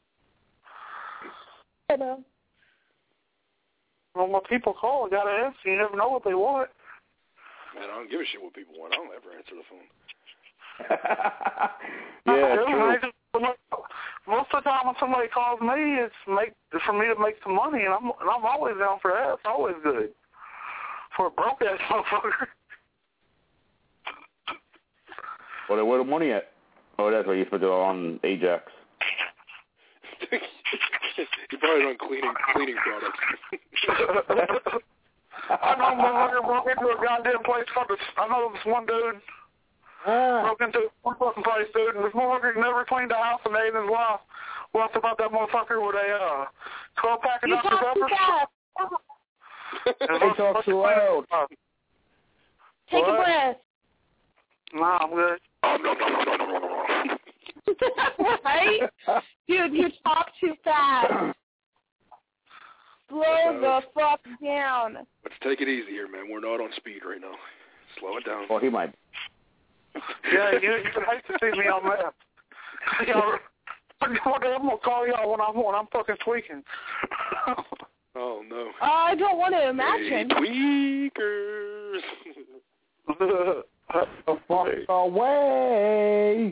Hello. Well, when people call, I gotta answer. You never know what they want. Man, I don't give a shit what people want. I don't ever answer the phone. Yeah, Dude, true. I just, most of the time when somebody calls me, it's make for me to make some money, and I'm and I'm always down for that. It's always good for a broke ass motherfucker. Well, where the money at? Oh, that's where you put it on Ajax. You probably on cleaning cleaning products. I know motherfucker broke into a goddamn place called this. I know this one dude ah. broke into one fucking place, dude, and this motherfucker never cleaned a house a day in his life. What's about that motherfucker with a uh, twelve pack of Doctor Pepper? They talk too loud. Take what? a breath. Nah, I'm good. Right? Dude, you talk too fast. Slow the fuck down. Let's take it easy here, man. We're not on speed right now. Slow it down. Well, he might. Yeah, you, you can hate to see me on that. Y'all, I'm gonna call y'all when I'm when I'm fucking tweaking. Oh no. I don't want to imagine. Hey, tweakers. The fuck away.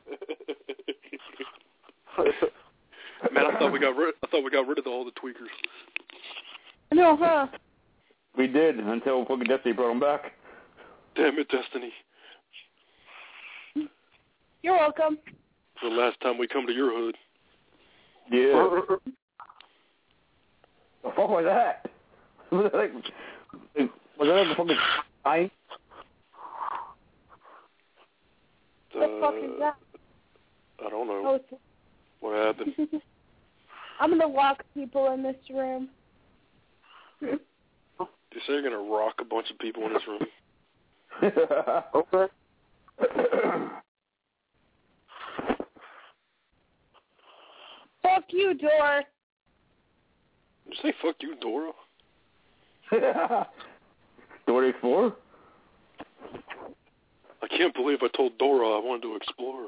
Man, I thought we got rid. I thought we got rid of all the tweakers. No, huh? We did until fucking Destiny brought them back. Damn it, Destiny. You're welcome. The last time we come to your hood. Yeah. was that? Was that like, was that like a fucking sign? What the fuck is that? I don't know. Oh, it's... What happened? I'm gonna lock people in this room. You say you're gonna rock a bunch of people in this room? Okay. Fuck you, Dora. Did you say fuck you, Dora? Dora Explorer? I can't believe I told Dora I wanted to explore.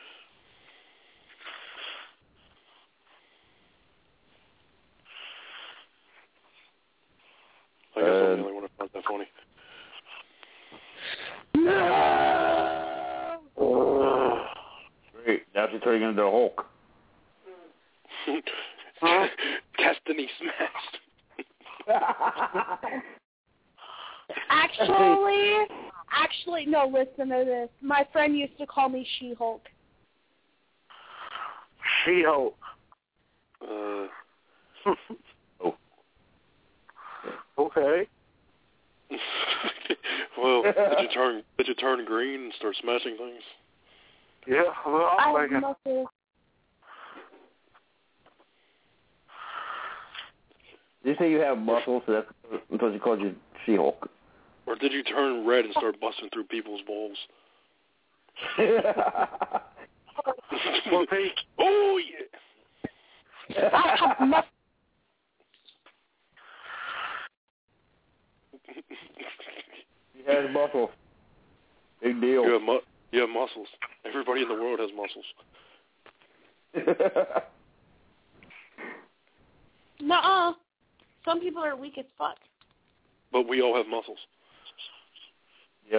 I guess uh, I'm the only one who found that funny. No! Great, now she's turning into a Hulk. Destiny smashed. Actually, actually, no, listen to this. My friend used to call me She-Hulk. She-Hulk. Uh, oh. Okay. Well, did you turn did you turn green and start smashing things? Yeah, well, I'm I thinking. have nothing. Did you say you have muscles? So that's because you called you She-Hulk. Or did you turn red and start busting through people's balls? Oh yeah. I have nothing. He has muscles. Big deal. You have, mu- you have muscles. Everybody in the world has muscles. Nuh-uh. Some people are weak as fuck. But we all have muscles. Yeah.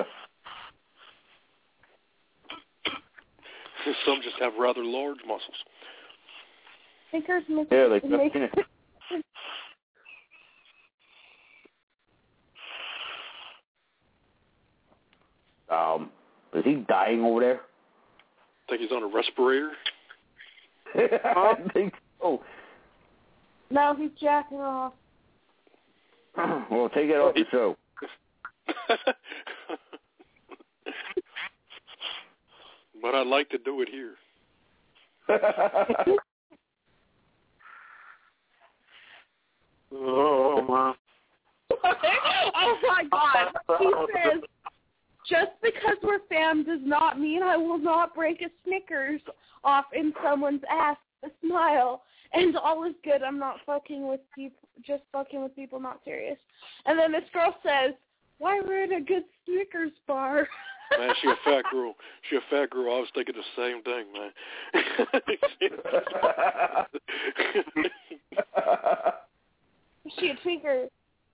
Some just have rather large muscles. Thinkers make yeah, like make Um, is he dying over there? Think he's on a respirator? I think so. No, he's jacking off. Well, take it off the show. But I'd like to do it here. Oh, my. Oh, my God. He says, just because we're fam does not mean I will not break a Snickers off in someone's ass with a smile. And all is good. I'm not fucking with people, just fucking with people, not serious. And then this girl says, why we're at a good Snickers bar? Man, she a fat girl. She a fat girl. I was thinking the same thing, man. Is she a tweaker?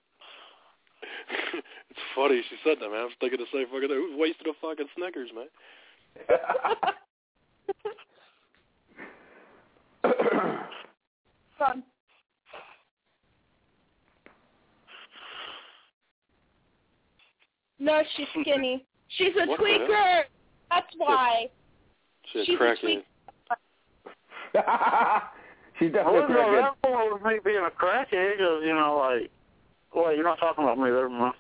It's funny she said that, man. I was thinking the same fucking thing. Who's wasting a fucking Snickers, man? Fun. No, she's skinny. She's a what tweaker. That's why. She's, she's a crackhead. She's I definitely a wouldn't know crackhead. that for with me being a crackhead, because, you know, like, well, you're not talking about me there, man.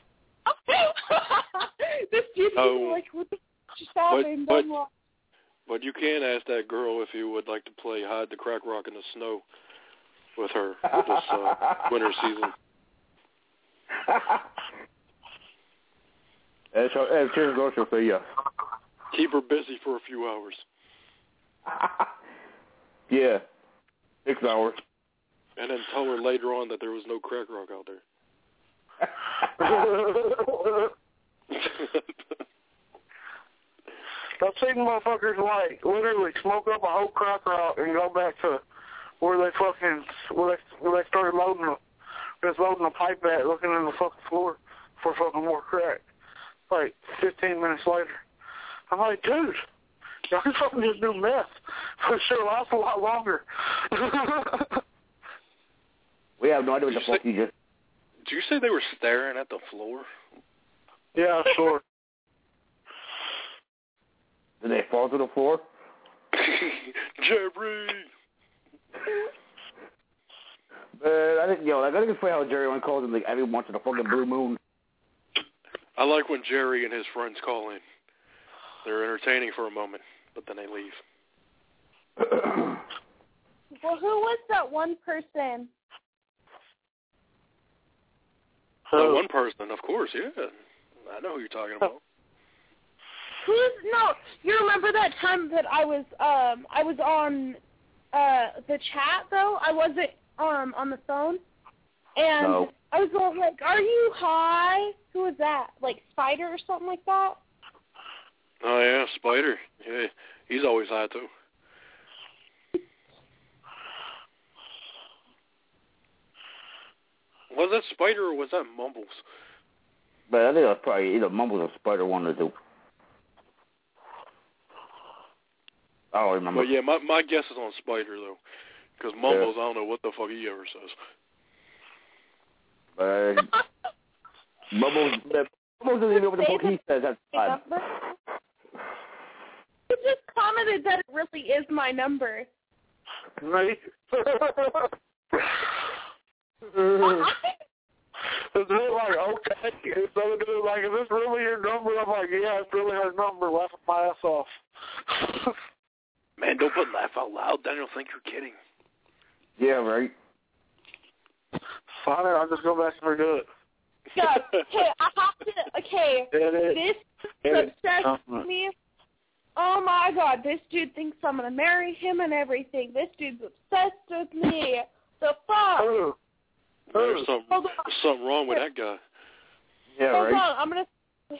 This dude Oh. is like, what the f*** just happened? But- I'm like, But you can ask that girl if you would like to play hide the crack rock in the snow with her this uh, winter season. And so, and she'll go, she'll say yes. Keep her busy for a few hours. Yeah, six hours. And then tell her later on that there was no crack rock out there. I've seen motherfuckers, like, literally smoke up a whole crack rock and go back to where they fucking, where they, where they started loading a, just loading a pipe at, looking in the fucking floor for fucking more crack. Like, fifteen minutes later. I'm like, dude, y'all can fucking just do meth. For sure lasts a lot longer. We have no idea what the fuck you just... Did you say they were staring at the floor? Yeah, sure. Did they fall to the floor? Jerry! Man, I think, yo, like, I think it's funny how Jerry only calls him like every once in a fucking blue moon. I like when Jerry and his friends call in. They're entertaining for a moment, but then they leave. Well, who was that one person? That one person, of course, yeah. I know who you're talking about. Who's no? You remember that time that I was um I was on uh the chat though? I wasn't um on the phone, and no. I was all like, "Are you high?" Who was that? Like Spider or something like that? Oh yeah, Spider. Yeah, he's always high too. Was that Spider or was that Mumbles? But I think that's probably either Mumbles or Spider, one or two. I don't remember. But yeah, my my guess is on Spider though, because Mumbles, yeah. I don't know what the fuck he ever says. Uh, Mumbles, Mumbles doesn't even know what the fuck he says. That's fine. He just commented that it really is my number. Right. And they're like, okay. So they're like, is this really your number? I'm like, yeah, it's really her number. Laughing my ass off. Man, don't put laugh out loud. Then they'll think you're kidding. Yeah, right. Fine, I'll just go back and redo it. Yeah, okay, I have to, okay, this is obsessed with me. Oh my god, this dude thinks I'm going to marry him and everything. This dude's obsessed with me. The fuck? Oh. There's something, there's something wrong with that guy. Yeah, Hold right. on, I'm going to...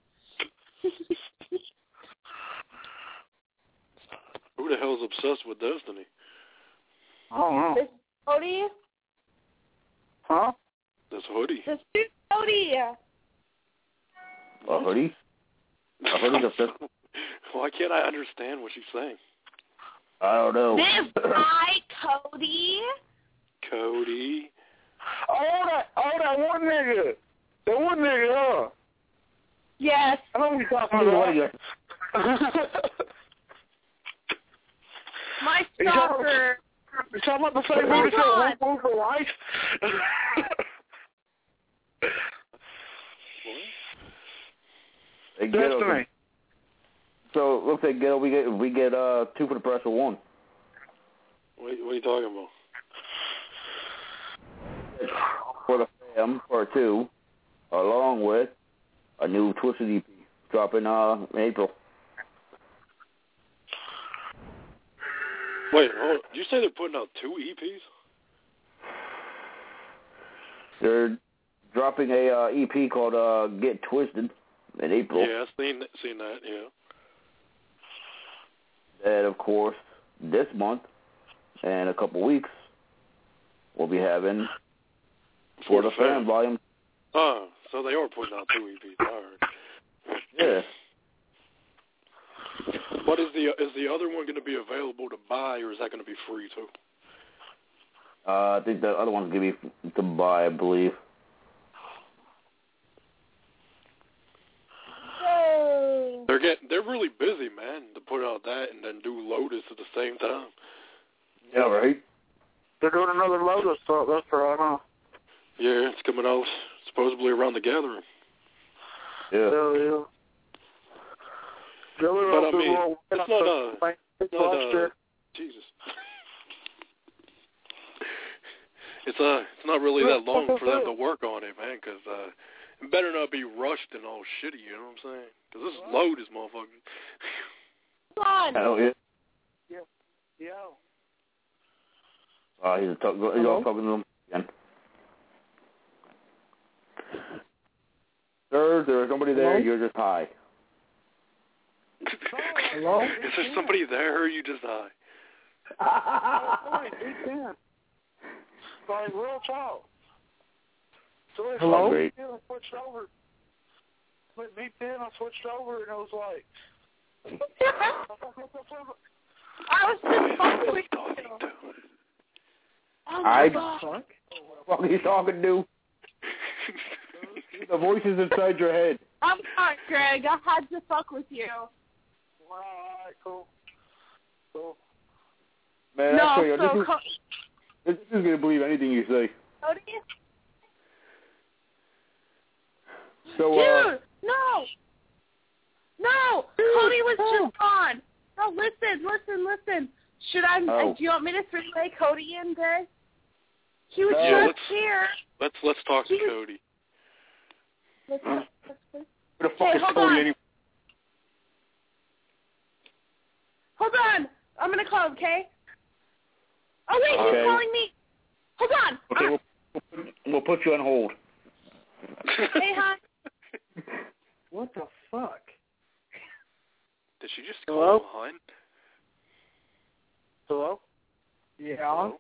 Who the hell's obsessed with Destiny? I don't know. This Cody? Huh? This hoodie. This dude Cody. A hoodie? A hoodie's obsessed? Why can't I understand what she's saying? I don't know. This guy, Cody. Cody. Oh, that, oh, that one nigga. That one nigga, huh? Yes. I know what you're talking about. My stalker. You're talking about the same movie that One Move for Life? Hey, Ghetto, Destiny. So, looks like Ghetto, we get, we get uh, two for the price of one. What, what are you talking about? For the Fam, part two, along with a new Twisted E P dropping uh, in April. Wait, hold on. Did you say they're putting out two E Ps? They're dropping a uh, E P called uh, Get Twisted in April. Yeah, I've seen, seen that, yeah. And, of course, this month and a couple weeks, we'll be having For, For the, the Fam Volume. Oh, so they are putting out two E Ps. I heard. Yeah. What is the is the other one going to be available to buy, or is that going to be free too? Uh, I think the other one's going to be to buy, I believe. Hey. They're getting they're really busy, man, to put out that and then do Lotus at the same time. Yeah, right. They're doing another Lotus, so that's right, huh? Yeah, it's coming out supposedly around the gathering. Yeah. Hell yeah. But I mean, it's not uh, it's not uh, Jesus. It's uh, it's not really that long for them to work on it, man. Because uh, it better not be rushed and all shitty. You know what I'm saying? Because this is Lotus, motherfucker. Come on. Hell yeah. Yeah. Yeah. Uh, he's talk, he's all talking to him again. Sir, there's somebody there. Hello? You're just high. Hello? Is there somebody there, or are you just high? Oh, he can. Like real child. So it's Hello? like, I switched over. With me then, I switched over, and it was like. I was just fucking with you. Oh my I, god. What the fuck are you talking to? The voices inside your head. I'm sorry, Greg. I had to fuck with you. Alright, cool. Cool. Man, no, I tell you, so this, is, this is going to believe anything you say. Should I? Oh. Uh, do you want me to three-way Cody in there? He was Yeah, just let's, here. Let's let's talk to He was- Cody. Let's, let's, let's, Who the fuck hey, is hold Cody on. anyway? Hold on. I'm gonna call him, okay? Oh wait, Okay. he's calling me. Hold on. Okay, Ah. we'll, we'll put you on hold. Hey, hon. What the fuck? Did she just call Hello? him a hun? Hello? Yeah. Hello.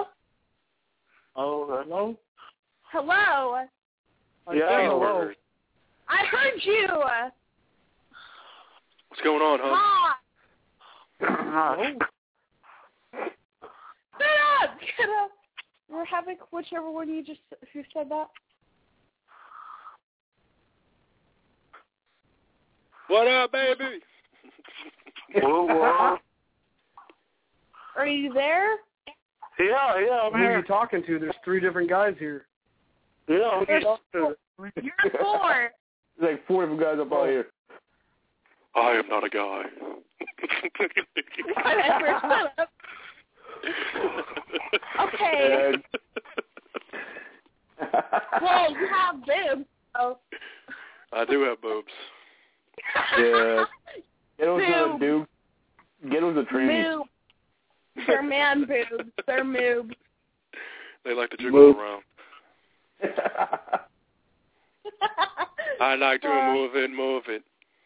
Oh, hello? Hello. I yeah, said hello. Word. I heard you. What's going on, hun? Hi. Shut up! Shut up! Or Havoc, whichever one you just who said that. What up, baby? Whoa, whoa. Are you there? Yeah, yeah, I'm Who here. are you talking to? There's three different guys here. Yeah, I'm There's talking four. to. You're four. There's like four different guys up out here. I am not a guy. Whatever. Shut up. Okay. Well, you have boobs. So. I do have boobs. Yeah. Ghetto's not a Boob. dude. Ghetto's a tranny. Moob. They're man boobs. They're moobs. They like to jiggle Move. around. I like to Uh, move it, move it.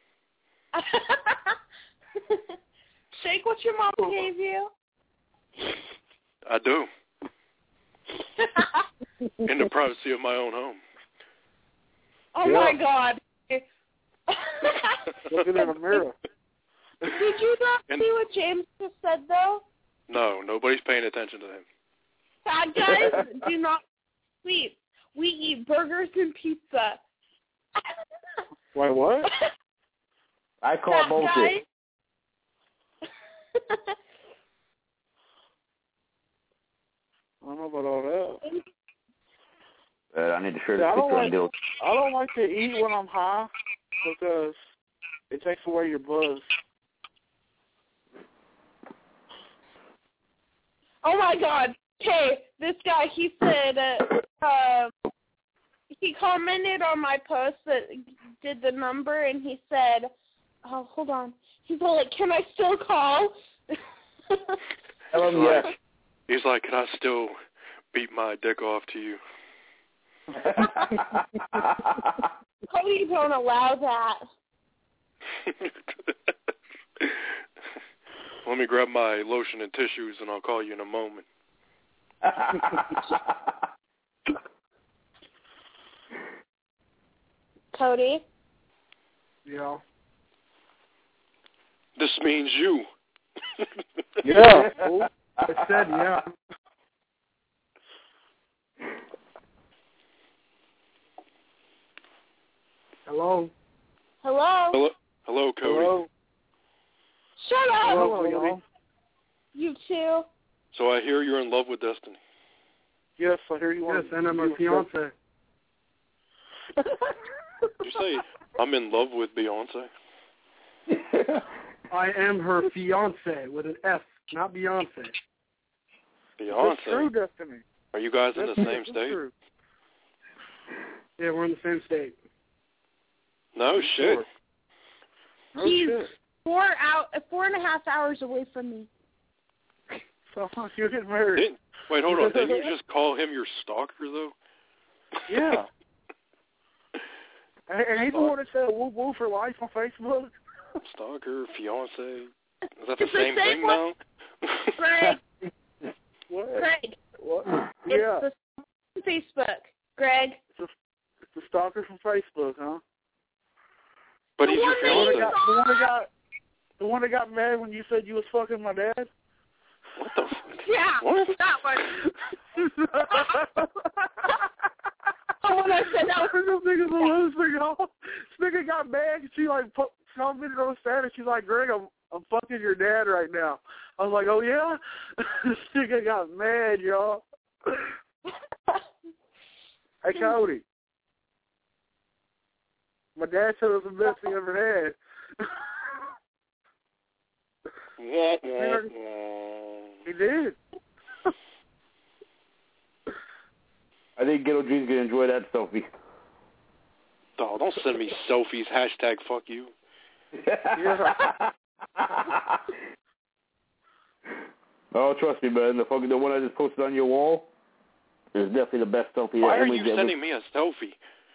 Shake what your mom gave you. I do. In the privacy of my own home. Oh Yeah. my God. Looking in the mirror. Did you not And- see what James just said, though? No, nobody's paying attention to him. Bad guys do not sleep. We eat burgers and pizza. Wait, what? I call Bad bullshit. guys. I don't know about all that. Uh, I need to share Yeah, this I don't picture on like. Ghetto. I don't like to eat when I'm high because it takes away your buzz. Oh my God. Okay, this guy, he said, uh, uh, he commented on my post that did the number, and he said, oh, hold on. He's all like, can I still call? Tell him He's yes. like, he's like, can I still beat my dick off to you? Cody don't allow that. Let me grab my lotion and tissues, and I'll call you in a moment. Cody? Yeah. This means you. Yeah. I said yeah. Hello. Hello? Hello, hello, Cody. Hello. Shut up! Hello, y'all. You too. So I hear you're in love with Destiny. Yes, I hear you Yes, want and I'm her you- fiance. Did you say I'm in love with Beyonce? I am her fiance with an F, not Beyonce. Beyonce? That's true, Destiny. Are you guys in That's the same that's state? True. Yeah, we're in the same state. No shit. No He's shit. four out, four and a half hours away from me. So you're getting married. Didn't, wait, hold on. Didn't you just call him your stalker, though? Yeah. and, and he's the one that said woo woo for life on Facebook. Stalker, fiance. Is that the It's the same, same thing one. now? Greg, What? Greg, What? it's Yeah. the Facebook. Greg. It's, a, it's the stalker from Facebook, huh? But The he's your one that The one that fiance. got the one that got the one that got mad when you said you was fucking my dad. What the fuck? Yeah, What? that one. Oh, when I said that was This nigga's a loser, y'all. This nigga got mad and she like put commented on status. She's like, Greg, I'm I'm fucking your dad right now. I was like, oh yeah? This nigga got mad, y'all. Hey Cody. My dad said it was the best he ever had. Wah, wah, wah. He did. I think Ghetto G's gonna enjoy that selfie. Oh, don't send me selfies. Hashtag fuck you. Yeah. Oh, trust me, man. The fucking the one I just posted on your wall is definitely the best selfie. Why that are you Emily's sending ever... me a selfie?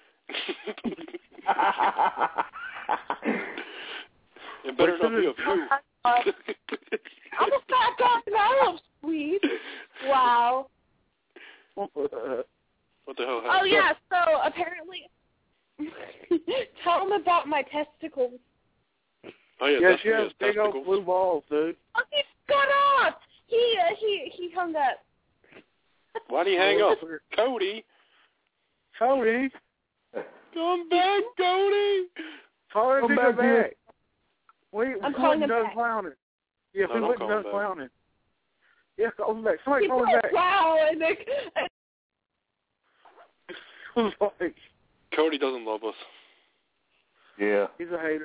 It better not be of you. I'm a fat guy and I love sweet. Wow. What the hell happened? Oh, yeah, so apparently... Tell them about my testicles. Oh, yeah, yeah that's she has big testicles. old blue balls, dude. Oh, he got off! He, uh, he, he hung up. Why'd he hang up? Cody? Cody? Come back, Cody! Call him Come back. back. We, I'm we calling went him done back. clowning. Yeah, No, we don't went call done him back. clowning. Yeah, call him back. Somebody He call him put back. wow, and it, I was like, Cody doesn't love us. Yeah. he's a hater.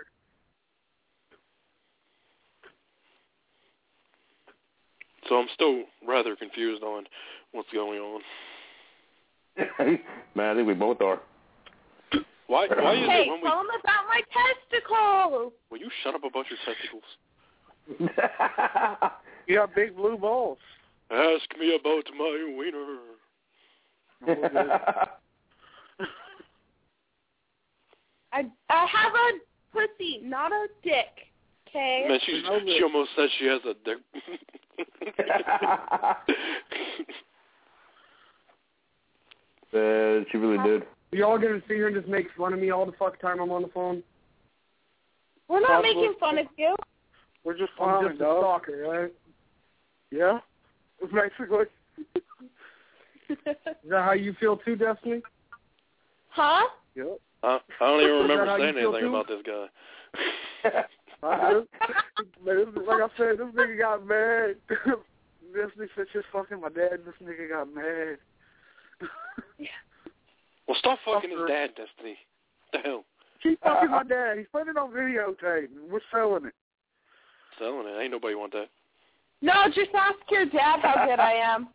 So I'm still rather confused on what's going on. Man, I think we both are. Why, why is hey, it when we... tell them about my testicles. Will you shut up about your testicles? You got big blue balls. Ask me about my wiener. I, I have a pussy, not a dick. Okay? Man, she, she almost said she has a dick. Uh, she really did. Y'all gonna sit here and just make fun of me all the fuck time I'm on the phone? We're not making fun of you. We're just I'm clowning, just a dog. stalker, right? Yeah, basically. Is that how you feel too, Destiny? Huh? Yep. I, I don't even Is that remember how you saying feel anything too? about this guy. I do. Man, this, like I said, this nigga got mad. Destiny said she's fucking my dad, and this nigga got mad. Well, stop fucking his dad, Destiny. What the hell? Keep fucking my dad. He's putting it on videotape. We're selling it. Selling it. Ain't nobody want that. No, just ask your dad how good I am.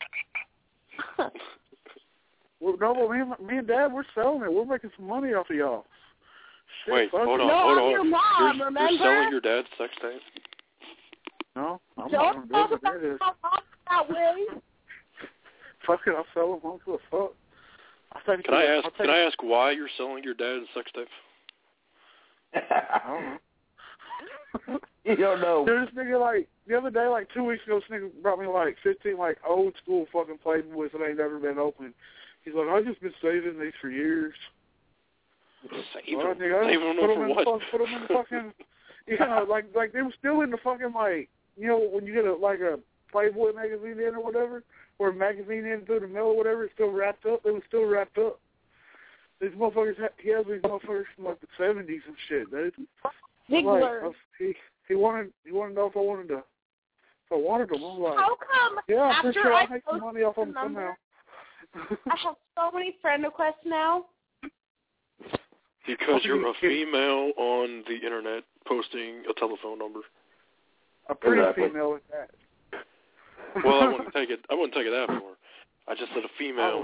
Well, no, well, me, and, me and Dad, we're selling it. We're making some money off of y'all. Shit, Wait, fuck hold it. on, No, hold I'm on. your mom, you're, remember? you're selling your dad's sex tape? No, I'm Don't not talk going to do about it. my mom that way. Fuck it, I'll sell them. I don't give a fuck. I'll take Can it. I ask? I'll take Can I it. ask why you're selling your dad's sex tape? I don't know. You don't know. Dude, this nigga, like, the other day, like, two weeks ago, this nigga brought me, like, fifteen, like, old school fucking Playboys that ain't never been opened. He's like, I've just been saving these for years. Save Well, them. nigga, I Save just them put for them in what? The, fuck- put them in the fucking, you know, like, like, they were still in the fucking, like, you know, when you get, a like, a Playboy magazine in or whatever, or a magazine in through the mail or whatever, it's still wrapped up. They were still wrapped up. These motherfuckers, ha- he has these motherfuckers from, like, the seventies and shit, dude. Ziggler. Like, I was, he, he wanted, he wanted to know if I wanted to, if I wanted them. I was like, How come yeah, I'm pretty after sure I I'll make some post money off the them somehow. number, I have so many friend requests now? Because you're a female on the internet posting a telephone number. A pretty Exactly. female at that. Well, I wouldn't take it. I wouldn't take it that far. I just said a female.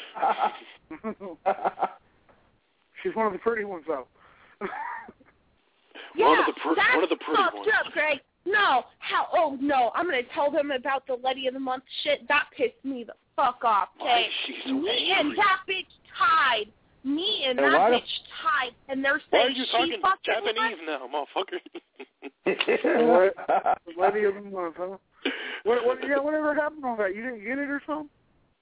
She's one of the pretty ones, though. Yeah, one of the pr- that's one of the pretty fucked ones. up, Greg. No, how? Oh no, I'm gonna tell them about the Letty of the Month shit. That pissed me the fuck off. Why Okay, is she so me angry? and that bitch tied. Me and Hey, that why the- bitch tied, and they're Why are saying you she talking fucking Japanese now, motherfucker? What? The lady of the month, huh? What, what, yeah, whatever happened on that? You didn't get it or something?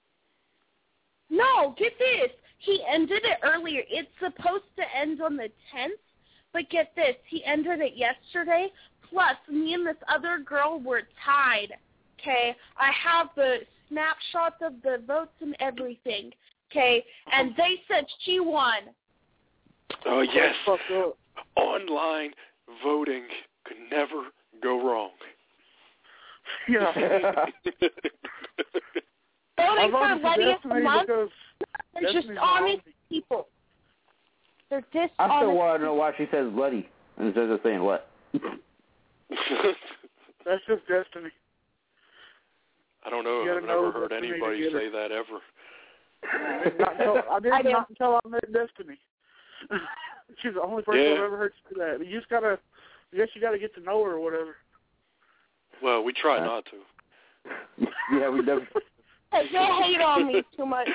No, get this. He ended it earlier. It's supposed to end on the tenth, but get this. He ended it yesterday. Plus, me and this other girl were tied. Okay, I have the snapshots of the votes and everything. Okay, and they said she won. Oh yes, Fucked up. online voting could never go wrong. Yeah. Voting for voted for Letty of the Destiny Month, because they're just Destiny's honest wrong. people. They're I still dishonest. want to know why she says Letty instead of saying what. That's just Destiny. I don't know. I've never heard anybody say that ever. Not until, I didn't I did. not until I met Destiny. She's the only person Yeah. I've ever heard say that. You just gotta, I guess you gotta get to know her or whatever. Well, we try not to. Yeah, we definitely. Hey, you hate on me too much.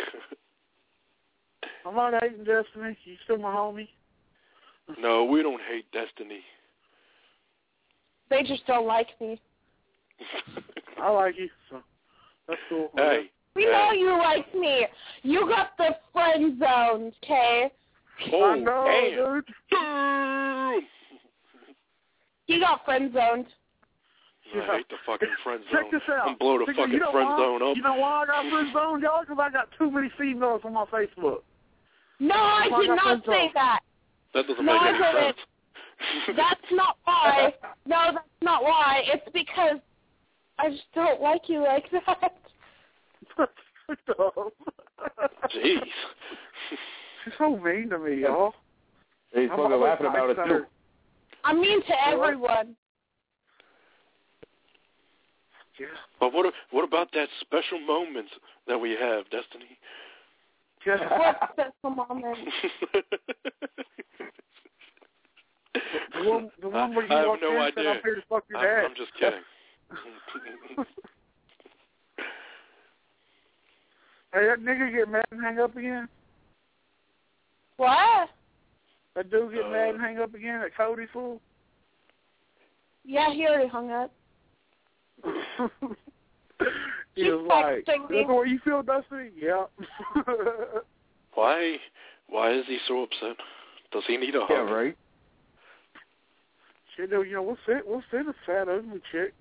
I'm not hating Destiny. You still my homie. No, we don't hate Destiny. They just don't like me. I like you, so that's cool. Hey. We hey. know you like me. You got the friend zoned, okay? Oh, I know, damn. dude. He got friend zoned. I hate the fucking friend zone. Check this out. I'm blow the Check fucking you know friend why? zone up. You know why I got friend zoned, y'all? Because I got too many females on my Facebook. No, I That's why did got not friend say zoned. that. That doesn't No, make I any didn't. sense. That's not why. No, that's not why. It's because I just don't like you like that. Jeez. She's so mean to me, y'all. He's I'm fucking always laughing nice about it, to too. her. I'm mean to everyone. Yeah. But what what about that special moments that we have, Destiny? What special moment? The one, the one where you I have walked no in and said, idea. I'm here to fuck your I'm, dad. I'm just kidding. Hey, that nigga get mad and hang up again? What? That dude get Uh, mad and hang up again? That Cody fool? Yeah, he already hung up. He He's was like, texting me. that's the way you feel, Dusty? Yeah. Why why is he so upset? Does he need a hug? Yeah, right? Shit, dude, you know, what's it? What's in a fat, ugly chick?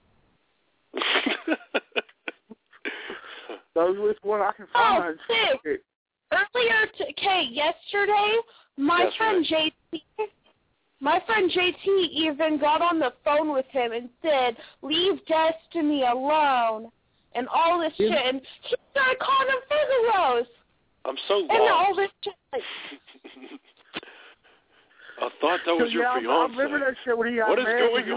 The ugliest one I can Oh, find. sick. Earlier, t- okay, yesterday, my Yesterday. friend J T, my friend J T even got on the phone with him and said, "Leave Destiny alone," and all this Yeah. shit, and he started calling him Figaro's, I'm so and all lost. this shit. Like, I thought that was your yeah, I- fiance. I remember that shit when he got What is mad. going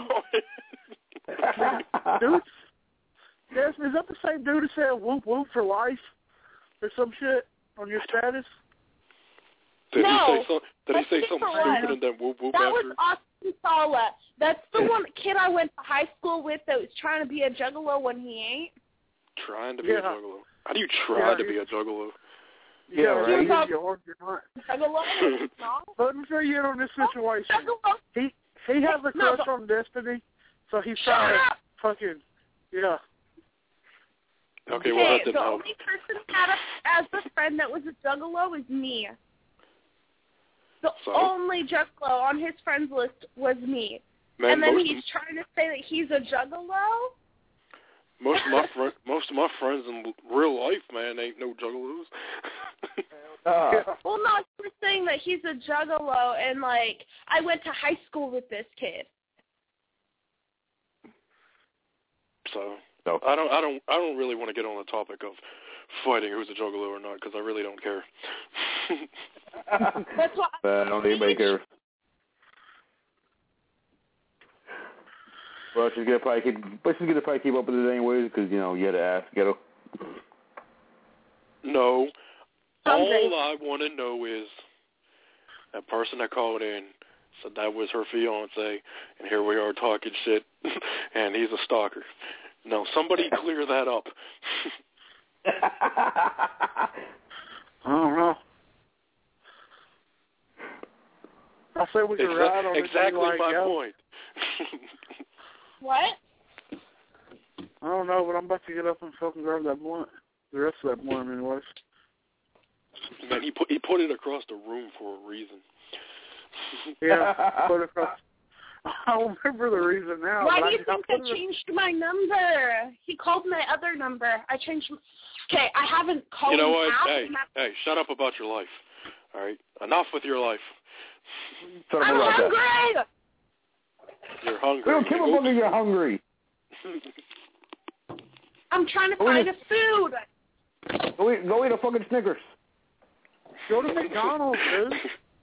on? Dude, yes, is that the same dude that said whoop whoop for life or some shit on your status? Did No, he say, so, did he that's say something different. stupid and then whoop whoop that after? was Austin Sala. That's the one kid I went to high school with that was trying to be a juggalo when he ain't. Trying to be Yeah. a juggalo. How do you try Yeah, to he- be a juggalo? Yeah, Yeah, right. right. You're, or you're not. Juggalo? No. But I'm sure you're in this situation. Juggalo. He he has a No, crush on Destiny, so he's Shut trying to up. fucking yeah. Okay, well, that Okay, didn't the help. only person that had a, as a friend that was a juggalo is me. The So? only juggalo on his friends list was me. Man, and then most, he's trying to say that he's a juggalo? most of my fri- most of my friends in real life, man, ain't no juggalos. Uh, Well, no, he was saying that he's a juggalo, and, like, I went to high school with this kid. So No. I don't, I don't, I don't really want to get on the topic of fighting who's a juggalo or not because I really don't care. That's why I don't think anybody cares. Well, she's gonna probably keep, but she's gonna probably keep up with it anyways because you know you had to ask, ghetto. No, Someday. all I want to know is that person that called in said that was her fiance, and here we are talking shit, and he's a stalker. No, somebody clear that up. I don't know. I say we can Exa- ride on exactly it. Like, my yo. point. What? I don't know, but I'm about to get up and fucking grab that blunt. The rest of that blunt, anyways. Man, he put he put it across the room for a reason. Yeah, put it across. I don't remember the reason now. Why but do you I, think I I put it- changed my number? He called my other number. I changed. My... Okay, I haven't called You know him what? out. Hey, hey, shut up about your life. All right, enough with your life. Shut up I'm about hungry. that. You're hungry. We don't give a fuck if you're hungry. I'm trying to Go find eat a food. Go eat, go eat a fucking Snickers. Go to McDonald's, dude.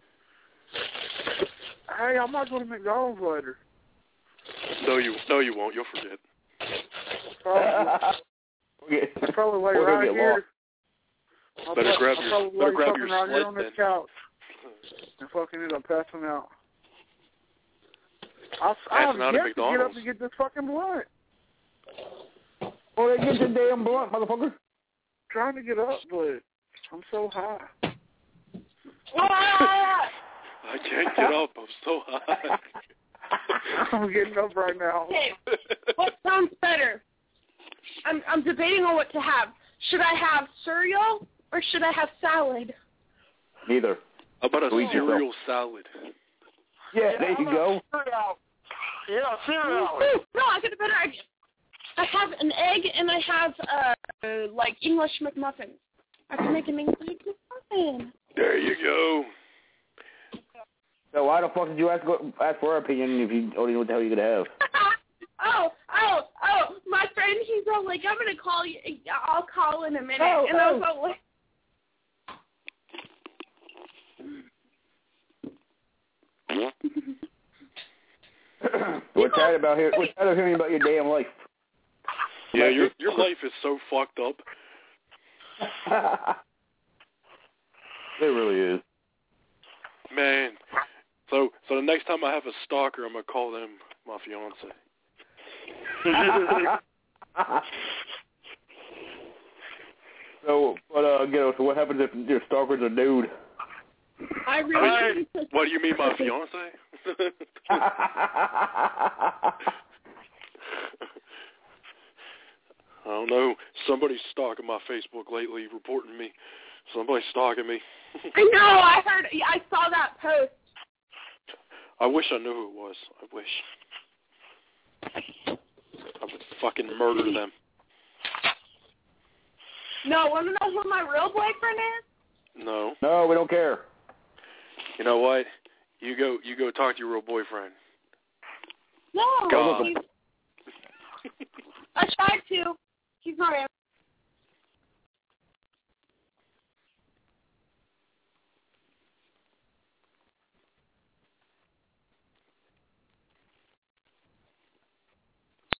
Hey, I might go to McDonald's later. No, you no, you won't. You'll forget. Probably. I'll probably lay Or right he'll get here. lost. I'll, Better put, grab I'll your- probably better lay grab fucking your right here sled on this then. couch and fucking end up passing out. I'll, Passing I'll out get at to get up McDonald's. and get this fucking blunt. Well, they get the damn blunt, motherfucker. Trying to get up, but I'm so high. I can't get up. I'm so high. I'm getting up right now. Okay, what sounds better? I'm I'm debating on what to have. Should I have cereal or should I have salad? Neither. How about a Go eat cereal yourself. salad? Yeah, there you go. Cereal. Yeah, cereal. Ooh, no, I got a better idea. I have an egg and I have uh, uh like English McMuffins. I can make an English McMuffin. There you go. So why the fuck did you ask ask for our opinion if you don't know what the hell you're gonna have? oh, oh, oh! My friend, he's all like, "I'm gonna call you. I'll call in a minute." Oh, and I oh. was all like, We're tired about here. We're tired of hearing about your damn life. Yeah, your your life is so fucked up. It really is. Man. So so the next time I have a stalker, I'm gonna call them my fiance. So, but uh, you know, so what happens if your stalker's a dude? I really. What do you mean, my fiance? I don't know. Somebody's stalking my Facebook lately, reporting me. Somebody's stalking me. I know. I heard. I saw that post. I wish I knew who it was. I wish. I would fucking murder them. No, want to know who my real boyfriend is? No. No, we don't care. You know what? You go. You go talk to your real boyfriend. No. God. He's, I tried to. He's not answering.